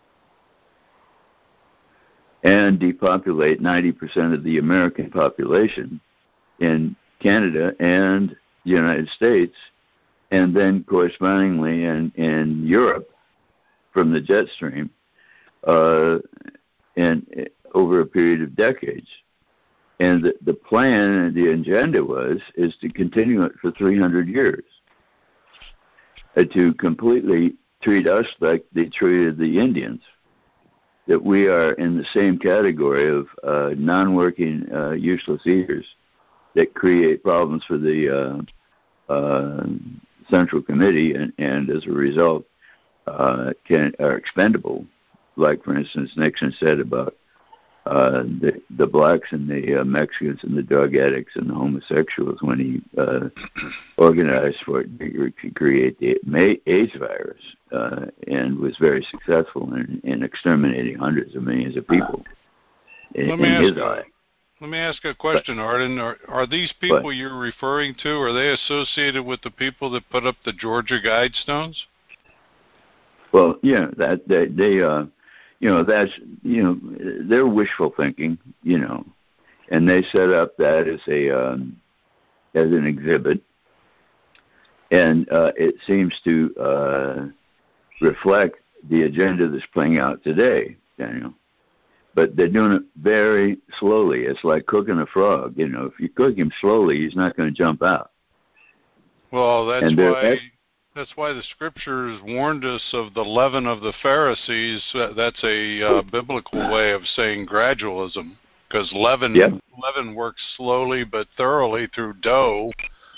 And depopulate ninety percent of the American population in Canada and the United States, and then correspondingly in, in Europe from the jet stream, uh, and over a period of decades. And the, the plan and the agenda was is to continue it for three hundred years, uh, to completely treat us like they treated the Indians. That we are in the same category of uh, non-working, uh, useless eaters that create problems for the uh, uh, Central Committee, and, and as a result, uh, can are expendable. Like, for instance, Nixon said about uh, the, the blacks and the uh, Mexicans and the drug addicts and the homosexuals when he uh, organized for it to create the AIDS virus, uh, and was very successful in, in exterminating hundreds of millions of people in, let me in ask his a, eye. Let me ask a question, but, Arden. Are, are these people but, you're referring to, are they associated with the people that put up the Georgia Guidestones? Well, yeah, that they, they uh, you know, that's, you know, they're wishful thinking, you know, and they set up that as a um, as an exhibit, and uh, it seems to uh, reflect the agenda that's playing out today, Daniel. But they're doing it very slowly. It's like cooking a frog. You know, if you cook him slowly, he's not going to jump out. Well, that's and there, why that's, that's why the Scriptures warned us of the leaven of the Pharisees. That's a uh, biblical way of saying gradualism, because leaven yeah. leaven works slowly but thoroughly through dough.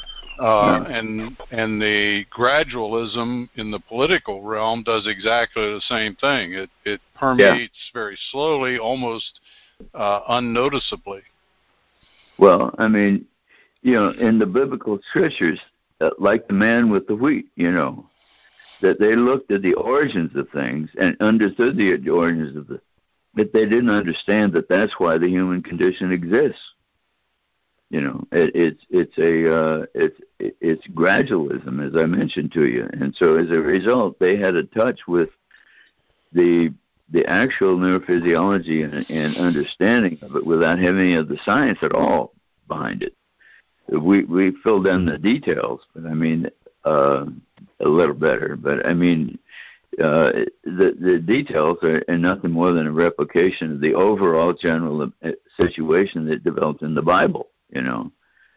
Uh, and and the gradualism in the political realm does exactly the same thing. It it permeates yeah. very slowly, almost uh, unnoticeably. Well, I mean, you know, in the biblical scriptures, uh, like the man with the wheat, you know, that they looked at the origins of things and understood the origins of the, but they didn't understand that that's why the human condition exists. You know, it, it's it's a uh, it's it's gradualism, as I mentioned to you, and so as a result, they had a touch with the the actual neurophysiology and, and understanding of it without having any of the science at all behind it. We we filled in the details, but I mean uh, a little better. But I mean, uh, the the details are, are nothing more than a replication of the overall general situation that developed in the Bible. You know,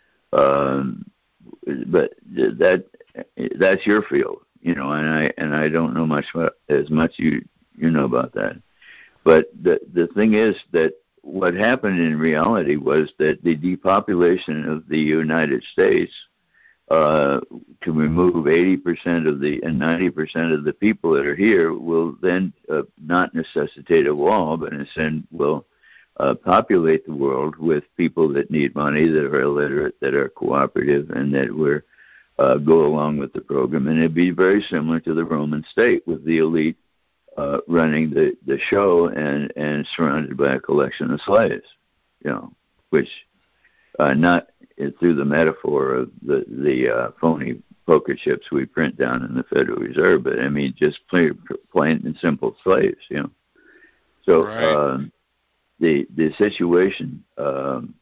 um, but that that's your field, you know, and I and I don't know much as much you you know about that. But the the thing is that what happened in reality was that the depopulation of the United States uh, to remove eighty percent of the and ninety percent of the people that are here will then uh, not necessitate a wall, but instead will Uh, populate the world with people that need money, that are illiterate, that are cooperative, and that will uh, go along with the program. And it'd be very similar to the Roman state, with the elite uh, running the, the show and, and surrounded by a collection of slaves, you know, which uh, not through the metaphor of the, the uh, phony poker chips we print down in the Federal Reserve, but I mean just plain, plain and simple slaves, you know. So, right. um, the the situation, um,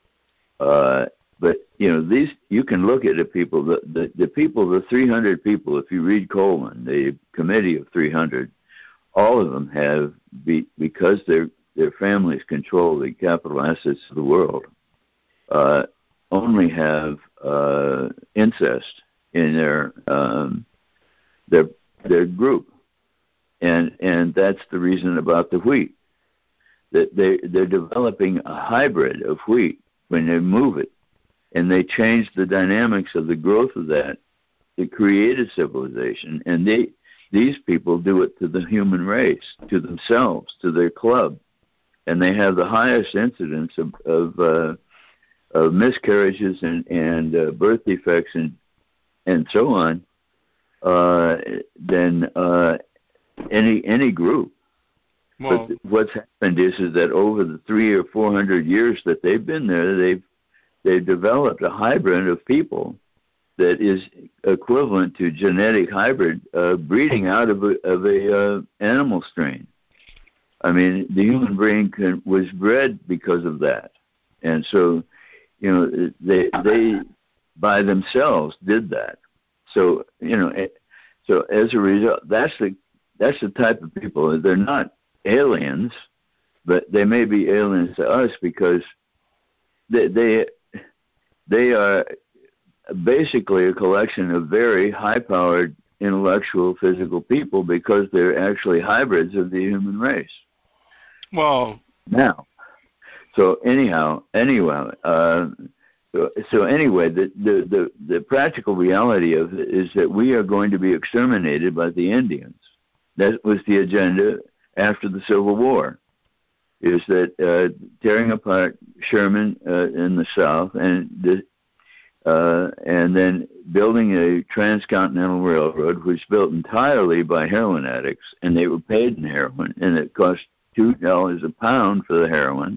uh, but you know these you can look at the people, the, the the people, the three hundred people. If you read Coleman, the committee of three hundred, all of them have be, because their their families control the capital assets of the world, uh, only have uh, incest in their um, their their group, and and that's the reason about the wheat. That they they're developing a hybrid of wheat when they move it, and they change the dynamics of the growth of that that created civilization. And they these people do it to the human race, to themselves, to their club, and they have the highest incidence of of, uh, of miscarriages and and uh, birth defects and and so on uh, than uh, any any group. Well, but what's happened is, is that over the three or four hundred years that they've been there, they've they've developed a hybrid of people that is equivalent to genetic hybrid uh, breeding out of a, of a uh, animal strain. I mean, the human brain can, was bred because of that, and so you know they they by themselves did that. So you know, so as a result, that's the that's the type of people. They're not aliens, but they may be aliens to us because they they they are basically a collection of very high-powered intellectual, physical people because they're actually hybrids of the human race. Well, now, so anyhow, anyway, uh, so, so anyway, the, the the the practical reality of it is that we are going to be exterminated by the Indians. That was the agenda after the Civil War, is that uh, tearing apart Sherman uh, in the South and the, uh, and then building a transcontinental railroad, which was built entirely by heroin addicts, and they were paid in heroin, and it cost two dollars a pound for the heroin.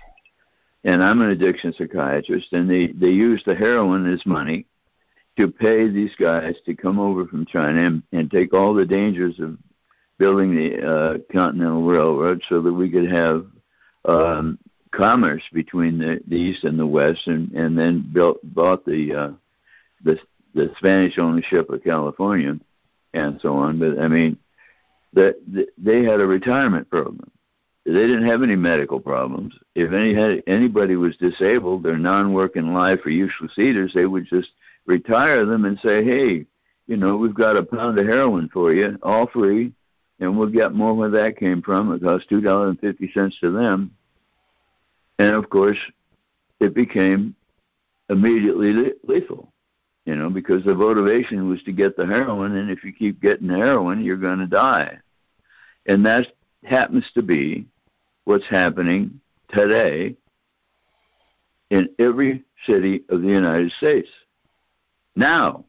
And I'm an addiction psychiatrist, and they, they use the heroin as money to pay these guys to come over from China and, and take all the dangers of building the uh, Continental Railroad so that we could have um, commerce between the, the East and the West, and, and then built bought the, uh, the the Spanish ownership of California and so on. But I mean, that the, they had a retirement program. They didn't have any medical problems. If any had, anybody was disabled or non-working life or useless eaters, they would just retire them and say, hey, you know, we've got a pound of heroin for you, all free, and we'll get more where that came from. It cost two dollars and fifty cents to them. And, of course, it became immediately lethal, you know, because the motivation was to get the heroin, and if you keep getting the heroin, you're going to die. And that happens to be what's happening today in every city of the United States. Now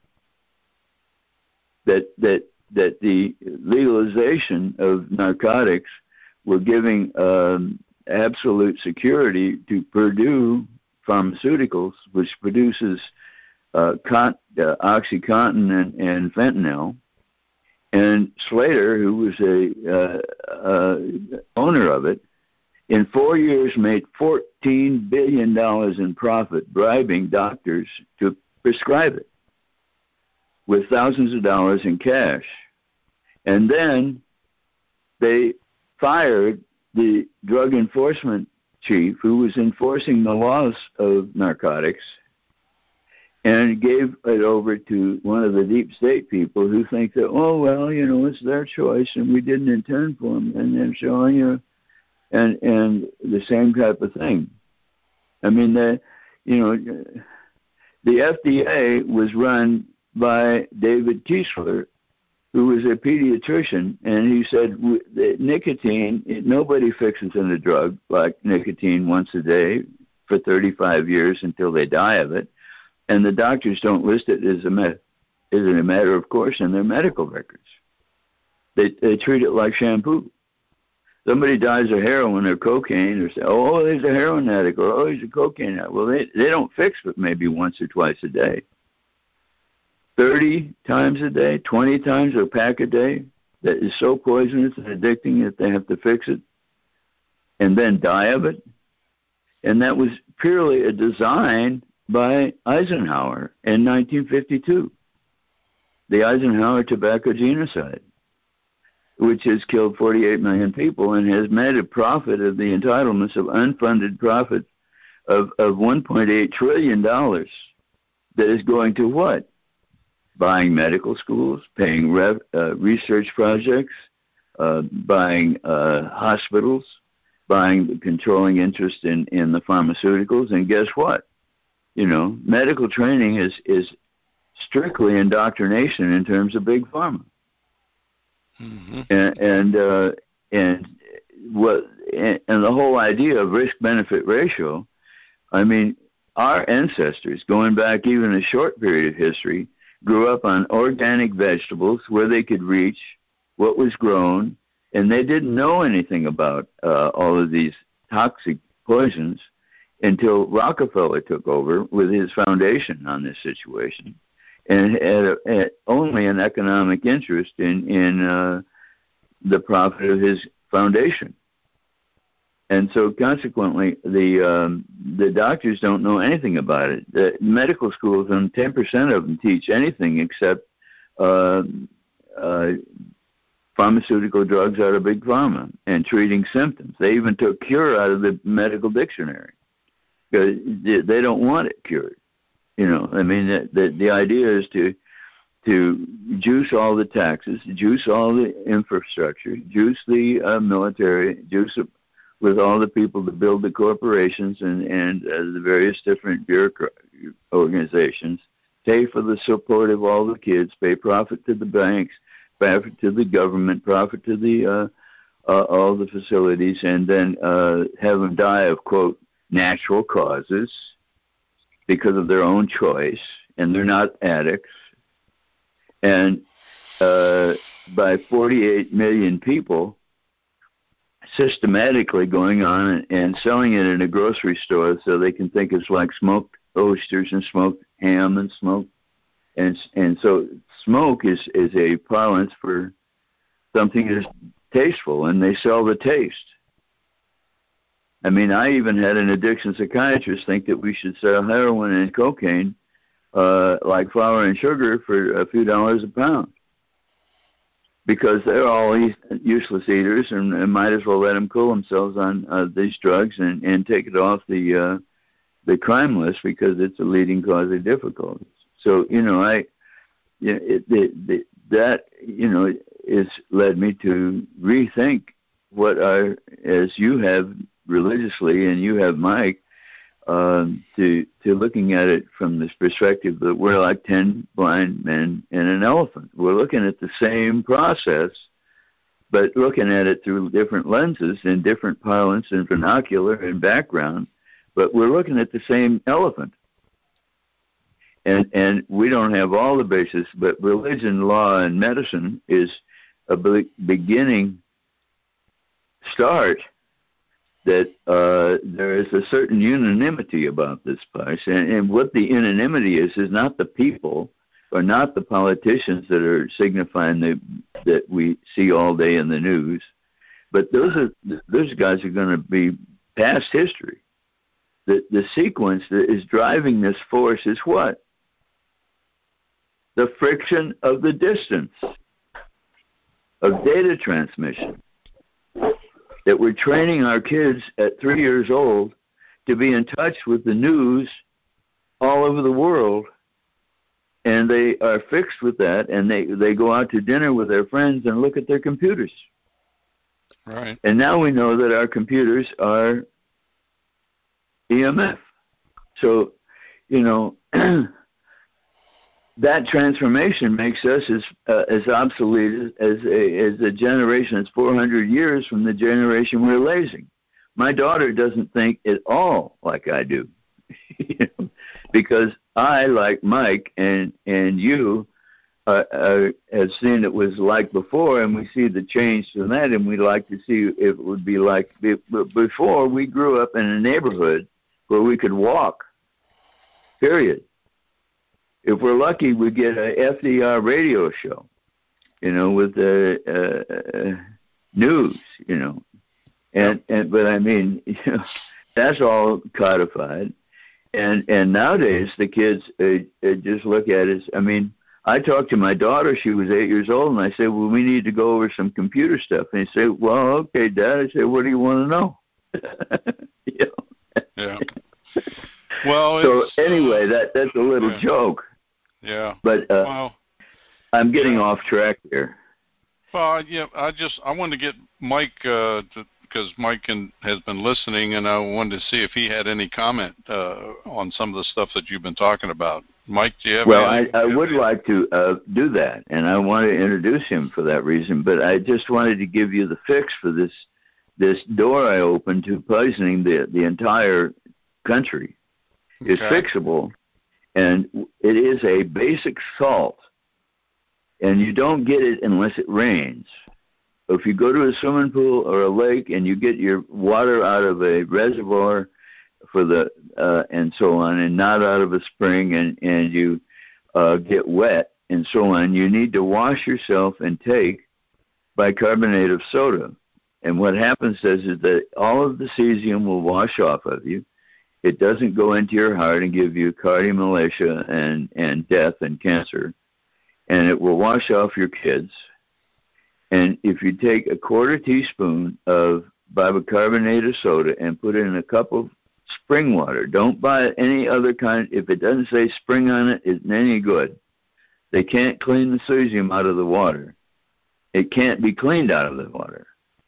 that that that the legalization of narcotics were giving um, absolute security to Purdue Pharmaceuticals, which produces uh, con- uh, OxyContin and, and fentanyl, and Slater, who was a uh, uh, owner of it, in four years made fourteen billion dollars in profit, bribing doctors to prescribe it with thousands of dollars in cash. And then they fired the drug enforcement chief who was enforcing the laws of narcotics and gave it over to one of the deep state people who think that, oh, well, you know, it's their choice and we didn't intend for them. And they're showing you, and, and the same type of thing. I mean, the, you know, the F D A was run by David Kiesler, who was a pediatrician, and he said that nicotine, nobody fixes in a drug like nicotine once a day for thirty-five years until they die of it, and the doctors don't list it as a, met, as a matter of course in their medical records. They, they treat it like shampoo. Somebody dies of heroin or cocaine, or say, oh, there's a heroin addict, or oh, he's a cocaine addict. Well, they, they don't fix it maybe once or twice a day. thirty times a day, twenty times a pack a day that is so poisonous and addicting that they have to fix it and then die of it. And that was purely a design by Eisenhower in nineteen fifty-two, the Eisenhower tobacco genocide, which has killed forty-eight million people and has made a profit of the entitlements of unfunded profit of, of one point eight trillion dollars that is going to what? Buying medical schools, paying rev, uh, research projects, uh, buying uh, hospitals, buying the controlling interest in, in the pharmaceuticals. And guess what? You know, medical training is, is strictly indoctrination in terms of big pharma. Mm-hmm. And and, uh, and what and, and the whole idea of risk-benefit ratio, I mean, our ancestors, going back even a short period of history, grew up on organic vegetables where they could reach what was grown, and they didn't know anything about uh, all of these toxic poisons until Rockefeller took over with his foundation on this situation, and had, a, had only an economic interest in, in uh, the profit of his foundation. And so consequently, the um, the doctors don't know anything about it. The medical schools, and ten percent of them teach anything except uh, uh, pharmaceutical drugs out of big pharma and treating symptoms. They even took cure out of the medical dictionary because they don't want it cured. You know, I mean, the, the, the idea is to to juice all the taxes, juice all the infrastructure, juice the uh, military, juice it with all the people that build the corporations and, and uh, the various different bureaucrat organizations, pay for the support of all the kids, pay profit to the banks, profit to the government, profit to the uh, uh, all the facilities, and then uh, have them die of, quote, natural causes because of their own choice, and they're not addicts. And uh, by forty-eight million people systematically going on and selling it in a grocery store so they can think it's like smoked oysters and smoked ham and smoked. And and so smoke is, is a parlance for something that's tasteful, and they sell the taste. I mean, I even had an addiction psychiatrist think that we should sell heroin and cocaine uh, like flour and sugar for a few dollars a pound, because they're all useless eaters and, and might as well let them cool themselves on uh, these drugs and, and take it off the uh, the crime list because it's a leading cause of difficulties. So, you know, I, you know, it, it, it, that, you know, has led me to rethink what are, as you have religiously and you have, Mike, um, to to looking at it from this perspective that we're like ten blind men and an elephant. We're looking at the same process, but looking at it through different lenses and different parlance and vernacular and background, but we're looking at the same elephant. And and we don't have all the basis, but religion, law, and medicine is a be- beginning start that uh, there is a certain unanimity about this place. And, and what the unanimity is, is not the people or not the politicians that are signifying the, that we see all day in the news, but those are those guys are going to be past history. The, the sequence that is driving this force is what? The friction of the distance, of data transmission. That we're training our kids at three years old to be in touch with the news all over the world, and they are fixed with that, and they, they go out to dinner with their friends and look at their computers. Right. And now we know that our computers are E M F. So, you know, that transformation makes us as uh, as obsolete as a, as a generation that's four hundred years from the generation we're raising. My daughter doesn't think at all like I do, you know, because I, like Mike and and you, uh, uh, have seen it was like before, and we see the change from that, and we'd like to see if it would be like before. We grew up in a neighborhood where we could walk, period. If we're lucky, we get a F D R radio show, you know, with the uh, uh, news, you know, and and but I mean, you know, that's all codified, and and nowadays the kids uh, uh, just look at it. I mean, I talked to my daughter; she was eight years old, and I said, "Well, we need to go over some computer stuff." And he said, "Well, okay, Dad." I said, "What do you want to know?" you know? Yeah. Well, so anyway, that that's a little yeah. joke. Yeah. But uh, well, I'm getting yeah. off track here. Well, yeah, I just I wanted to get Mike uh, to, because Mike can, has been listening, and I wanted to see if he had any comment uh, on some of the stuff that you've been talking about. Mike, do you have well, anything? I, I would like to uh, do that, and I want to introduce him for that reason. But I just wanted to give you the fix for this this door I opened to poisoning the the entire country. Okay. Is fixable. And it is a basic salt, and you don't get it unless it rains. If you go to a swimming pool or a lake and you get your water out of a reservoir for the uh, and so on, and not out of a spring, and and you uh, get wet and so on, you need to wash yourself and take bicarbonate of soda. And what happens is, is that all of the cesium will wash off of you. It doesn't go into your heart and give you cardiomalacia and, and death and cancer. And it will wash off your kids. And if you take a quarter teaspoon of bicarbonate of soda and put it in a cup of spring water, don't buy any other kind. If it doesn't say spring on it, it's any good. They can't clean the cesium out of the water. It can't be cleaned out of the water.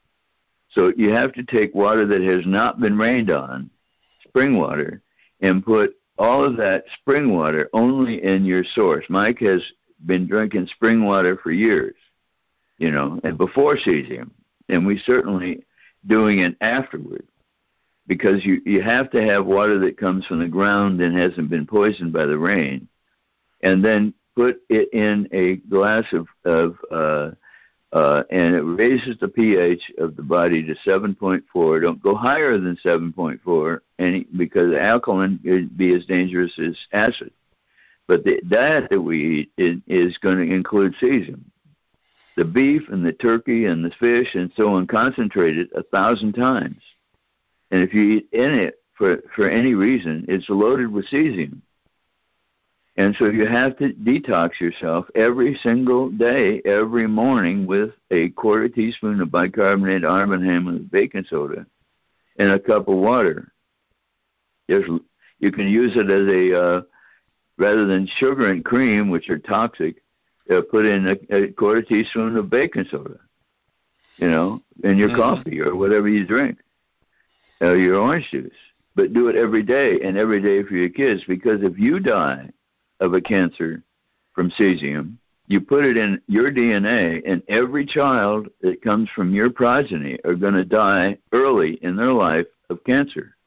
So you have to take water that has not been rained on, spring water, and put all of that spring water only in your source. Mike has been drinking spring water for years, you know, and before cesium, and we certainly doing it afterward, because you, you have to have water that comes from the ground and hasn't been poisoned by the rain, and then put it in a glass of, of uh, Uh, and it raises the pH of the body to seven point four. Don't go higher than seven point four, any, because alkaline would be as dangerous as acid. But the diet that we eat is, is going to include cesium. The beef and the turkey and the fish and so on, concentrated a thousand times. And if you eat in it for, for any reason, it's loaded with cesium. And so you have to detox yourself every single day, every morning, with a quarter teaspoon of bicarbonate, Armenham, and baking soda in a cup of water. There's, you can use it as a uh, rather than sugar and cream, which are toxic, uh, put in a, a quarter teaspoon of baking soda, you know, in your mm-hmm. coffee or whatever you drink, or your orange juice. But do it every day and every day for your kids, because if you die of a cancer from cesium, you put it in your D N A, and every child that comes from your progeny are going to die early in their life of cancer.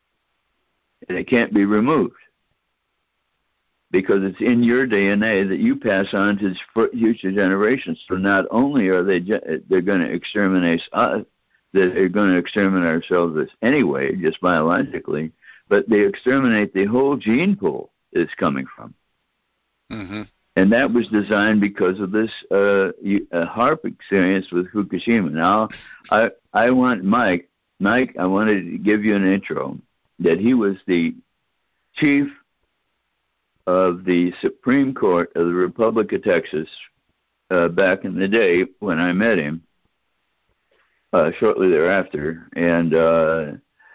And it can't be removed because it's in your D N A that you pass on to future generations. So not only are they they're going to exterminate us, that they're going to exterminate ourselves anyway, just biologically, but they exterminate the whole gene pool it's coming from. Mm-hmm. And that was designed because of this uh, uh, HAARP experience with Fukushima. Now, I I want Mike, Mike, I wanted to give you an intro that he was the chief of the Supreme Court of the Republic of Texas uh, back in the day when I met him. Uh, shortly thereafter, and uh,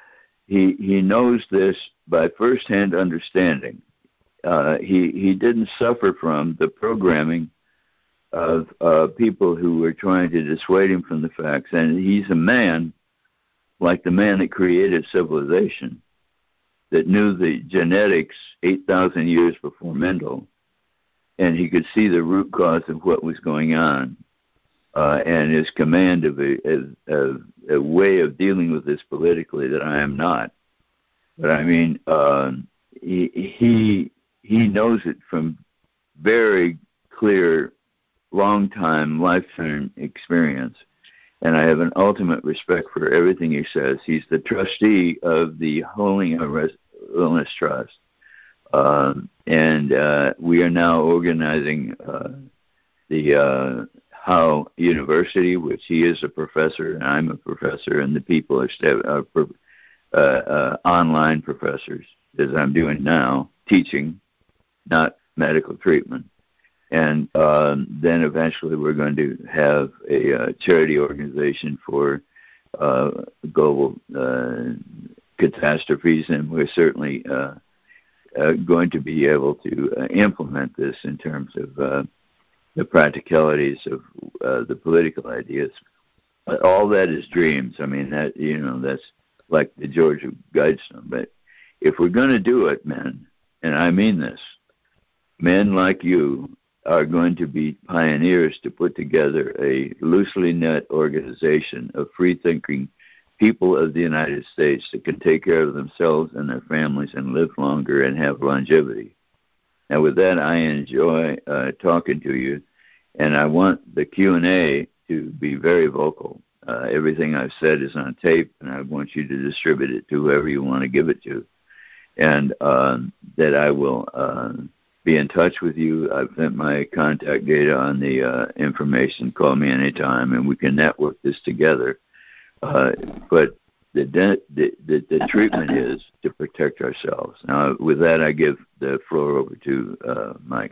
he he knows this by firsthand understanding. Uh, he he didn't suffer from the programming of uh, people who were trying to dissuade him from the facts, and he's a man like the man that created civilization, that knew the genetics eight thousand years before Mendel, and he could see the root cause of what was going on. Uh, and his command of a, a, a way of dealing with this politically that I am not. But I mean, uh, he, he he knows it from very clear, long-time, lifetime experience. And I have an ultimate respect for everything he says. He's the trustee of the Holy Illness Trust. Um, and uh, we are now organizing uh, the... Uh, Howe University, which he is a professor, and I'm a professor, and the people are, st- are uh, uh, online professors, as I'm doing now, teaching, not medical treatment. And um, then eventually we're going to have a uh, charity organization for uh, global uh, catastrophes, and we're certainly uh, uh, going to be able to uh, implement this in terms of uh, the practicalities of uh, the political ideas. But all that is dreams. I mean, that, you know, that's like the Georgia Guidestone. But if we're going to do it, men, and I mean this, men like you are going to be pioneers to put together a loosely knit organization of free-thinking people of the United States that can take care of themselves and their families and live longer and have longevity. Now, with that, I enjoy uh, talking to you, and I want the Q and A to be very vocal. Uh, everything I've said is on tape, and I want you to distribute it to whoever you want to give it to, and uh, that I will uh, be in touch with you. I've sent my contact data on the uh, information. Call me anytime, and we can network this together. Uh, but The, the, the, the treatment is to protect ourselves. Now, with that, I give the floor over to uh, Mike.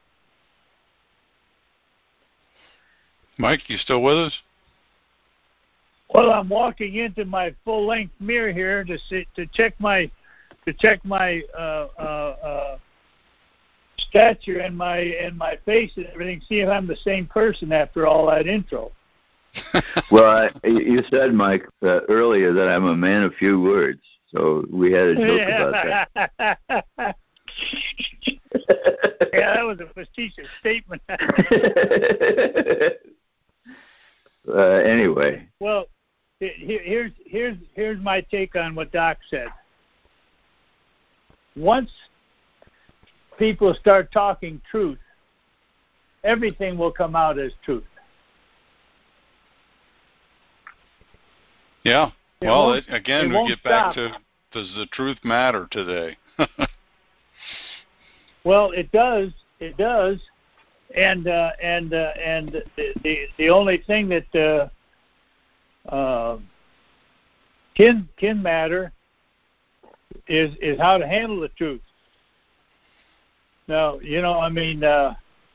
Mike, you still with us? Well, I'm walking into my full-length mirror here to see, to check my to check my uh, uh, uh, stature and my and my face and everything. See if I'm the same person after all that intro. Well, I, you said, Mike, uh, earlier that I'm a man of few words, so we had a joke about that. Yeah, that was a facetious statement. uh, anyway. Well, here's here's here's my take on what Doc said. Once people start talking truth, everything will come out as truth. Yeah. It well, it, again, it we get back stop. to, does the truth matter today? Well, it does. It does. And uh, and uh, and the, the the only thing that uh, uh, can can matter is is how to handle the truth. Now, you know, I mean. Uh,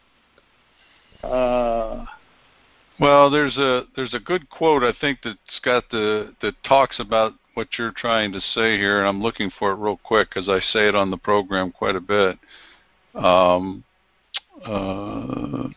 uh, Well, there's a there's a good quote I think that's got the that talks about what you're trying to say here, and I'm looking for it real quick because I say it on the program quite a bit. Um, uh,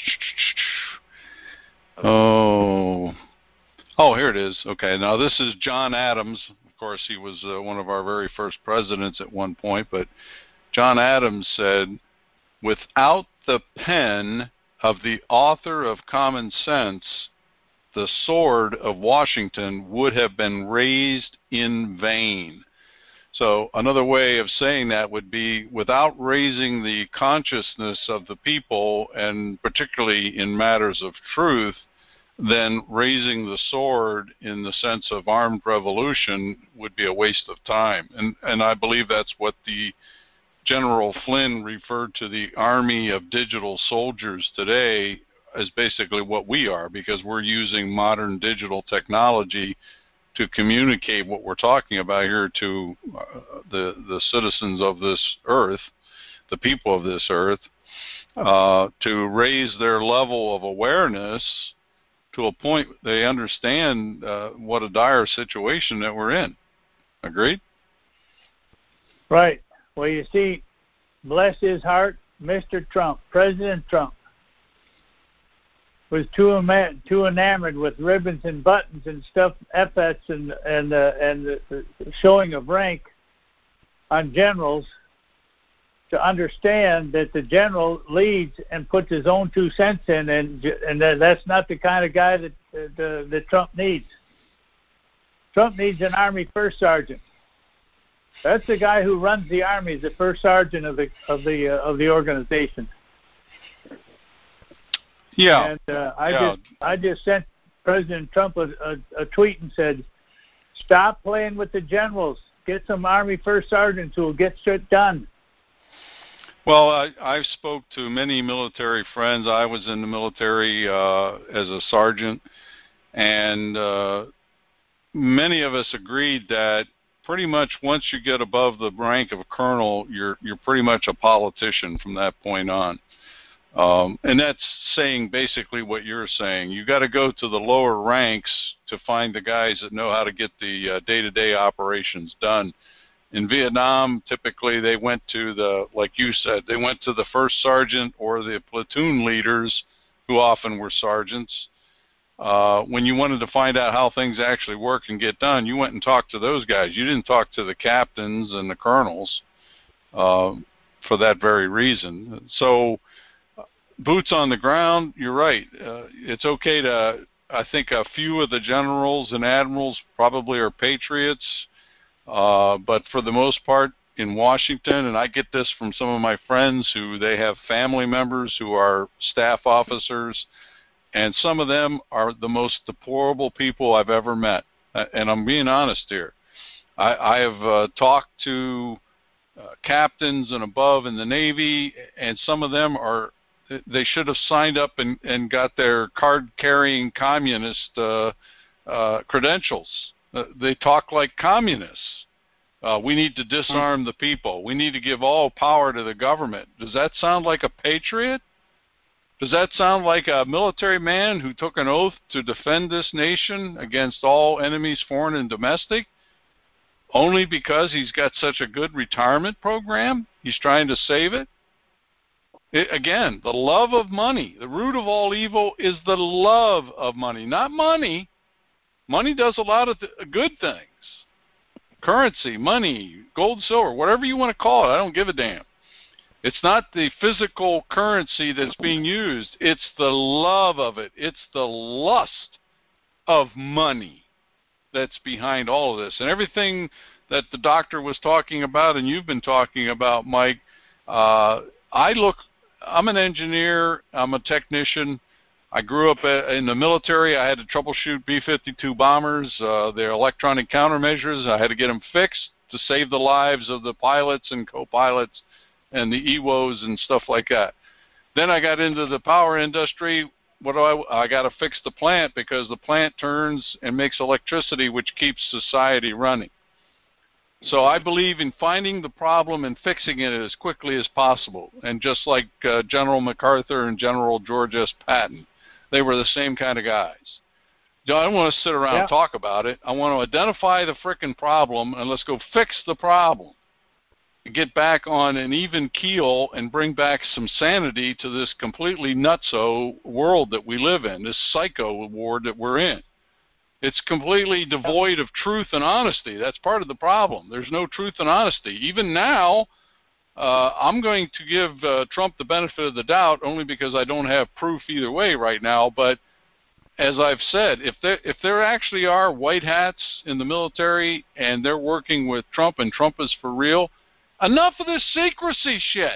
oh, oh, here it is. Okay, now this is John Adams. Of course, he was uh, one of our very first presidents at one point, but John Adams said, "Without the pen of the author of Common Sense, the sword of Washington would have been raised in vain." So another way of saying that would be, without raising the consciousness of the people, and particularly in matters of truth, then raising the sword in the sense of armed revolution would be a waste of time. And, and I believe that's what the General Flynn referred to the army of digital soldiers today as basically what we are, because we're using modern digital technology to communicate what we're talking about here to uh, the the citizens of this earth, the people of this earth, uh, to raise their level of awareness to a point they understand uh, what a dire situation that we're in. Agreed? Right. Well, you see, bless his heart, Mister Trump, President Trump, was too em- too enamored with ribbons and buttons and stuff, epithets and and uh, and the, the showing of rank on generals to understand that the general leads and puts his own two cents in, and and that's not the kind of guy that that, that Trump needs. Trump needs an Army first sergeant. That's the guy who runs the Army, is the first sergeant of the of the uh, of the organization. Yeah. And uh, I yeah. just I just sent President Trump a, a, a tweet and said, "Stop playing with the generals. Get some Army first sergeants who will get shit done." Well, I, I've spoke to many military friends. I was in the military uh, as a sergeant, and uh, many of us agreed that pretty much once you get above the rank of a colonel, you're you're pretty much a politician from that point on. Um, and that's saying basically what you're saying. You got to go to the lower ranks to find the guys that know how to get the uh, day-to-day operations done. In Vietnam, typically they went to the, like you said, they went to the first sergeant or the platoon leaders, who often were sergeants. Uh, when you wanted to find out how things actually work and get done, you went and talked to those guys. You didn't talk to the captains and the colonels uh, for that very reason. So, boots on the ground, you're right. Uh, it's okay to, I think a few of the generals and admirals probably are patriots, uh, but for the most part in Washington, and I get this from some of my friends who they have family members who are staff officers, and some of them are the most deplorable people I've ever met. Uh, and I'm being honest here. I, I have uh, talked to uh, captains and above in the Navy, and some of them are, they should have signed up and, and got their card-carrying communist uh, uh, credentials. Uh, they talk like communists. Uh, we need to disarm the people. We need to give all power to the government. Does that sound like a patriot? Does that sound like a military man who took an oath to defend this nation against all enemies, foreign and domestic, only because he's got such a good retirement program? He's trying to save it? It, again, the love of money. The root of all evil is the love of money, not money. Money does a lot of th- good things. Currency, money, gold, silver, whatever you want to call it, I don't give a damn. It's not the physical currency that's being used. It's the love of it. It's the lust of money that's behind all of this. And everything that the doctor was talking about and you've been talking about, Mike, uh, I look... I'm an engineer. I'm a technician. I grew up in the military. I had to troubleshoot B fifty-two bombers, uh, their electronic countermeasures. I had to get them fixed to save the lives of the pilots and co-pilots and the E W Os and stuff like that. Then I got into the power industry. What do I? I got to fix the plant because the plant turns and makes electricity, which keeps society running. So I believe in finding the problem and fixing it as quickly as possible. And just like uh, General MacArthur and General George S. Patton, they were the same kind of guys. I don't want to sit around yeah. and talk about it. I want to identify the frickin' problem and let's go fix the problem. get back on an even keel and bring back some sanity to this completely nutso world that we live in, this psycho ward that we're in. It's completely devoid of truth and honesty. That's part of the problem. There's no truth and honesty. Even now, uh, I'm going to give uh, Trump the benefit of the doubt only because I don't have proof either way right now. But as I've said, if there, if there actually are white hats in the military and they're working with Trump and Trump is for real, enough of this secrecy shit.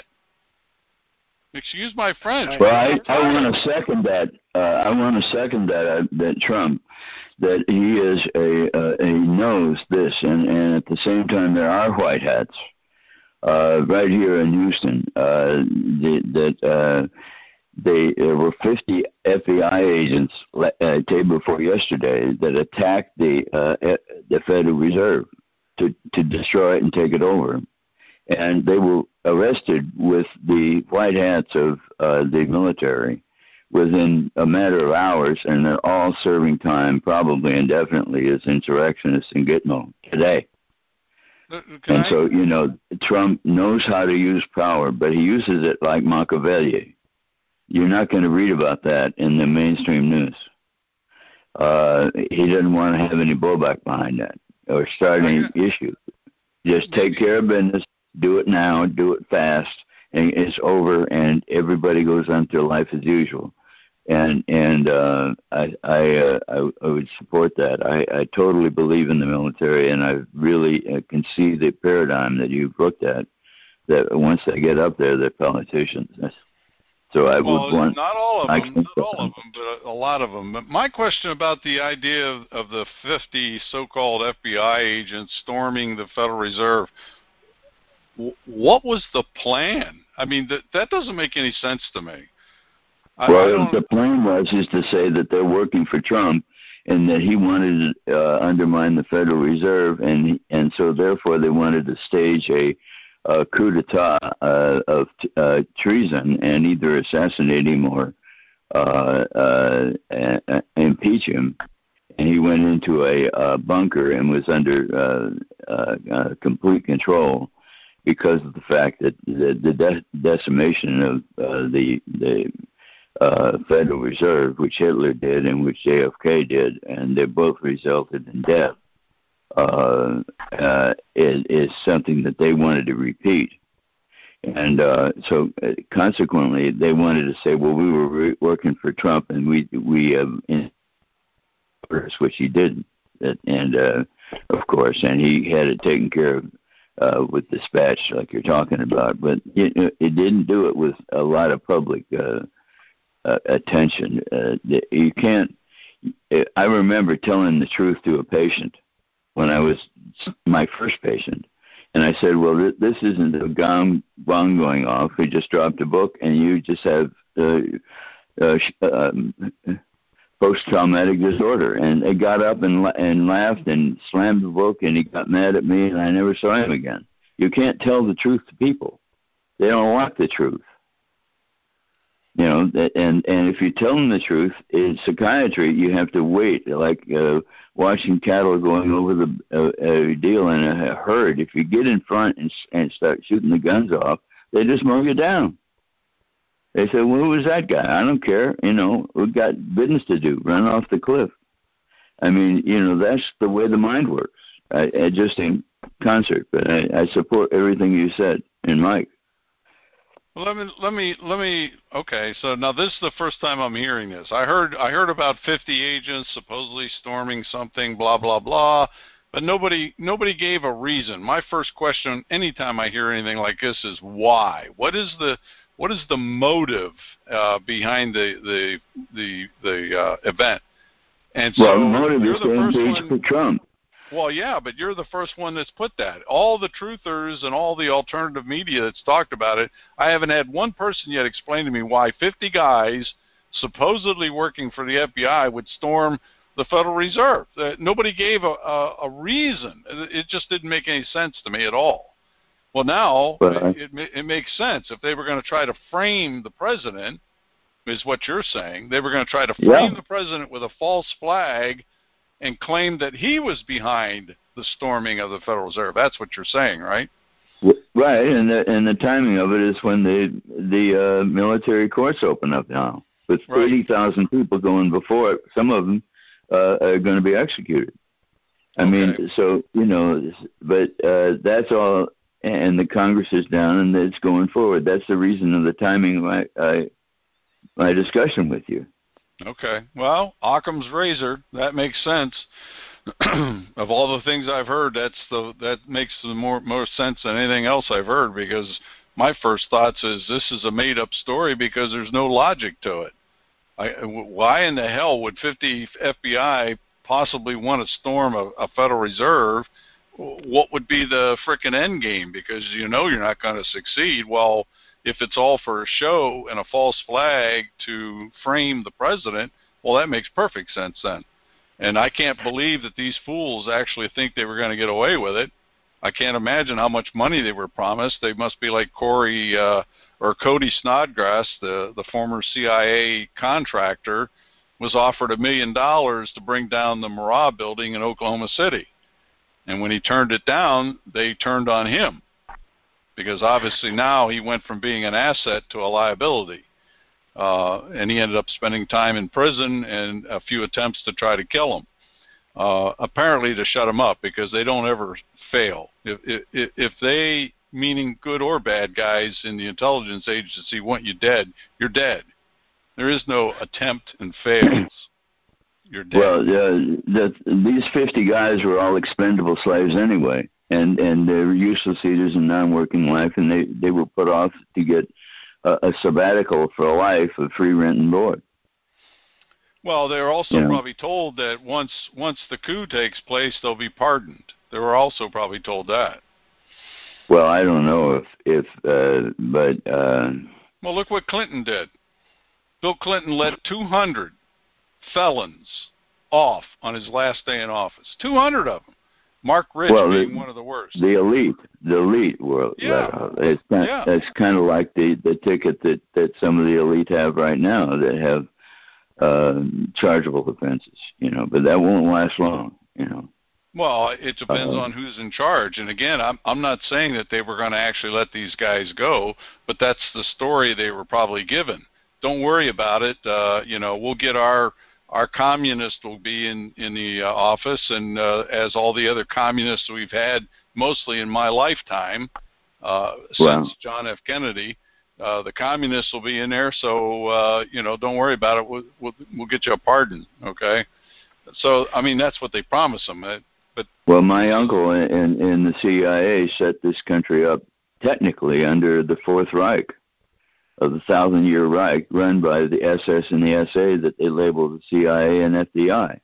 Excuse my French. Well, I, I want to second that. Uh, I want to second that uh, that Trump, that he is a uh, he knows this, and, and at the same time there are white hats uh, right here in Houston. Uh, the, that uh, they there were fifty F B I agents uh, day before yesterday that attacked the uh, the Federal Reserve to to destroy it and take it over. And they were arrested with the white hats of uh, the military within a matter of hours, and they're all serving time, probably indefinitely, as insurrectionists in Gitmo today. Can and I? so, you know, Trump knows how to use power, but he uses it like Machiavelli. You're not going to read about that in the mainstream news. Uh, he doesn't want to have any blowback behind that or start any issue. Just take care of business. Do it now, do it fast, and it's over, and everybody goes on to life as usual. And and uh, I I, uh, I I would support that. I, I totally believe in the military, and I really uh, can see the paradigm that you've looked at. That once they get up there, they're politicians. So I well, would want not all of them, not all of them, but a, a lot of them. But my question about the idea of, of the fifty so-called F B I agents storming the Federal Reserve. What was the plan? I mean, that that doesn't make any sense to me. I, well, I the plan was is to say that they're working for Trump, and that he wanted to uh, undermine the Federal Reserve, and and so therefore they wanted to stage a, a coup d'état uh, of uh, treason and either assassinate him or uh, uh, uh, impeach him. And he went into a uh, bunker and was under uh, uh, uh, complete control, because of the fact that the, the de- decimation of uh, the the uh, Federal Reserve, which Hitler did and which J F K did, and they both resulted in death, uh, uh, is, is something that they wanted to repeat. And uh, so, uh, consequently, they wanted to say, well, we were re- working for Trump, and we we uh, in which he didn't, and uh, of course, and he had it taken care of. Uh, with dispatch, like you're talking about, but it, it didn't do it with a lot of public uh, uh, attention. Uh, you can't. I remember telling the truth to a patient when I was my first patient, and I said, "Well, th- this isn't a gong gong going off. We just dropped a book, and you just have uh, uh, um, post-traumatic disorder." And they got up and and laughed and slammed the book, and he got mad at me, and I never saw him again. You can't tell the truth to people; they don't want the truth. You know, and and if you tell them the truth in psychiatry, you have to wait, like uh, watching cattle going over the uh, uh, deal in a herd. If you get in front and and start shooting the guns off, they just mow you down. They said, well, who was that guy? I don't care. You know, we've got business to do. Run off the cliff. I mean, you know, that's the way the mind works. I, I just in concert, but I, I support everything you said. And Mike. Well, let me let me let me. Okay, so now this is the first time I'm hearing this. I heard I heard about fifty agents supposedly storming something, blah blah blah, but nobody nobody gave a reason. My first question, anytime I hear anything like this, is why? What is the What is the motive uh, behind the the the the uh, event? And so well, the motive you're is the to first impeach one. for Trump. Well, yeah, but you're the first one that's put that. All the truthers and all the alternative media that's talked about it, I haven't had one person yet explain to me why fifty guys supposedly working for the F B I would storm the Federal Reserve. Uh, nobody gave a, a, a reason. It just didn't make any sense to me at all. Well, now Well, it, it, it makes sense. If they were going to try to frame the president, is what you're saying, they were going to try to frame yeah. the president with a false flag and claim that he was behind the storming of the Federal Reserve. That's what you're saying, right? Right, and the and the timing of it is when the the uh, military courts open up now, with Right. eighty thousand people going before it. Some of them uh, are going to be executed. I Okay. mean, so you know, but uh, that's all, and the Congress is down, and it's going forward. That's the reason of the timing of my I, my discussion with you. Okay. Well, Occam's razor, that makes sense. Of all the things I've heard, that's the that makes the more most sense than anything else I've heard, because my first thoughts is this is a made up story because there's no logic to it. I, why in the hell would fifty F B I possibly want to storm a, a Federal Reserve? What would be the frickin' end game? Because you know you're not going to succeed. Well, if it's all for a show and a false flag to frame the president, well, that makes perfect sense then. And I can't believe that these fools actually think they were going to get away with it. I can't imagine how much money they were promised. They must be like Corey uh, or Cody Snodgrass, the, the former C I A contractor, was offered a million dollars to bring down the Murrah building in Oklahoma City. And when he turned it down, they turned on him, because obviously now he went from being an asset to a liability. Uh, and he ended up spending time in prison and a few attempts to try to kill him, uh, apparently to shut him up, because they don't ever fail. If, if, if they, meaning good or bad guys in the intelligence agency, want you dead, you're dead. There is no attempt and fails. You're dead. Well, uh, the, these fifty guys were all expendable slaves anyway, and, and they were useless eaters in non-working life, and they, they were put off to get a sabbatical for a life of free rent and board. Well, they're also yeah. probably told that once once the coup takes place, they'll be pardoned. They were also probably told that. Well, I don't know if if, uh, but uh, well, look what Clinton did. Bill Clinton let two hundred felons off on his last day in office. two hundred of them. Mark Rich well, being the, one of the worst. The elite, the elite were yeah. let out. It's kind, yeah. It's kind of like the, the ticket that, that some of the elite have right now that have uh, chargeable offenses, you know, but that won't last long, you know. Well, it depends uh, on who's in charge. And again, I'm I'm not saying that they were going to actually let these guys go, but that's the story they were probably given. Don't worry about it. Uh, you know, we'll get our our communist will be in in the uh, office, and uh, as all the other communists we've had, mostly in my lifetime, uh, wow. since John F. Kennedy, uh, the communists will be in there. So uh, you know, don't worry about it. We'll, we'll we'll get you a pardon. Okay. So I mean, that's what they promise them. But well, my uncle in in the C I A set this country up technically under the Fourth Reich of the Thousand Year Reich, run by the S S and the S A that they labeled the C I A and F B I,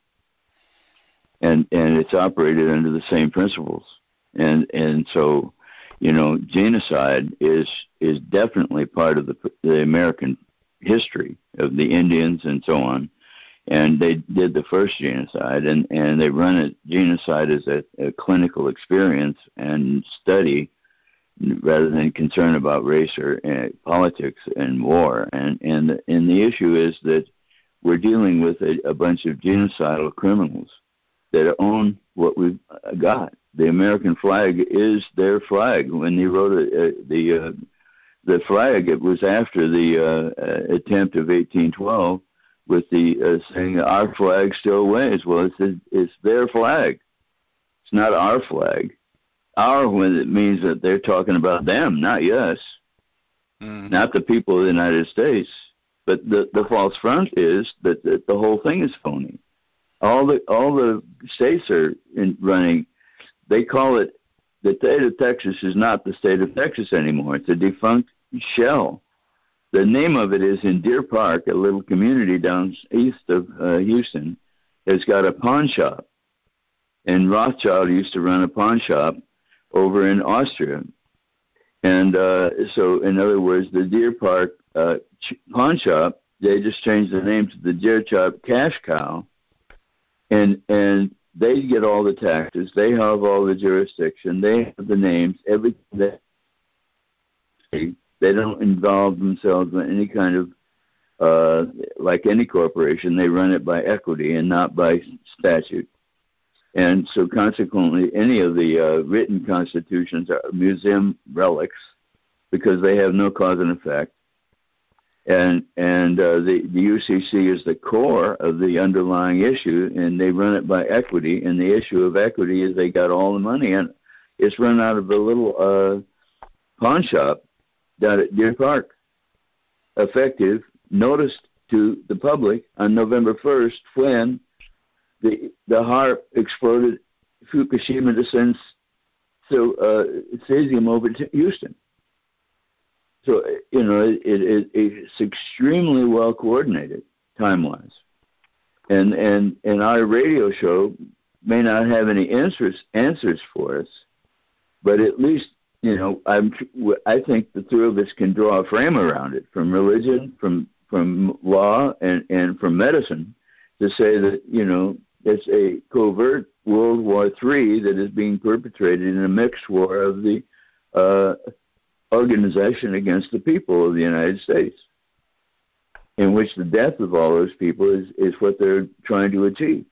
and and it's operated under the same principles, and and so, you know, genocide is is definitely part of the the American history of the Indians and so on, and they did the first genocide, and and they run it genocide as a, a clinical experience and study, rather than concern about race or uh, politics and war. And and the, and the issue is that we're dealing with a, a bunch of genocidal criminals that own what we've got. The American flag is their flag. When they wrote it, uh, the uh, the flag, it was after the uh, attempt of eighteen twelve with the uh, saying our flag still waves. Well, it's it's their flag. It's not our flag. Our, when it means that they're talking about them, not us, mm-hmm. not the people of the United States. But the, the false front is that, that the whole thing is phony. All the all the states are in running. They call it, the state of Texas is not the state of Texas anymore. It's a defunct shell. The name of it is in Deer Park, a little community down east of uh, Houston. It's got a pawn shop. And Rothschild used to run a pawn shop over in Austria. And uh, so, in other words, the Deer Park uh, pawn shop, they just changed the name to the Deer Park Cash Cow, and and they get all the taxes, they have all the jurisdiction, they have the names, everything. That they don't involve themselves in any kind of, uh, like any corporation, they run it by equity and not by statute. And so consequently, any of the uh, written constitutions are museum relics because they have no cause and effect. And and uh, the, the U C C is the core of the underlying issue, and they run it by equity. And the issue of equity is they got all the money, and it's run out of the little uh, pawn shop down at Deer Park. Effective, noticed to the public on November first when the the HAARP exploded Fukushima to send so uh, cesium over to Houston. So, you know, it, it, it's extremely well coordinated time-wise. And, and, and our radio show may not have any answers, answers for us, but at least, you know, I'm, I think the three of us can draw a frame around it from religion, from, from law, and, and from medicine to say that, you know, it's a covert World War Three that is being perpetrated in a mixed war of the uh, organization against the people of the United States, in which the death of all those people is, is what they're trying to achieve.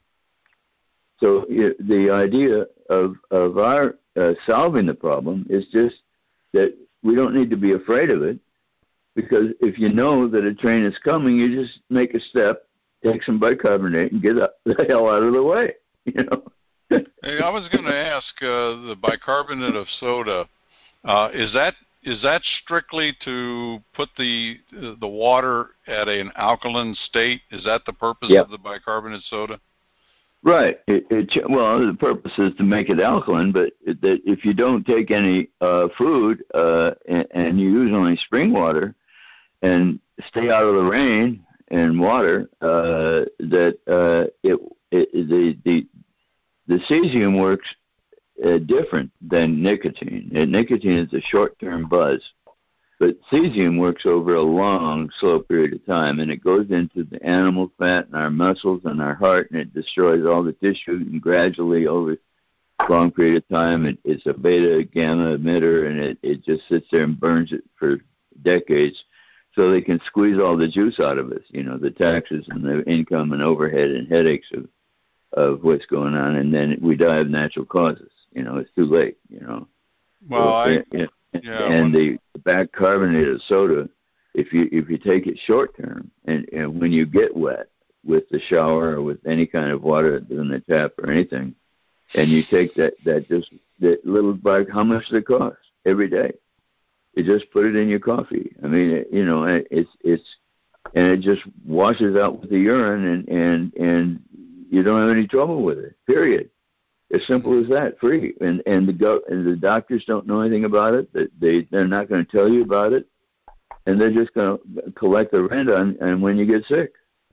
So it, the idea of, of our uh, solving the problem is just that we don't need to be afraid of it, because if you know that a train is coming, you just make a step, take some bicarbonate, and get the hell out of the way. You know. Hey, I was going to ask uh, the bicarbonate of soda. Uh, is that is that strictly to put the uh, the water at an alkaline state? Is that the purpose Yep. of the bicarbonate soda? Right. It, it, well, the purpose is to make it alkaline, but it, that if you don't take any uh, food uh, and, and you use only spring water and stay out of the rain and water, uh, that uh, it, it the the the cesium works uh, different than nicotine. And nicotine is a short-term buzz, but cesium works over a long, slow period of time, and it goes into the animal fat and our muscles and our heart, and it destroys all the tissue, and gradually over a long period of time, it, it's a beta gamma emitter, and it, it just sits there and burns it for decades. So they can squeeze all the juice out of us, you know, the taxes and the income and overhead and headaches of, of what's going on, and then we die of natural causes. You know, it's too late, you know. Well, so, I, and, yeah, and when, the bicarbonated soda, if you if you take it short term, and, and when you get wet with the shower or with any kind of water in the tap or anything, and you take that, that just that little bite, how much does it cost every day? You just put it in your coffee. I mean, it, you know, it's it's and it just washes out with the urine, and and and you don't have any trouble with it. Period. As simple as that. Free. And and the go and the doctors don't know anything about it. That they they're not going to tell you about it, and they're just going to collect the rent on and when you get sick.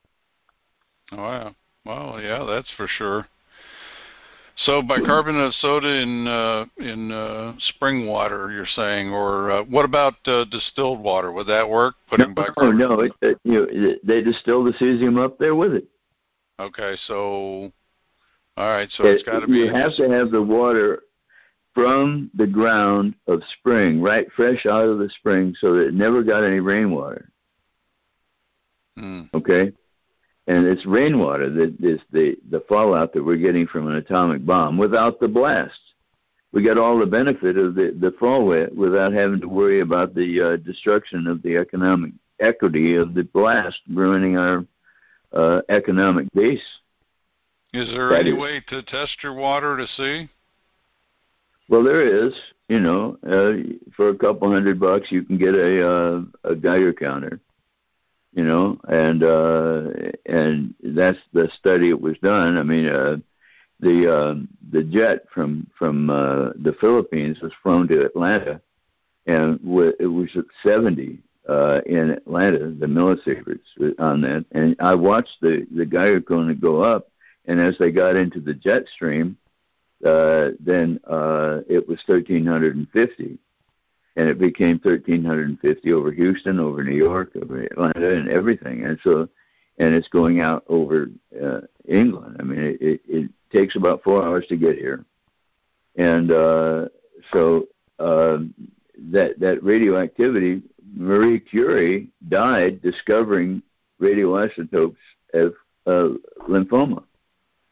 Oh, wow. Well, yeah, that's for sure. So bicarbonate of soda in uh, in uh, spring water, you're saying, or uh, what about uh, distilled water? Would that work? Putting no, bicarbonate? no, it, it, you know, they distill the cesium up there with it. Okay, so all right, so it, it's got to be. You have to have the water from the ground of spring, right, fresh out of the spring, so that it never got any rainwater. Hmm. Okay. And it's rainwater that is the, the fallout that we're getting from an atomic bomb without the blast. We get all the benefit of the, the fallout without having to worry about the uh, destruction of the economic equity of the blast, ruining our uh, economic base. Is there That any is. way to test your water to see? Well, there is. You know, uh, for a couple hundred bucks, you can get a, uh, a Geiger counter. You know, and uh, and that's the study it was done. I mean, uh, the uh, the jet from from uh, the Philippines was flown to Atlanta, and w- it was at seventy uh, in Atlanta. The millisieverts on that, and I watched the the Geiger counter go up, and as they got into the jet stream, uh, then uh, it was thirteen fifty. And it became thirteen fifty over Houston, over New York, over Atlanta, and everything. And so, and it's going out over uh, England. I mean, it, it, it takes about four hours to get here. And uh, so uh, that that radioactivity, Marie Curie died discovering radioisotopes of uh, lymphoma.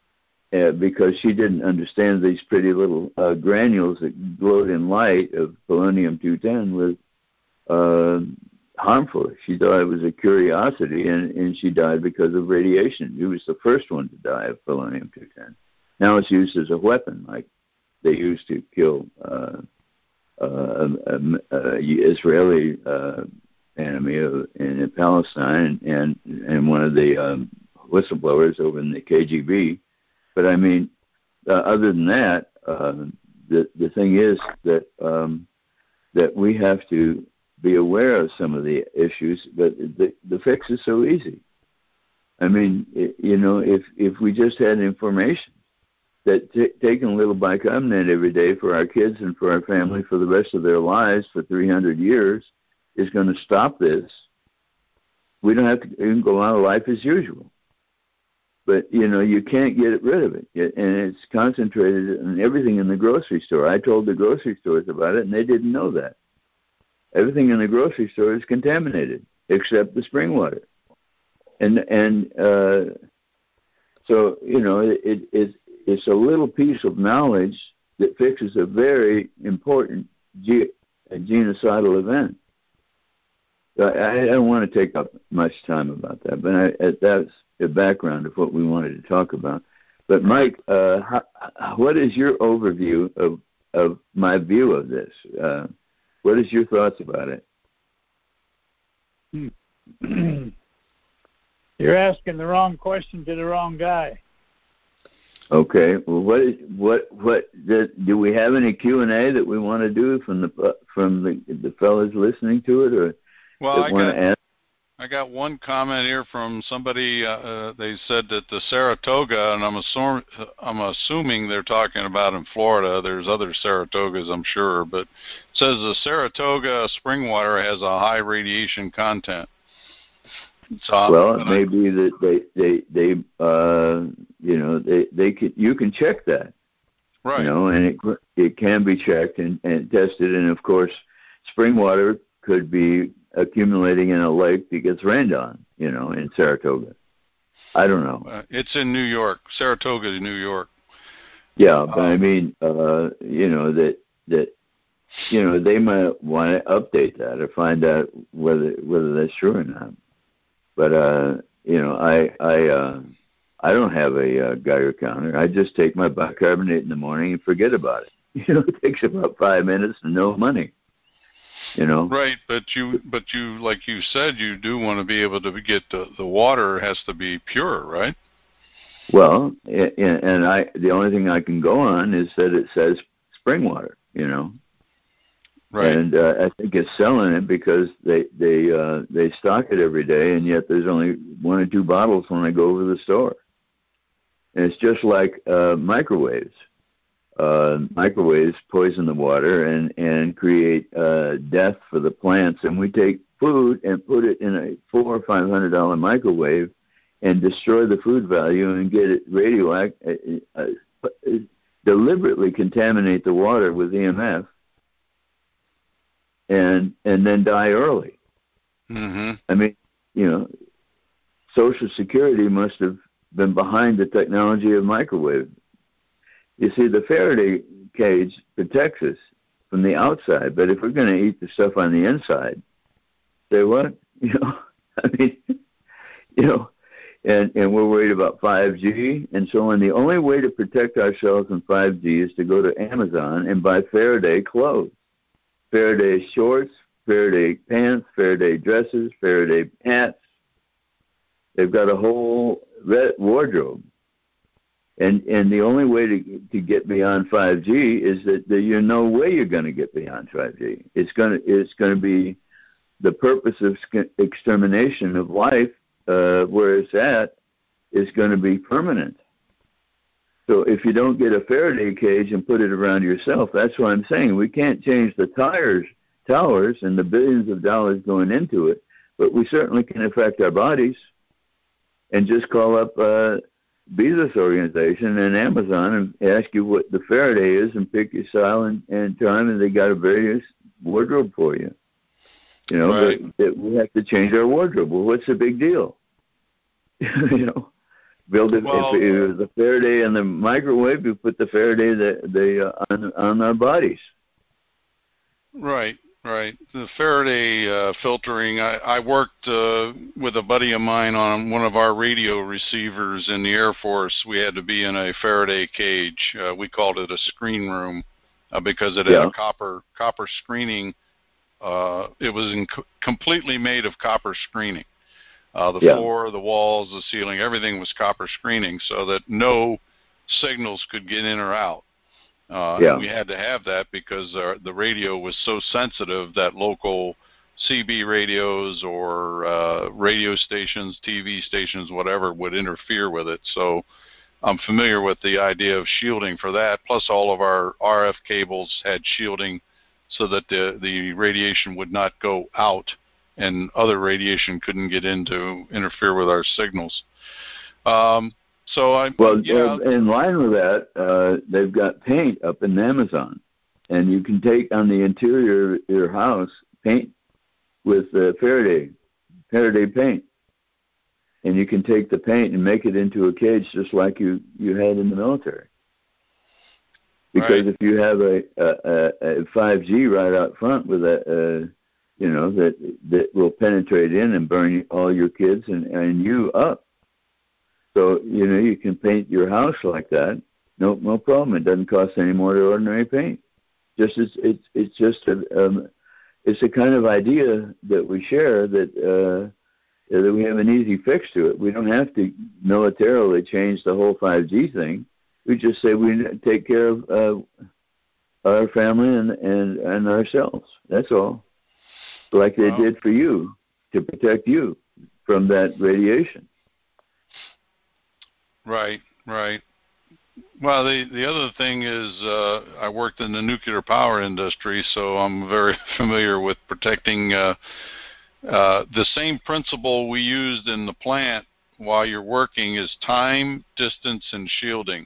uh, because she didn't understand these pretty little uh, granules that glowed in light of polonium two ten was uh, harmful. She thought it was a curiosity, and, and she died because of radiation. She was the first one to die of polonium two ten. Now it's used as a weapon, like they used to kill uh, uh, um, uh, Israeli uh, enemy in Palestine, and and one of the um, whistleblowers over in the K G B. But I mean, uh, other than that, uh, the the thing is that um, that we have to be aware of some of the issues, but the the fix is so easy. I mean, it, you know, if if we just had information that t- taking a little bicarbonate every day for our kids and for our family for the rest of their lives for three hundred years is going to stop this. We don't have to even go on life as usual. But, you know, you can't get rid of it. And it's concentrated in everything in the grocery store. I told the grocery stores about it, and they didn't know that. Everything in the grocery store is contaminated, except the spring water. And and uh, so, you know, it, it, it's a little piece of knowledge that fixes a very important ge- a genocidal event. I, I don't want to take up much time about that, but I, that's the background of what we wanted to talk about. But Mike, uh, how, what is your overview of of my view of this? Uh, what is your thoughts about it? You're asking the wrong question to the wrong guy. Okay. Well, what is what what do, do we have any Q and A that we want to do from the from the the fellows listening to it, or well, I want got, to ask? I got one comment here from somebody. Uh, uh, they said that the Saratoga, and I'm assuming I'm assuming they're talking about in Florida. There's other Saratogas, I'm sure, but it says the Saratoga spring water has a high radiation content. So, well, it may be that they they they uh, you know they they can you can check that, right? You know, and it it can be checked and, and tested, and of course, spring water could be accumulating in a lake that gets rained on, you know, in Saratoga. I don't know. Uh, it's in New York, Saratoga, New York. Yeah, but um, I mean, uh, you know that that you know they might want to update that or find out whether whether that's true or not. But uh, you know, I I uh, I don't have a uh, Geiger counter. I just take my bicarbonate in the morning and forget about it. You know, it takes about five minutes and no money. You know. Right, but you but you like you said, you do want to be able to get the the water has to be pure, right? Well, and, and I the only thing I can go on is that it says spring water. You know. Right. And uh, I think it's selling it because they they uh, they stock it every day, and yet there's only one or two bottles when I go over the store. And it's just like uh, microwaves. Uh, microwaves poison the water and and create uh, death for the plants. And we take food and put it in a four or five hundred dollar microwave and destroy the food value and get it radioactive, uh, uh, deliberately contaminate the water with E M F. And and then die early. Mm-hmm. I mean, you know, Social Security must have been behind the technology of microwave. You see, the Faraday cage protects us from the outside, but if we're going to eat the stuff on the inside, say what? You know, I mean, you know, and and we're worried about five G and so on. The only way to protect ourselves from five G is to go to Amazon and buy Faraday clothes. Faraday shorts, Faraday pants, Faraday dresses, Faraday hats. They've got a whole wardrobe. And and the only way to to get beyond five G is that there's no way you're going to get beyond five G. It's going to it's going to be the purpose of extermination of life uh, where it's at is going to be permanent. So if you don't get a Faraday cage and put it around yourself, that's why I'm saying we can't change the tires, towers and the billions of dollars going into it, but we certainly can affect our bodies. And just call up uh, Bezos organization and Amazon and ask you what the Faraday is and pick your style and, and time, and they got a various wardrobe for you. You know, right. but, but we have to change our wardrobe. Well, what's the big deal? You know. Build it. Well, if it was the Faraday and the microwave, you put the Faraday the, the uh, on on our bodies. right, right. The Faraday uh, filtering. I, I worked uh, with a buddy of mine on one of our radio receivers in the Air Force. We had to be in a Faraday cage. Uh, we called it a screen room uh, because it had Yeah. a copper copper screening. Uh, it was in co- completely made of copper screening. Uh, the Yeah. floor, the walls, the ceiling, everything was copper screening so that no signals could get in or out. Uh, Yeah. and we had to have that because our, the radio was so sensitive that local C B radios or uh, radio stations, T V stations, whatever, would interfere with it. So I'm familiar with the idea of shielding for that. Plus all of our R F cables had shielding so that the, the radiation would not go out and other radiation couldn't get in to interfere with our signals. Um, so I, Well, yeah, uh, in line with that, uh, they've got paint up in Amazon, and you can take on the interior of your house paint with uh, Faraday, Faraday paint, and you can take the paint and make it into a cage just like you, you had in the military. Because right. if you have a, a, a five G right out front with a, a you know, that that will penetrate in and burn all your kids and, and you up. So, you know, you can paint your house like that. No no problem. It doesn't cost any more than ordinary paint. Just it's it's it's just a um, it's a kind of idea that we share that uh, that we have an easy fix to it. We don't have to militarily change the whole five G thing. We just say we take care of uh, our family and, and, and ourselves. That's all. Like they Well, did for you, to protect you from that radiation. right, right. Well, the the other thing is uh, I worked in the nuclear power industry, so I'm very familiar with protecting uh, uh, the same principle we used in the plant while you're working is time, distance, and shielding.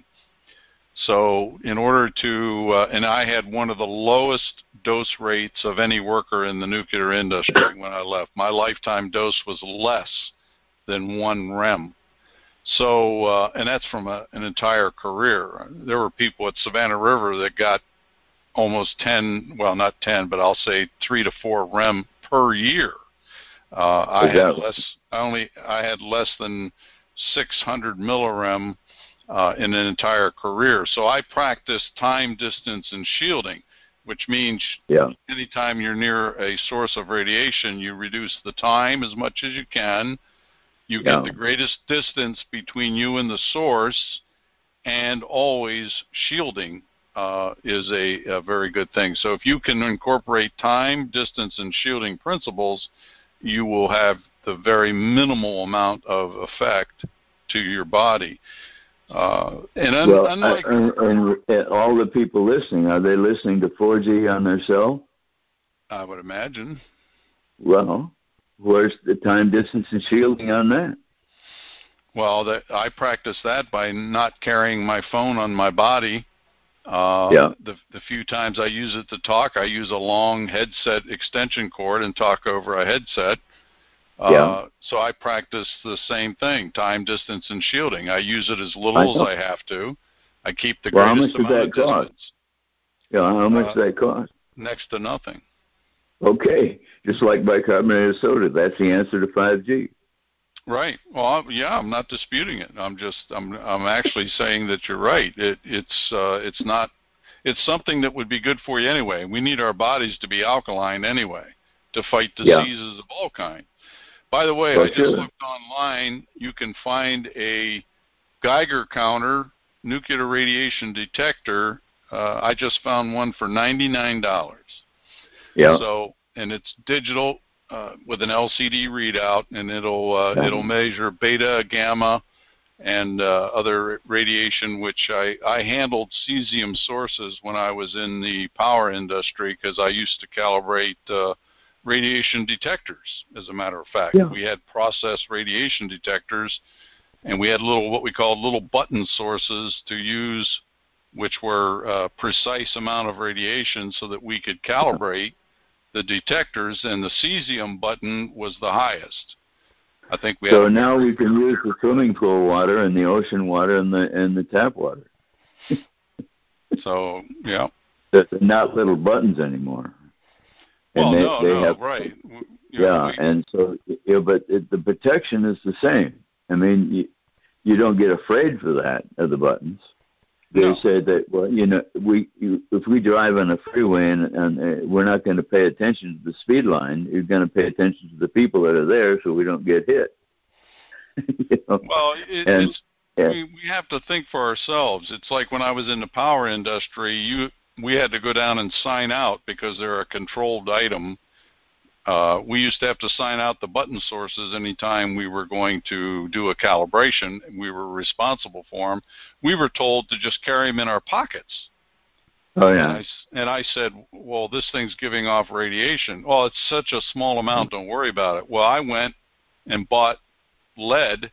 So in order to, uh, and I had one of the lowest dose rates of any worker in the nuclear industry when I left. My lifetime dose was less than one rem. So, uh, and that's from a, an entire career. There were people at Savannah River that got almost ten, well, not ten, but I'll say three to four rem per year. Uh, I had less, I only, I had less than six hundred millirem uh, in an entire career. So I practiced time, distance, and shielding, which means yeah. anytime you're near a source of radiation, you reduce the time as much as you can. You yeah. get the greatest distance between you and the source, and always shielding uh, is a, a very good thing. So if you can incorporate time, distance, and shielding principles, you will have the very minimal amount of effect to your body. Uh, and un- well, unlike I, and, and all the people listening, are they listening to four G on their cell? I would imagine. Well, where's the time, distance, and shielding on that? Well, that, I practice that by not carrying my phone on my body. Uh, yeah. the, the few times I use it to talk, I use a long headset extension cord and talk over a headset. Uh, yeah. So I practice the same thing, time, distance, and shielding. I use it as little as I have to. I keep the well, greatest how much amount does that of cost? distance. Yeah, how much Uh, does that cost? Next to nothing. Okay, just like bicarbonated soda, that's the answer to five G. Right. Well, I'm, yeah, I'm not disputing it. I'm just, I'm, I'm actually saying that you're right. It, it's, uh, it's not, it's something that would be good for you anyway. We need our bodies to be alkaline anyway to fight diseases yeah. of all kinds. By the way, well, I just sure. looked online. You can find a Geiger counter nuclear radiation detector. Uh, I just found one for ninety-nine dollars. Yeah. So, and it's digital. Uh, with an L C D readout, and it'll uh, yeah. it'll measure beta, gamma, and uh, other radiation. Which I I handled cesium sources when I was in the power industry because I used to calibrate uh, radiation detectors. As a matter of fact, yeah. we had process radiation detectors, and we had little what we called little button sources to use, which were uh, precise amount of radiation so that we could calibrate the detectors, and the cesium button was the highest. I think we so have. now we can use the swimming pool water and the ocean water and the and the tap water. So yeah. They're not little buttons anymore. Well, and they, no, they no, have, right. You yeah, know, we, and so, you know, but it, the protection is the same. I mean, you, you don't get afraid for that of the buttons. They no. say that, well, you know, we you, if we drive on a freeway and, and uh, we're not going to pay attention to the speed line, you're going to pay attention to the people that are there so we don't get hit. You know? Well, it, and, it's yeah. we, we have to think for ourselves. It's like when I was in the power industry, you we had to go down and sign out because they're a controlled item. Uh, we used to have to sign out the button sources anytime we were going to do a calibration. We were responsible for them. We were told to just carry them in our pockets. Oh, yeah. And I, and I said, well, this thing's giving off radiation. Well, it's such a small amount, don't worry about it. Well, I went and bought lead,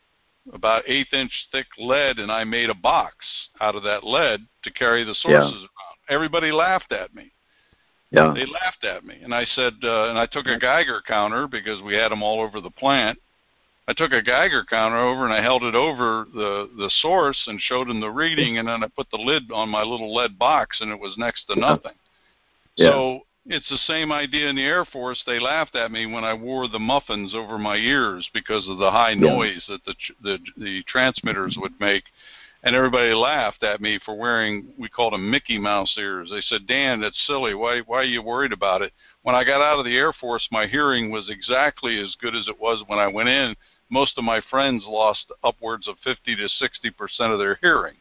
about eighth inch thick lead, and I made a box out of that lead to carry the sources Yeah. around. Everybody laughed at me. Yeah. They laughed at me. And I said, uh, and I took a Geiger counter because we had them all over the plant. I took a Geiger counter over and I held it over the, the source and showed them the reading, and then I put the lid on my little lead box, and it was next to nothing. Yeah. So it's the same idea in the Air Force. They laughed at me when I wore the muffins over my ears because of the high noise that the, the, the transmitters would make. And everybody laughed at me for wearing, we called them Mickey Mouse ears. They said, Dan, that's silly. Why, why are you worried about it? When I got out of the Air Force, my hearing was exactly as good as it was when I went in. Most of my friends lost upwards of fifty to sixty percent of their hearing.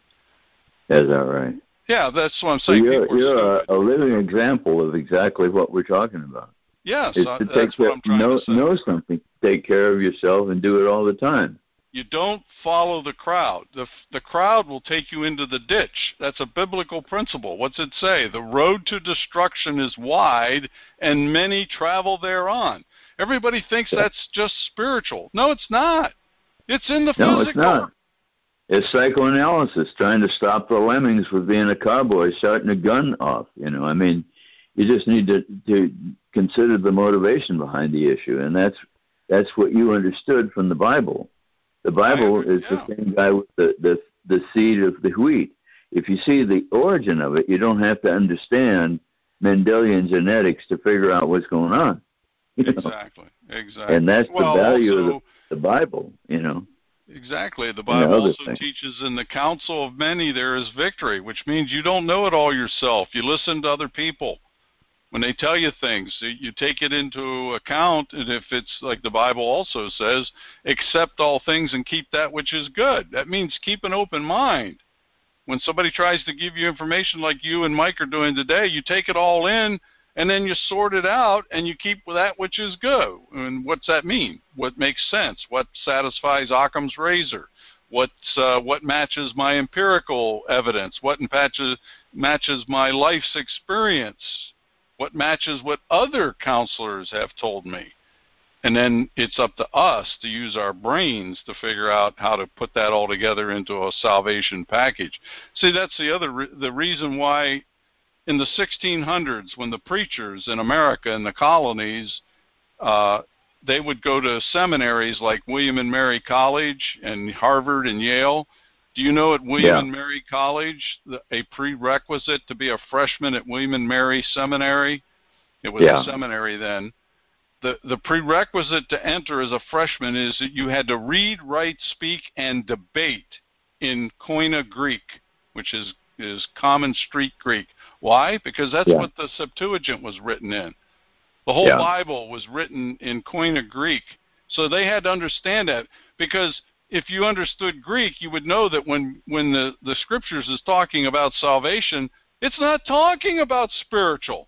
Is that right? Yeah, that's what I'm saying. So you're People are you're a, stupid. a living example of exactly what we're talking about. Yes, It's uh, to that's take what care, I'm trying know, to say. know something, take care of yourself, and do it all the time. You don't follow the crowd. The, the crowd will take you into the ditch. That's a biblical principle. What's it say? The road to destruction is wide, and many travel thereon. Everybody thinks Yeah. that's just spiritual. No, it's not. It's in the No, physical. it's not. It's psychoanalysis, trying to stop the lemmings from being a cowboy shouting a gun off. You know, I mean, you just need to, to consider the motivation behind the issue, and that's that's what you understood from the Bible. The Bible I, is yeah. the same guy with the, the the seed of the wheat. If you see the origin of it, you don't have to understand Mendelian genetics to figure out what's going on. You know? Exactly. Exactly. And that's well, the value also, of the, the Bible, you know. Exactly. The And Bible the other also thing. teaches in the counsel of many there is victory, which means you don't know it all yourself. You listen to other people. When they tell you things, you take it into account, and if it's like the Bible also says, accept all things and keep that which is good. That means keep an open mind. When somebody tries to give you information like you and Mike are doing today, you take it all in, and then you sort it out, and you keep that which is good. And what's that mean? What makes sense? What satisfies Occam's razor? What's, uh, what matches my empirical evidence? What matches, matches my life's experience? What matches what other counselors have told me? And then it's up to us to use our brains to figure out how to put that all together into a salvation package. See, that's the other re- the reason why in the sixteen hundreds, when the preachers in America and the colonies, uh, they would go to seminaries like William and Mary College and Harvard and Yale. Do you know at William Yeah. and Mary College, the, a prerequisite to be a freshman at William and Mary Seminary? It was Yeah. a seminary then. The, the prerequisite to enter as a freshman is that you had to read, write, speak, and debate in Koine Greek, which is, is common street Greek. Why? Because that's Yeah. what the Septuagint was written in. The whole Yeah. Bible was written in Koine Greek. So they had to understand that, because if you understood Greek, you would know that when, when the, the Scriptures is talking about salvation, it's not talking about spiritual.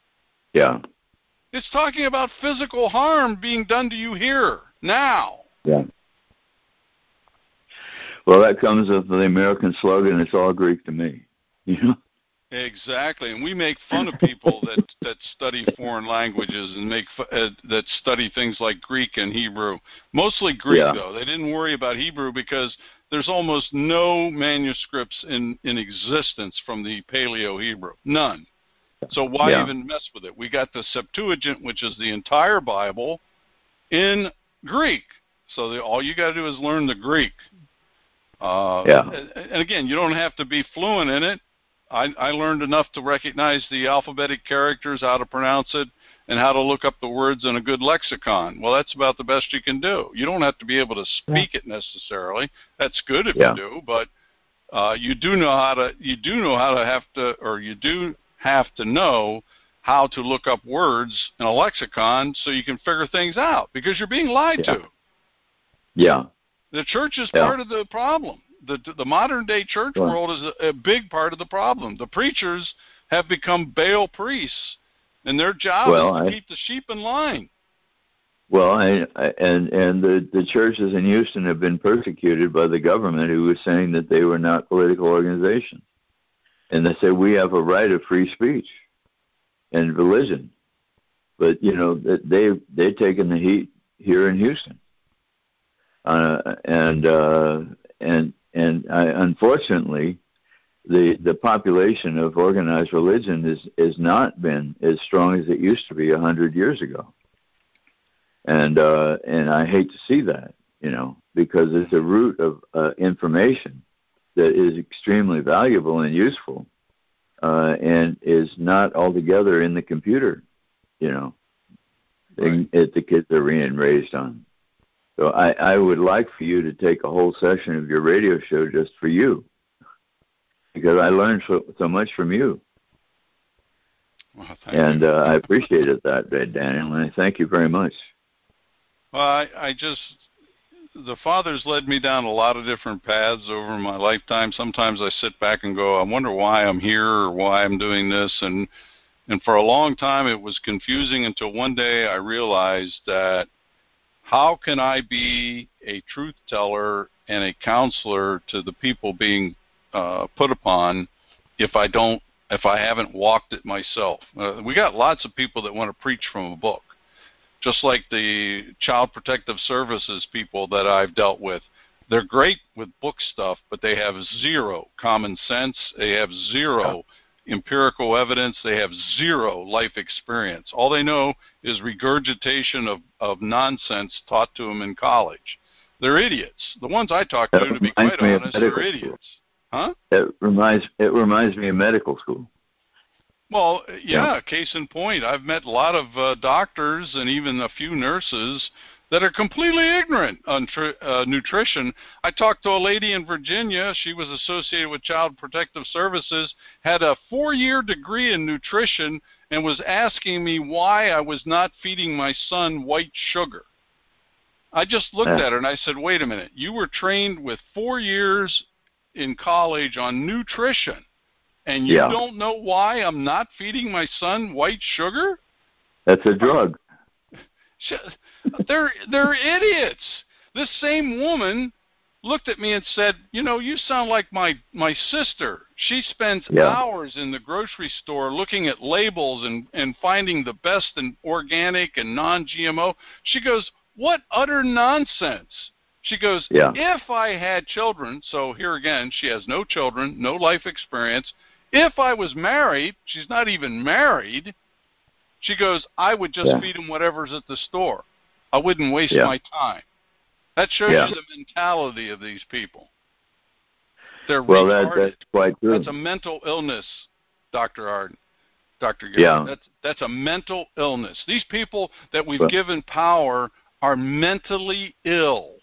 Yeah. It's talking about physical harm being done to you here, now. Yeah. Well, that comes with the American slogan, it's all Greek to me. You know? Exactly, and we make fun of people that, that study foreign languages and make fu- uh, that study things like Greek and Hebrew. Mostly Greek, Yeah. though. They didn't worry about Hebrew because there's almost no manuscripts in, in existence from the Paleo-Hebrew. None. So why Yeah. even mess with it? We got the Septuagint, which is the entire Bible, in Greek. So the, all you got to do is learn the Greek. Uh, yeah. and, and again, you don't have to be fluent in it. I, I learned enough to recognize the alphabetic characters, how to pronounce it, and how to look up the words in a good lexicon. Well, that's about the best you can do. You don't have to be able to speak yeah. it necessarily. That's good if yeah. you do, but uh, you do know how to. You do know how to have to, or you do have to know how to look up words in a lexicon so you can figure things out, because you're being lied yeah. to. Yeah. The church is yeah. part of the problem. The the modern day church yeah. world is a, a big part of the problem. The preachers have become Baal priests, and their job well, is to I, keep the sheep in line. Well, I, I, and and the, the churches in Houston have been persecuted by the government, who was saying that they were not political organizations. And they said, we have a right of free speech and religion. But, you know, they, they've taken the heat here in Houston. Uh, and uh, and and I, unfortunately, the the population of organized religion is is not been as strong as it used to be a hundred years ago. And uh, and I hate to see that, you know, because it's a root of uh, information that is extremely valuable and useful, uh, and is not altogether in the computer, you know, right. that the kids are being raised on. So I, I would like for you to take a whole session of your radio show just for you, because I learned so, so much from you. Well, thank and you. Uh, I appreciated that, Daniel, and I thank you very much. Well, I, I just, the Father's led me down a lot of different paths over my lifetime. Sometimes I sit back and go, I wonder why I'm here or why I'm doing this. And, and for a long time it was confusing, until one day I realized that how can I be a truth teller and a counselor to the people being uh, put upon if I don't, if I haven't walked it myself? Uh, we got lots of people that want to preach from a book, just like the Child Protective Services people that I've dealt with. They're great with book stuff, but they have zero common sense. They have zero empirical evidence. They have zero life experience. All they know is regurgitation of, of nonsense taught to them in college. They're idiots. The ones I talk to, to be quite honest, are idiots. Huh? It reminds, it reminds me of medical school. Well, yeah, yeah, case in point, I've met a lot of uh, doctors and even a few nurses that are completely ignorant on tr- uh, nutrition. I talked to a lady in Virginia. She was associated with Child Protective Services, had a four-year degree in nutrition, and was asking me why I was not feeding my son white sugar. I just looked at her and I said, wait a minute, you were trained with four years in college on nutrition, and you yeah. don't know why I'm not feeding my son white sugar? That's a drug. They're, they're idiots. This same woman looked at me and said, you know, you sound like my, my sister. She spends yeah. hours in the grocery store looking at labels and, and finding the best in organic and non-G M O. She goes, what utter nonsense. She goes, yeah. if I had children, so here again, she has no children, no life experience. If I was married, she's not even married, she goes, I would just yeah. feed them whatever's at the store. I wouldn't waste yeah. my time. That shows yeah. you the mentality of these people. They're well, retarded. That, that's quite true. That's a mental illness, Doctor Arden, Doctor Gary. Yeah. That's, that's a mental illness. These people that we've well, given power are mentally ill.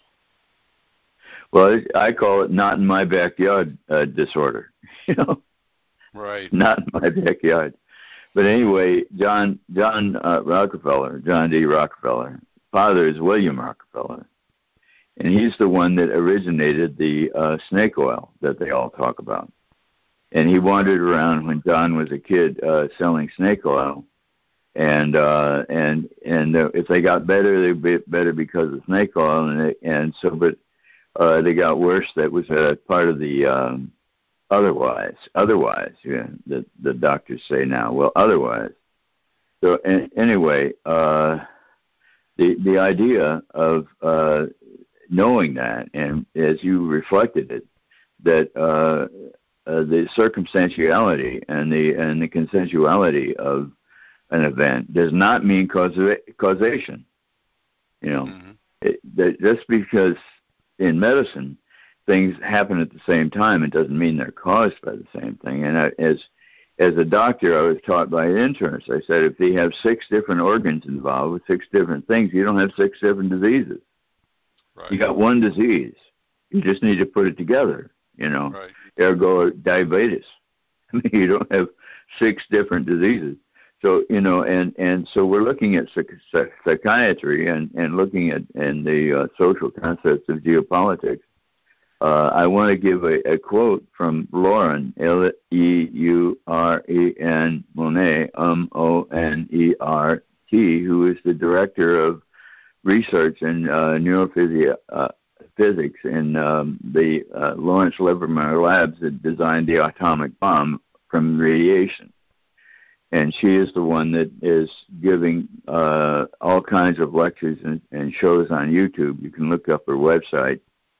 Well, I call it not in my backyard uh, disorder, you know? Right. Not in my backyard. But anyway, John John uh, Rockefeller, John D. Rockefeller, father is William Rockefeller, and he's the one that originated the uh, snake oil that they all talk about. And he wandered around when John was a kid uh, selling snake oil, and uh, and and uh, if they got better, they'd be better because of snake oil, and they, and so but uh, they got worse. That was a part of the um, Otherwise, otherwise, yeah, the the doctors say now. Well, otherwise. So an, anyway, uh, the the idea of uh, knowing that, and as you reflected it, that uh, uh, the circumstantiality and the and the consensuality of an event does not mean causa- causation. You know, mm-hmm. it, that just because in medicine things happen at the same time, it doesn't mean they're caused by the same thing. And I, as as a doctor, I was taught by internists. I said, if you have six different organs involved with six different things, you don't have six different diseases. Right. You got one disease. You just need to put it together, you know. Right. Ergo diabetes. I mean, you don't have six different diseases. So, you know, and, and so we're looking at psych- psychiatry and, and looking at and the uh, social concepts of geopolitics. Uh, I want to give a, a quote from Lauren, L E U R E N, Monet, M O N E R T, who is the director of research in uh, neurophysics uh, physics in um, the uh, Lawrence Livermore Labs that designed the atomic bomb from radiation. And she is the one that is giving uh, all kinds of lectures and, and shows on YouTube. You can look up her website.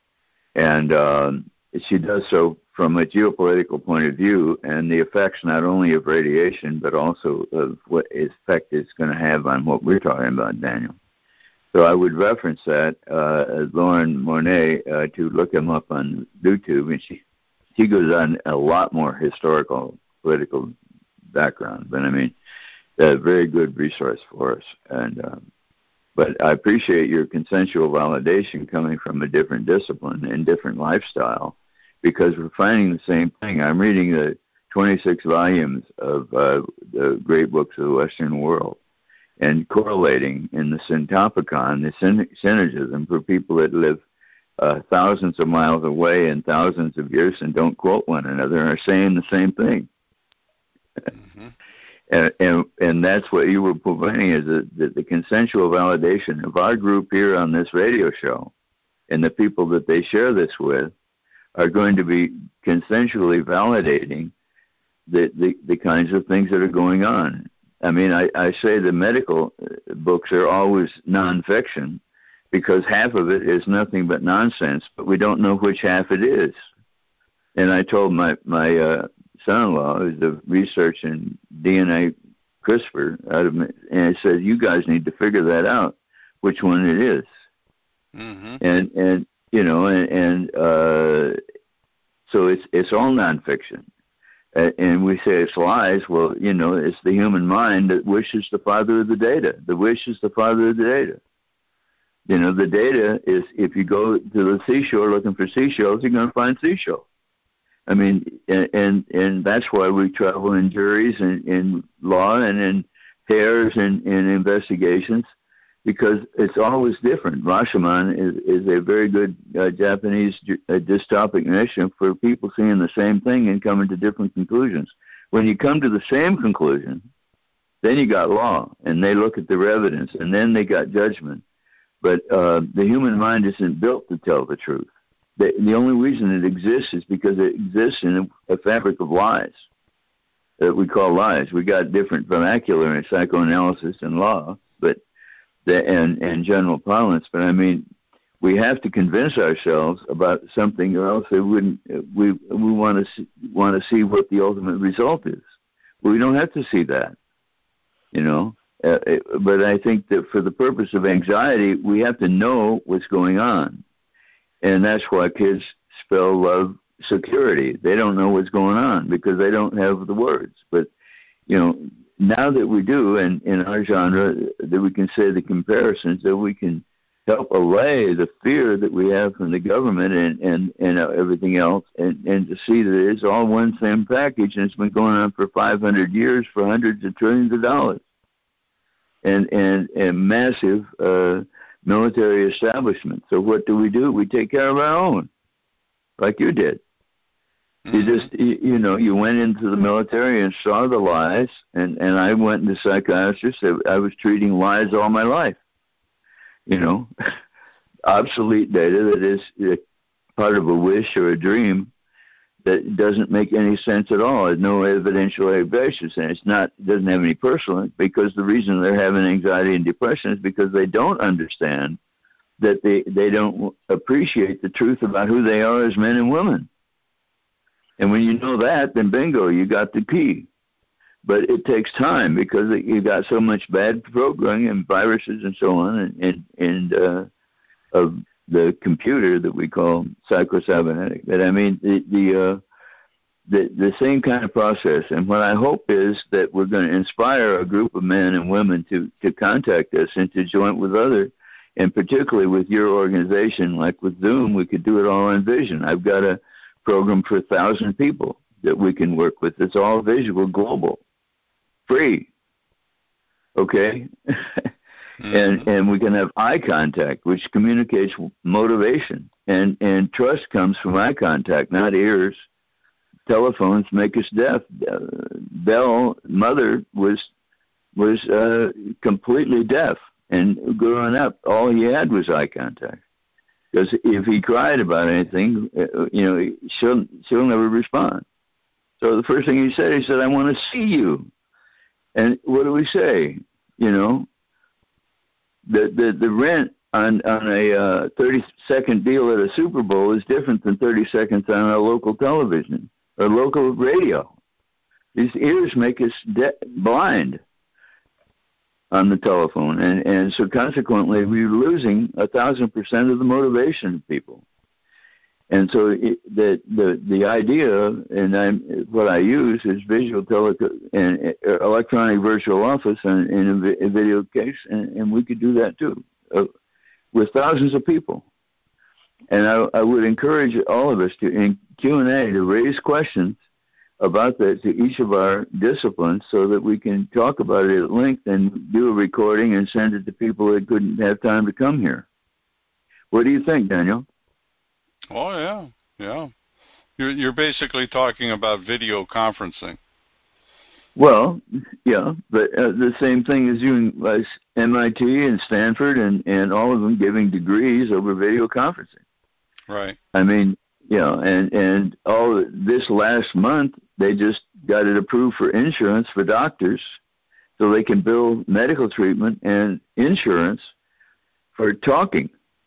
And um, she does so from a geopolitical point of view and the effects not only of radiation, but also of what effect it's going to have on what we're talking about, Daniel. So I would reference that, uh, Lauren Monet, uh, to look him up on YouTube. And she, she goes on a lot more historical, political background. But, I mean, a very good resource for us. And um, But I appreciate your consensual validation coming from a different discipline and different lifestyle, because we're finding the same thing. I'm reading the twenty-six volumes of uh, the great books of the Western world and correlating in the syntopicon, the syn- synergism for people that live uh, thousands of miles away and thousands of years and don't quote one another and are saying the same thing. Mm-hmm. And, and and that's what you were pointing is that the, the consensual validation of our group here on this radio show and the people that they share this with are going to be consensually validating the, the, the kinds of things that are going on. I mean, I, I say the medical books are always nonfiction because half of it is nothing but nonsense, but we don't know which half it is. And I told my, my uh, son-in-law, who's a research in D N A CRISPR, out of, and I said, you guys need to figure that out, which one it is. Mm-hmm. And, and you know, and, and uh, so it's it's all nonfiction. Uh, and we say it's lies. Well, you know, it's the human mind that wish is the father of the data. The wish is the father of the data. You know, the data is, if you go to the seashore looking for seashells, you're going to find seashells. I mean, and, and and that's why we travel in juries and in law and in pairs and in investigations, because it's always different. Rashomon is, is a very good uh, Japanese uh, dystopic mission for people seeing the same thing and coming to different conclusions. When you come to the same conclusion, then you got law, and they look at the evidence, and then they got judgment. But uh, the human mind isn't built to tell the truth. The, the only reason it exists is because it exists in a, a fabric of lies that we call lies. We got different vernacular in psychoanalysis and law, but the, and and general parlance. But I mean, we have to convince ourselves about something, or else it wouldn't. We we want to want to see what the ultimate result is. But we don't have to see that, you know. Uh, it, but I think that for the purpose of anxiety, we have to know what's going on. And that's why kids spell love security. They don't know what's going on because they don't have the words. But, you know, now that we do, and in our genre, that we can say the comparisons, that we can help allay the fear that we have from the government and, and, and everything else, and, and to see that it's all one same package, and it's been going on for five hundred years for hundreds of trillions of dollars. And, and, and massive uh, military establishment. So what do we do? We take care of our own, like you did. Mm-hmm. You just, you, you know, you went into the military and saw the lies, and, and I went into psychiatrists. I was treating lies all my life. You know, obsolete data that is part of a wish or a dream that doesn't make any sense at all. There's no evidential basis, and it's not, it doesn't have any personal, because the reason they're having anxiety and depression is because they don't understand that they, they don't appreciate the truth about who they are as men and women. And when you know that, then bingo, you got the key. But it takes time because you got so much bad programming and viruses and so on, and and, and uh, of the computer that we call psychocybernetic. But I mean, the the, uh, the the same kind of process. And what I hope is that we're going to inspire a group of men and women to, to contact us and to join with other, and particularly with your organization, like with Zoom, we could do it all on Vision. I've got a program for a thousand people that we can work with. It's all visual, global, free. Okay? mm-hmm. And and we can have eye contact, which communicates motivation. And, and trust comes from eye contact, not ears. Telephones make us deaf. Uh, Bell, mother, was was uh, completely deaf. And growing up, all he had was eye contact. Because if he cried about anything, uh, you know, she'll, she'll never respond. So the first thing he said, he said, I want to see you. And what do we say? You know, the the, the rent on, on a uh, thirty-second deal at a Super Bowl is different than thirty seconds on a local television or local radio. These ears make us de- blind on the telephone. And, and so consequently, we're losing a thousand percent of the motivation of people. And so it, the, the the idea, and I'm, what I use is visual tele and electronic virtual office and in a, a video case, and, and we could do that too uh, with thousands of people. And I, I would encourage all of us to, in Q and A, to raise questions about that to each of our disciplines so that we can talk about it at length and do a recording and send it to people that couldn't have time to come here. What do you think, Daniel? Oh, yeah, yeah. You're, you're basically talking about video conferencing. Well, yeah, but uh, the same thing as you as M I T and Stanford and, and all of them giving degrees over video conferencing. Right. I mean, you know, and, and all this last month, they just got it approved for insurance for doctors so they can bill medical treatment and insurance for talking.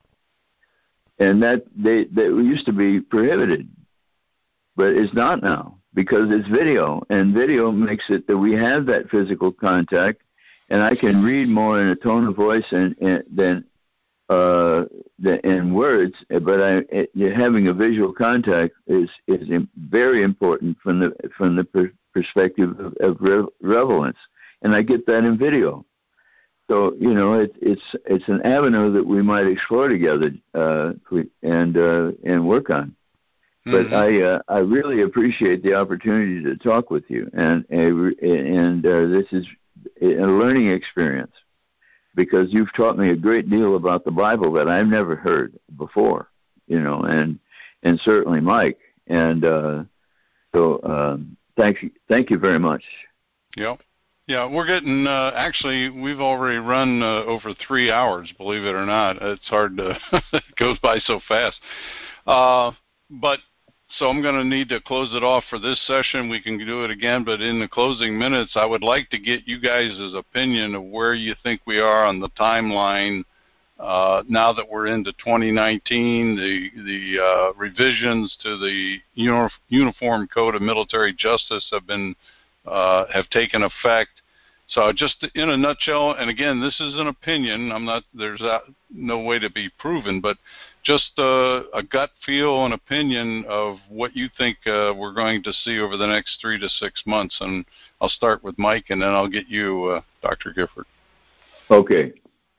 And that they that used to be prohibited, but it's not now because it's video, and video makes it that we have that physical contact, and I can read more in a tone of voice and, and than uh, than in words. But I, it, having a visual contact is is very important from the from the per, perspective of, of re- relevance, and I get that in video. So, you know, it, it's it's an avenue that we might explore together uh, and uh, and work on. Mm-hmm. But I uh, I really appreciate the opportunity to talk with you, and and uh, this is a learning experience because you've taught me a great deal about the Bible that I've never heard before, you know, and and certainly Mike. And uh, so um, thank you thank you very much. Yep. Yeah, we're getting, uh, actually, we've already run uh, over three hours, believe it or not. It's hard to, it goes by so fast. Uh, but, so I'm going to need to close it off for this session. We can do it again, but in the closing minutes, I would like to get you guys' opinion of where you think we are on the timeline uh, now that we're into twenty nineteen, the, the uh, revisions to the Uni- Uniform Code of Military Justice have been Uh, have taken effect. So just in a nutshell, and again, this is an opinion. I'm not, there's a, no way to be proven, but just uh, a gut feel and opinion of what you think uh, we're going to see over the next three to six months. And I'll start with Mike, and then I'll get you, uh, Doctor Gifford. Okay.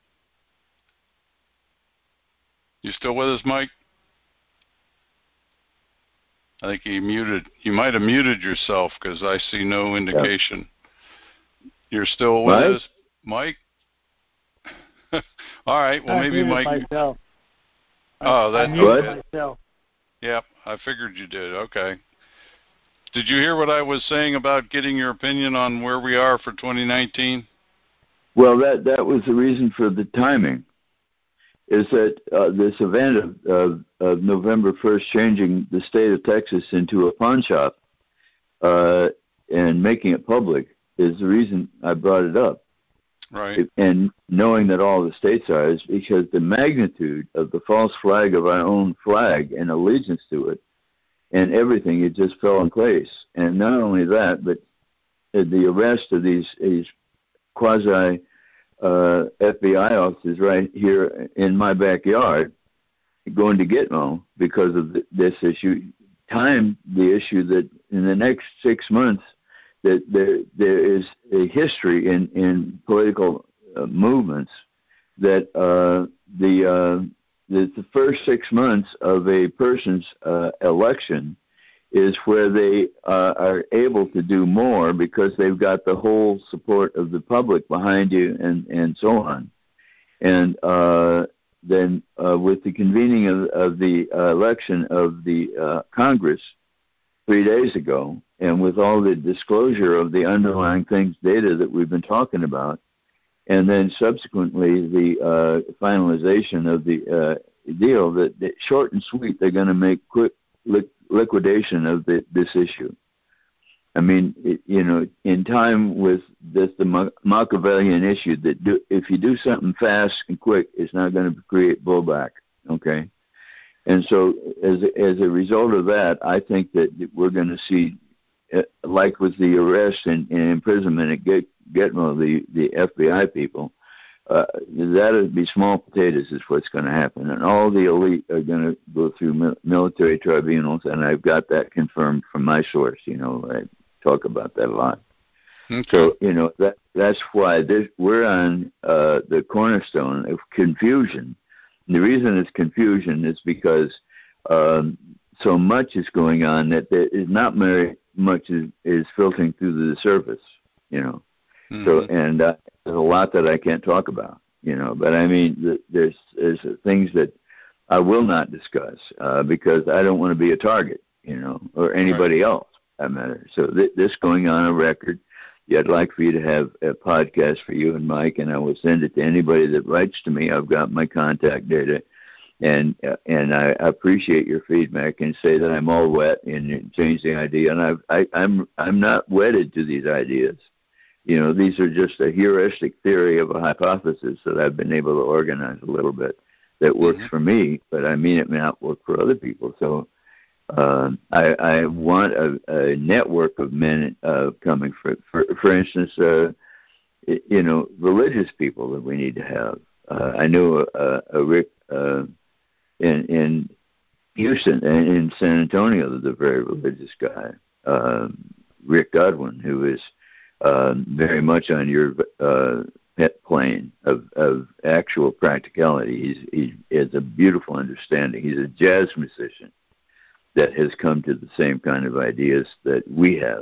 You still with us, Mike? I think you muted. You might have muted yourself because I see no indication. Yep. You're still with Mike? us, Mike? All right. Well, I maybe Mike. Myself. Oh, that's okay. Myself. Yep, I figured you did. Okay. Did you hear what I was saying about getting your opinion on where we are for twenty nineteen? Well, that that was the reason for the timing. Is that uh, this event of, of, of November first changing the state of Texas into a pawn shop uh, and making it public is the reason I brought it up. Right. And knowing that all the states are is because the magnitude of the false flag of our own flag and allegiance to it and everything, it just fell in place. And not only that, but the arrest of these, these quasi Uh, F B I officers right here in my backyard going to Gitmo because of the, this issue, time the issue that in the next six months that there there is a history in in political uh, movements that uh, the uh, the the first six months of a person's uh, election is where they uh, are able to do more because they've got the whole support of the public behind you and, and so on. And uh, then uh, with the convening of, of the uh, election of the uh, Congress three days ago, and with all the disclosure of the underlying things, data that we've been talking about, and then subsequently the uh, finalization of the uh, deal, that, that short and sweet, they're going to make quick li- liquidation of the, this issue. I mean, it, you know, in time with this, the Ma- Machiavellian issue that do, if you do something fast and quick, it's not going to create blowback, okay? And so as, as a result of that, I think that we're going to see, uh, like with the arrest and, and imprisonment at Get, Gitmo, the, the F B I people, uh, that would be small potatoes is what's going to happen. And all the elite are going to go through mi- military tribunals, and I've got that confirmed from my source. You know, I talk about that a lot. Okay. So, you know, that that's why this, we're on uh, the cornerstone of confusion. And the reason it's confusion is because um, so much is going on that there is not very much is, is filtering through the surface, you know. Mm-hmm. So, and uh, there's a lot that I can't talk about, you know. But I mean, the, there's there's things that I will not discuss uh, because I don't want to be a target, you know, or anybody right. else, for that matter. So th- this going on a record. Yeah, I'd like for you to have a podcast for you and Mike, and I will send it to anybody that writes to me. I've got my contact data, and uh, and I appreciate your feedback and say that I'm all wet and change the idea. And I've, I, I'm I'm not wedded to these ideas. You know, these are just a heuristic theory of a hypothesis that I've been able to organize a little bit that works mm-hmm. for me, but I mean it may not work for other people. So uh, I, I want a, a network of men uh, coming. For, for, for instance, uh, you know, religious people that we need to have. Uh, I know a, a Rick uh, in, in Houston and in San Antonio, there's a very religious guy, uh, Rick Godwin, who is Uh, very much on your uh, pet plane of, of actual practicality. He's, he has a beautiful understanding. He's a jazz musician that has come to the same kind of ideas that we have,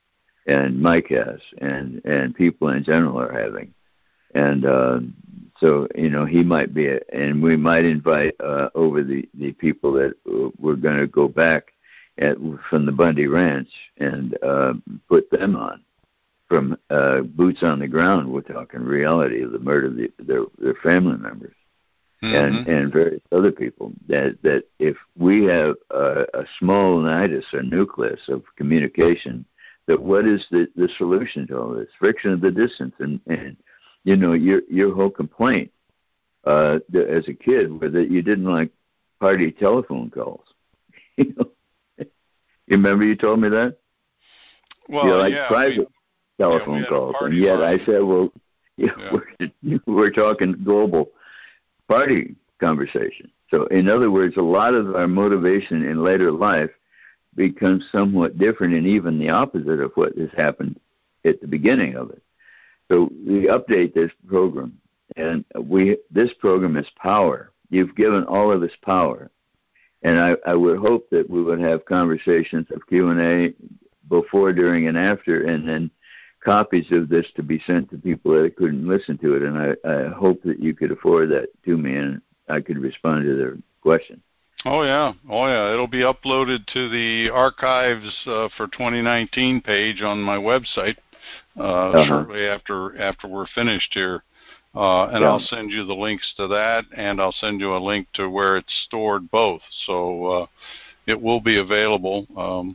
and Mike has, and, and people in general are having. And uh, so, you know, he might be, a, and we might invite uh, over the, the people that we're going to go back at, from the Bundy Ranch and uh, put them on. From uh, boots on the ground, we're talking reality of the murder of the, their, their family members mm-hmm. and, and various other people. That that if we have a, a small nidus or nucleus of communication, that what is the, the solution to all this? Friction of the distance. And, and you know, your your whole complaint uh, as a kid was that you didn't like party telephone calls. you know? You remember you told me that? Well, you like yeah. private. We- telephone yeah, calls, and yet line. I said, well, you know, yeah. we're, we're talking global party conversation. So, in other words, a lot of our motivation in later life becomes somewhat different and even the opposite of what has happened at the beginning of it. So we update this program, and we this program is power. You've given all of us power, and I, I would hope that we would have conversations of Q and A before, during, and after, and then copies of this to be sent to people that couldn't listen to it, and I, I hope that you could afford that to me, and I could respond to their question. Oh yeah, oh yeah, it'll be uploaded to the archives uh, for twenty nineteen page on my website uh, uh-huh. shortly after after we're finished here, uh, and yeah. I'll send you the links to that, and I'll send you a link to where it's stored both, so uh, it will be available. Um,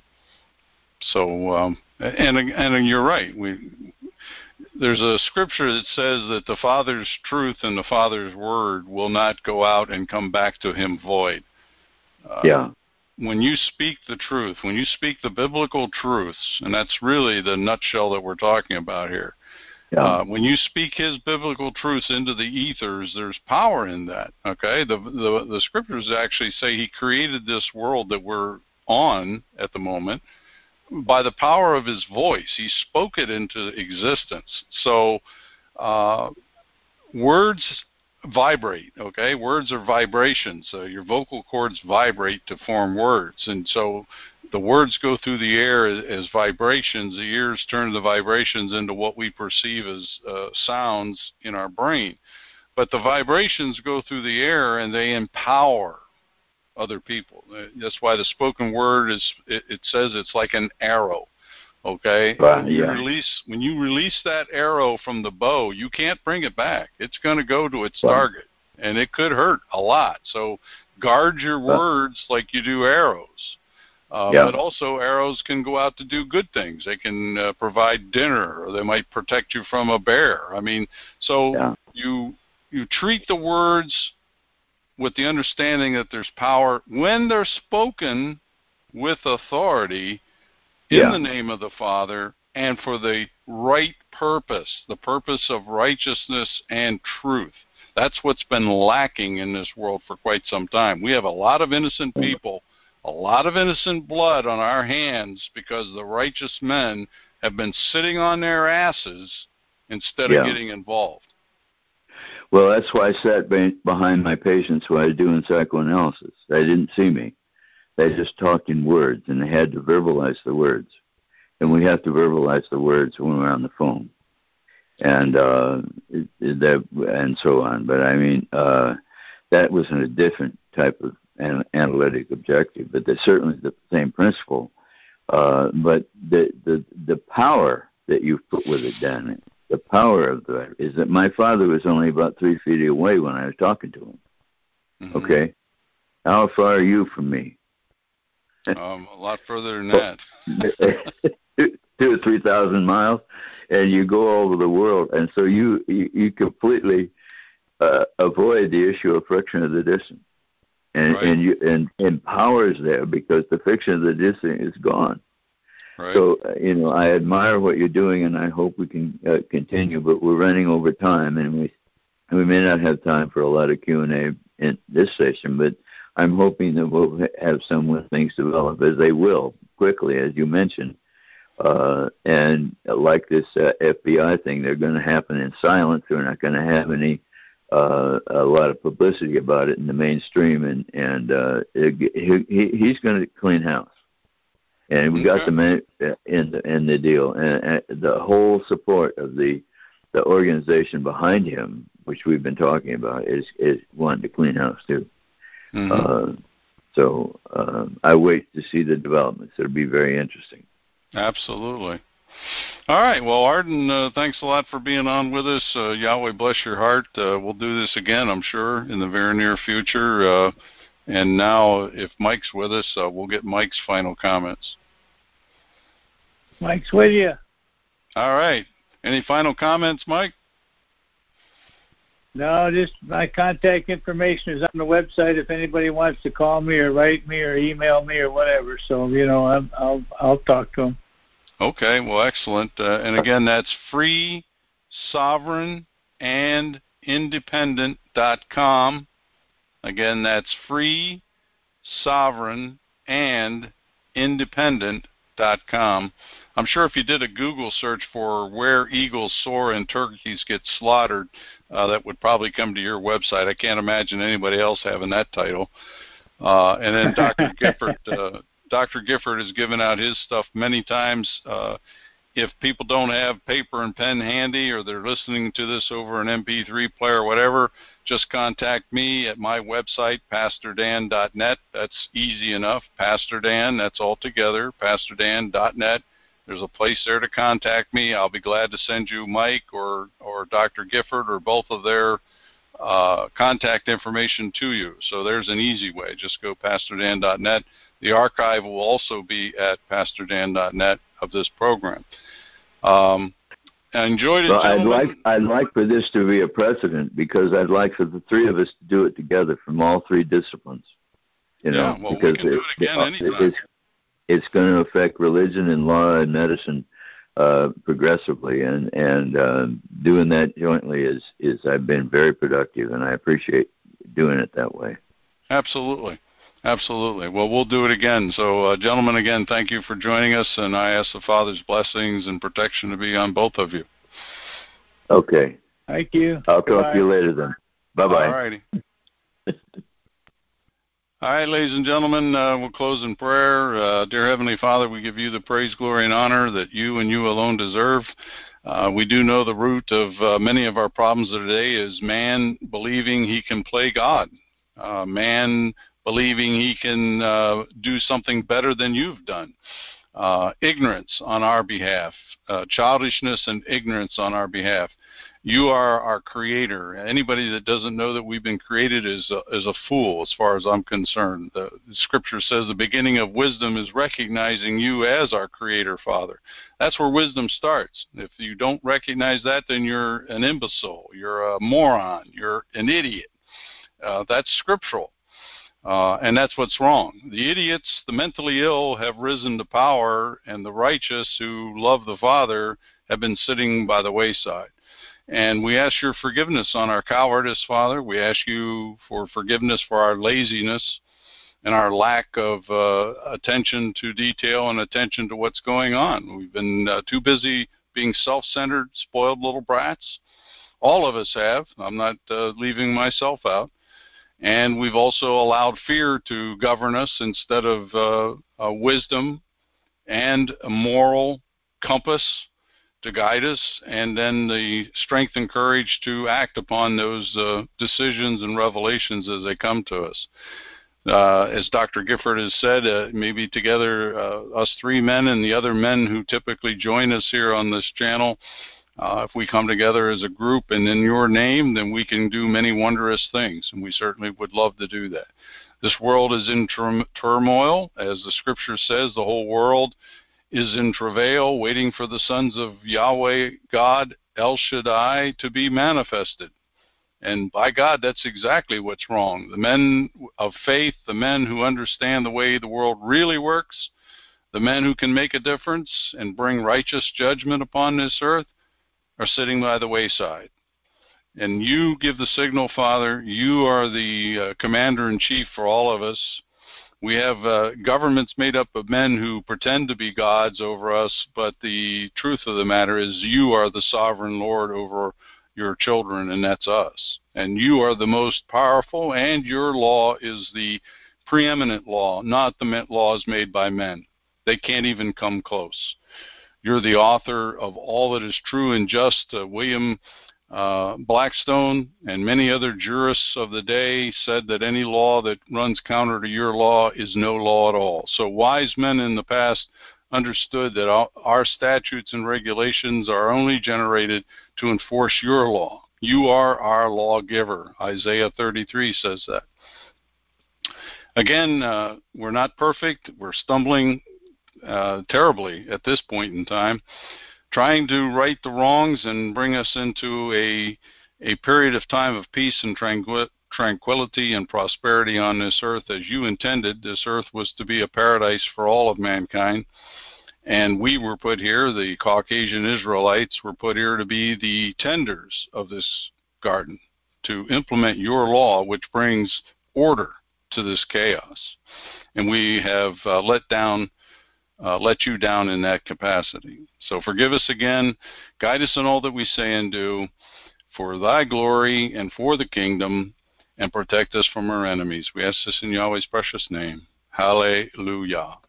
so. Um, And and you're right. We there's a scripture that says that the Father's truth and the Father's word will not go out and come back to him void. Uh, yeah. When you speak the truth, when you speak the biblical truths, and that's really the nutshell that we're talking about here. Yeah. Uh, when you speak His biblical truths into the ethers, there's power in that. Okay, the, the the scriptures actually say He created this world that we're on at the moment by the power of His voice. He spoke it into existence. So uh, words vibrate. Okay, words are vibrations. So your vocal cords vibrate to form words, and so the words go through the air as, as vibrations. The ears turn the vibrations into what we perceive as uh, sounds in our brain. But the vibrations go through the air and they empower other people. That's why the spoken word is, it, it says it's like an arrow. Okay? Right, when you yeah. release when you release that arrow from the bow, you can't bring it back. It's going to go to its Right. target, and it could hurt a lot. So guard your Right. words like you do arrows. Uh, Yeah. But also arrows can go out to do good things. They can uh, provide dinner, or they might protect you from a bear. I mean, so Yeah. you you treat the words with the understanding that there's power when they're spoken with authority in Yeah. the name of the Father and for the right purpose, the purpose of righteousness and truth. That's what's been lacking in this world for quite some time. We have a lot of innocent people, a lot of innocent blood on our hands because the righteous men have been sitting on their asses instead Yeah. of getting involved. Well, that's why I sat be- behind my patients while I was doing psychoanalysis. They didn't see me. They just talked in words, and they had to verbalize the words. And we have to verbalize the words when we're on the phone, and uh, it, it, that, and so on. But I mean, uh, that was in a different type of an, analytic objective, but they're certainly the same principle. Uh, but the, the the power that you've put with it, Dan, the power of that is that my father was only about three feet away when I was talking to him. Mm-hmm. Okay, how far are you from me? Um, a lot further than that. Two or three thousand miles, and you go all over the world, and so you you, you completely uh, avoid the issue of friction of the distance, and Right. and you and, and power is there because the friction of the distance is gone. Right. So uh, you know, I admire what you're doing, and I hope we can uh, continue. But we're running over time, and we we may not have time for a lot of Q and A in this session, but I'm hoping that we'll have some when things develop, as they will quickly, as you mentioned. Uh, and like this uh, F B I thing, they're going to happen in silence. They're not going to have any uh, a lot of publicity about it in the mainstream, and and uh, it, he, he's going to clean house. And we got Okay. the man in the in the deal, and, and the whole support of the the organization behind him, which we've been talking about, is is wanting to clean house too. Mm-hmm. Uh, so um, I wait to see the developments. It'll be very interesting. Absolutely. All right. Well, Arden, uh, thanks a lot for being on with us. Uh, Yahweh bless your heart. Uh, we'll do this again, I'm sure, in the very near future. Uh, and now, if Mike's with us, uh, we'll get Mike's final comments. Mike's with you. All right. Any final comments, Mike? No, just my contact information is on the website if anybody wants to call me or write me or email me or whatever. So, you know, I'm, I'll I'll talk to them. Okay, well, excellent. Uh, and again, that's free, sovereign, and independent dot com. Again, that's free, sovereign, and independent dot com. I'm sure if you did a Google search for where eagles soar and turkeys get slaughtered, uh, that would probably come to your website. I can't imagine anybody else having that title. Uh, and then Doctor Gifford, uh, Doctor Gifford has given out his stuff many times. Uh, if people don't have paper and pen handy, or they're listening to this over an M P three player or whatever, just contact me at my website, pastor dan dot net. That's easy enough. Pastor Dan, that's all together, pastor dan dot net. There's a place there to contact me. I'll be glad to send you Mike or, or Doctor Gifford or both of their uh, contact information to you. So there's an easy way. Just go pastor dan dot net. The archive will also be at pastor dan dot net of this program. Um, I enjoyed it, well, I'd gentlemen. like I'd like for this to be a precedent, because I'd like for the three of us to do it together from all three disciplines. You know, yeah, well, because we can do it again it, anytime. it's it's going to affect religion and law and medicine uh, progressively, and and uh, doing that jointly is is I've been very productive, and I appreciate doing it that way. Absolutely. Absolutely. Well, we'll do it again. So, uh, gentlemen, again, thank you for joining us, and I ask the Father's blessings and protection to be on both of you. Okay. Thank you. I'll talk Goodbye. to you later then. Bye-bye. All righty. All right, ladies and gentlemen, uh, we'll close in prayer. Uh, dear Heavenly Father, we give you the praise, glory, and honor that you and you alone deserve. Uh, we do know the root of uh, many of our problems today is man believing he can play God, uh, man believing he can uh, do something better than you've done, uh, ignorance on our behalf, uh, childishness and ignorance on our behalf. You are our creator. Anybody that doesn't know that we've been created is a, is a fool, as far as I'm concerned. The, the scripture says the beginning of wisdom is recognizing you as our creator, Father. That's where wisdom starts. If you don't recognize that, then you're an imbecile. You're a moron. You're an idiot. Uh, that's scriptural. Uh, and that's what's wrong. The idiots, the mentally ill, have risen to power, and the righteous who love the Father have been sitting by the wayside. And we ask your forgiveness on our cowardice, Father. We ask you for forgiveness for our laziness and our lack of uh, attention to detail and attention to what's going on. We've been uh, too busy being self-centered, spoiled little brats. All of us have. I'm not uh, leaving myself out. And we've also allowed fear to govern us instead of uh, uh, wisdom and a moral compass to guide us, and then the strength and courage to act upon those uh, decisions and revelations as they come to us. Uh, as Doctor Gifford has said, uh, maybe together, uh, us three men and the other men who typically join us here on this channel, uh, if we come together as a group and in your name, then we can do many wondrous things, and we certainly would love to do that. This world is in tur- turmoil. As the scripture says, the whole world is in travail, waiting for the sons of Yahweh, God, El Shaddai, to be manifested. And by God, that's exactly what's wrong. The men of faith, the men who understand the way the world really works, the men who can make a difference and bring righteous judgment upon this earth, are sitting by the wayside. And you give the signal, Father. You are the uh, commander-in-chief for all of us. We have uh, governments made up of men who pretend to be gods over us, but the truth of the matter is you are the sovereign Lord over your children, and that's us. And you are the most powerful, and your law is the preeminent law, not the laws made by men. They can't even come close. You're the author of all that is true and just. Uh, William Uh, Blackstone and many other jurists of the day said that any law that runs counter to your law is no law at all. So wise men in the past understood that our, our statutes and regulations are only generated to enforce your law. You are our lawgiver. Isaiah thirty-three says that. Again, uh, we're not perfect. We're stumbling uh, terribly at this point in time, trying to right the wrongs and bring us into a a period of time of peace and tranquil tranquility and prosperity on this earth as you intended. This earth was to be a paradise for all of mankind, and we were put here, the Caucasian Israelites were put here to be the tenders of this garden, to implement your law, which brings order to this chaos. And we have uh, let down Uh, let you down in that capacity. So forgive us again. Guide us in all that we say and do for thy glory and for the kingdom, and protect us from our enemies. We ask this in Yahweh's precious name. Hallelujah.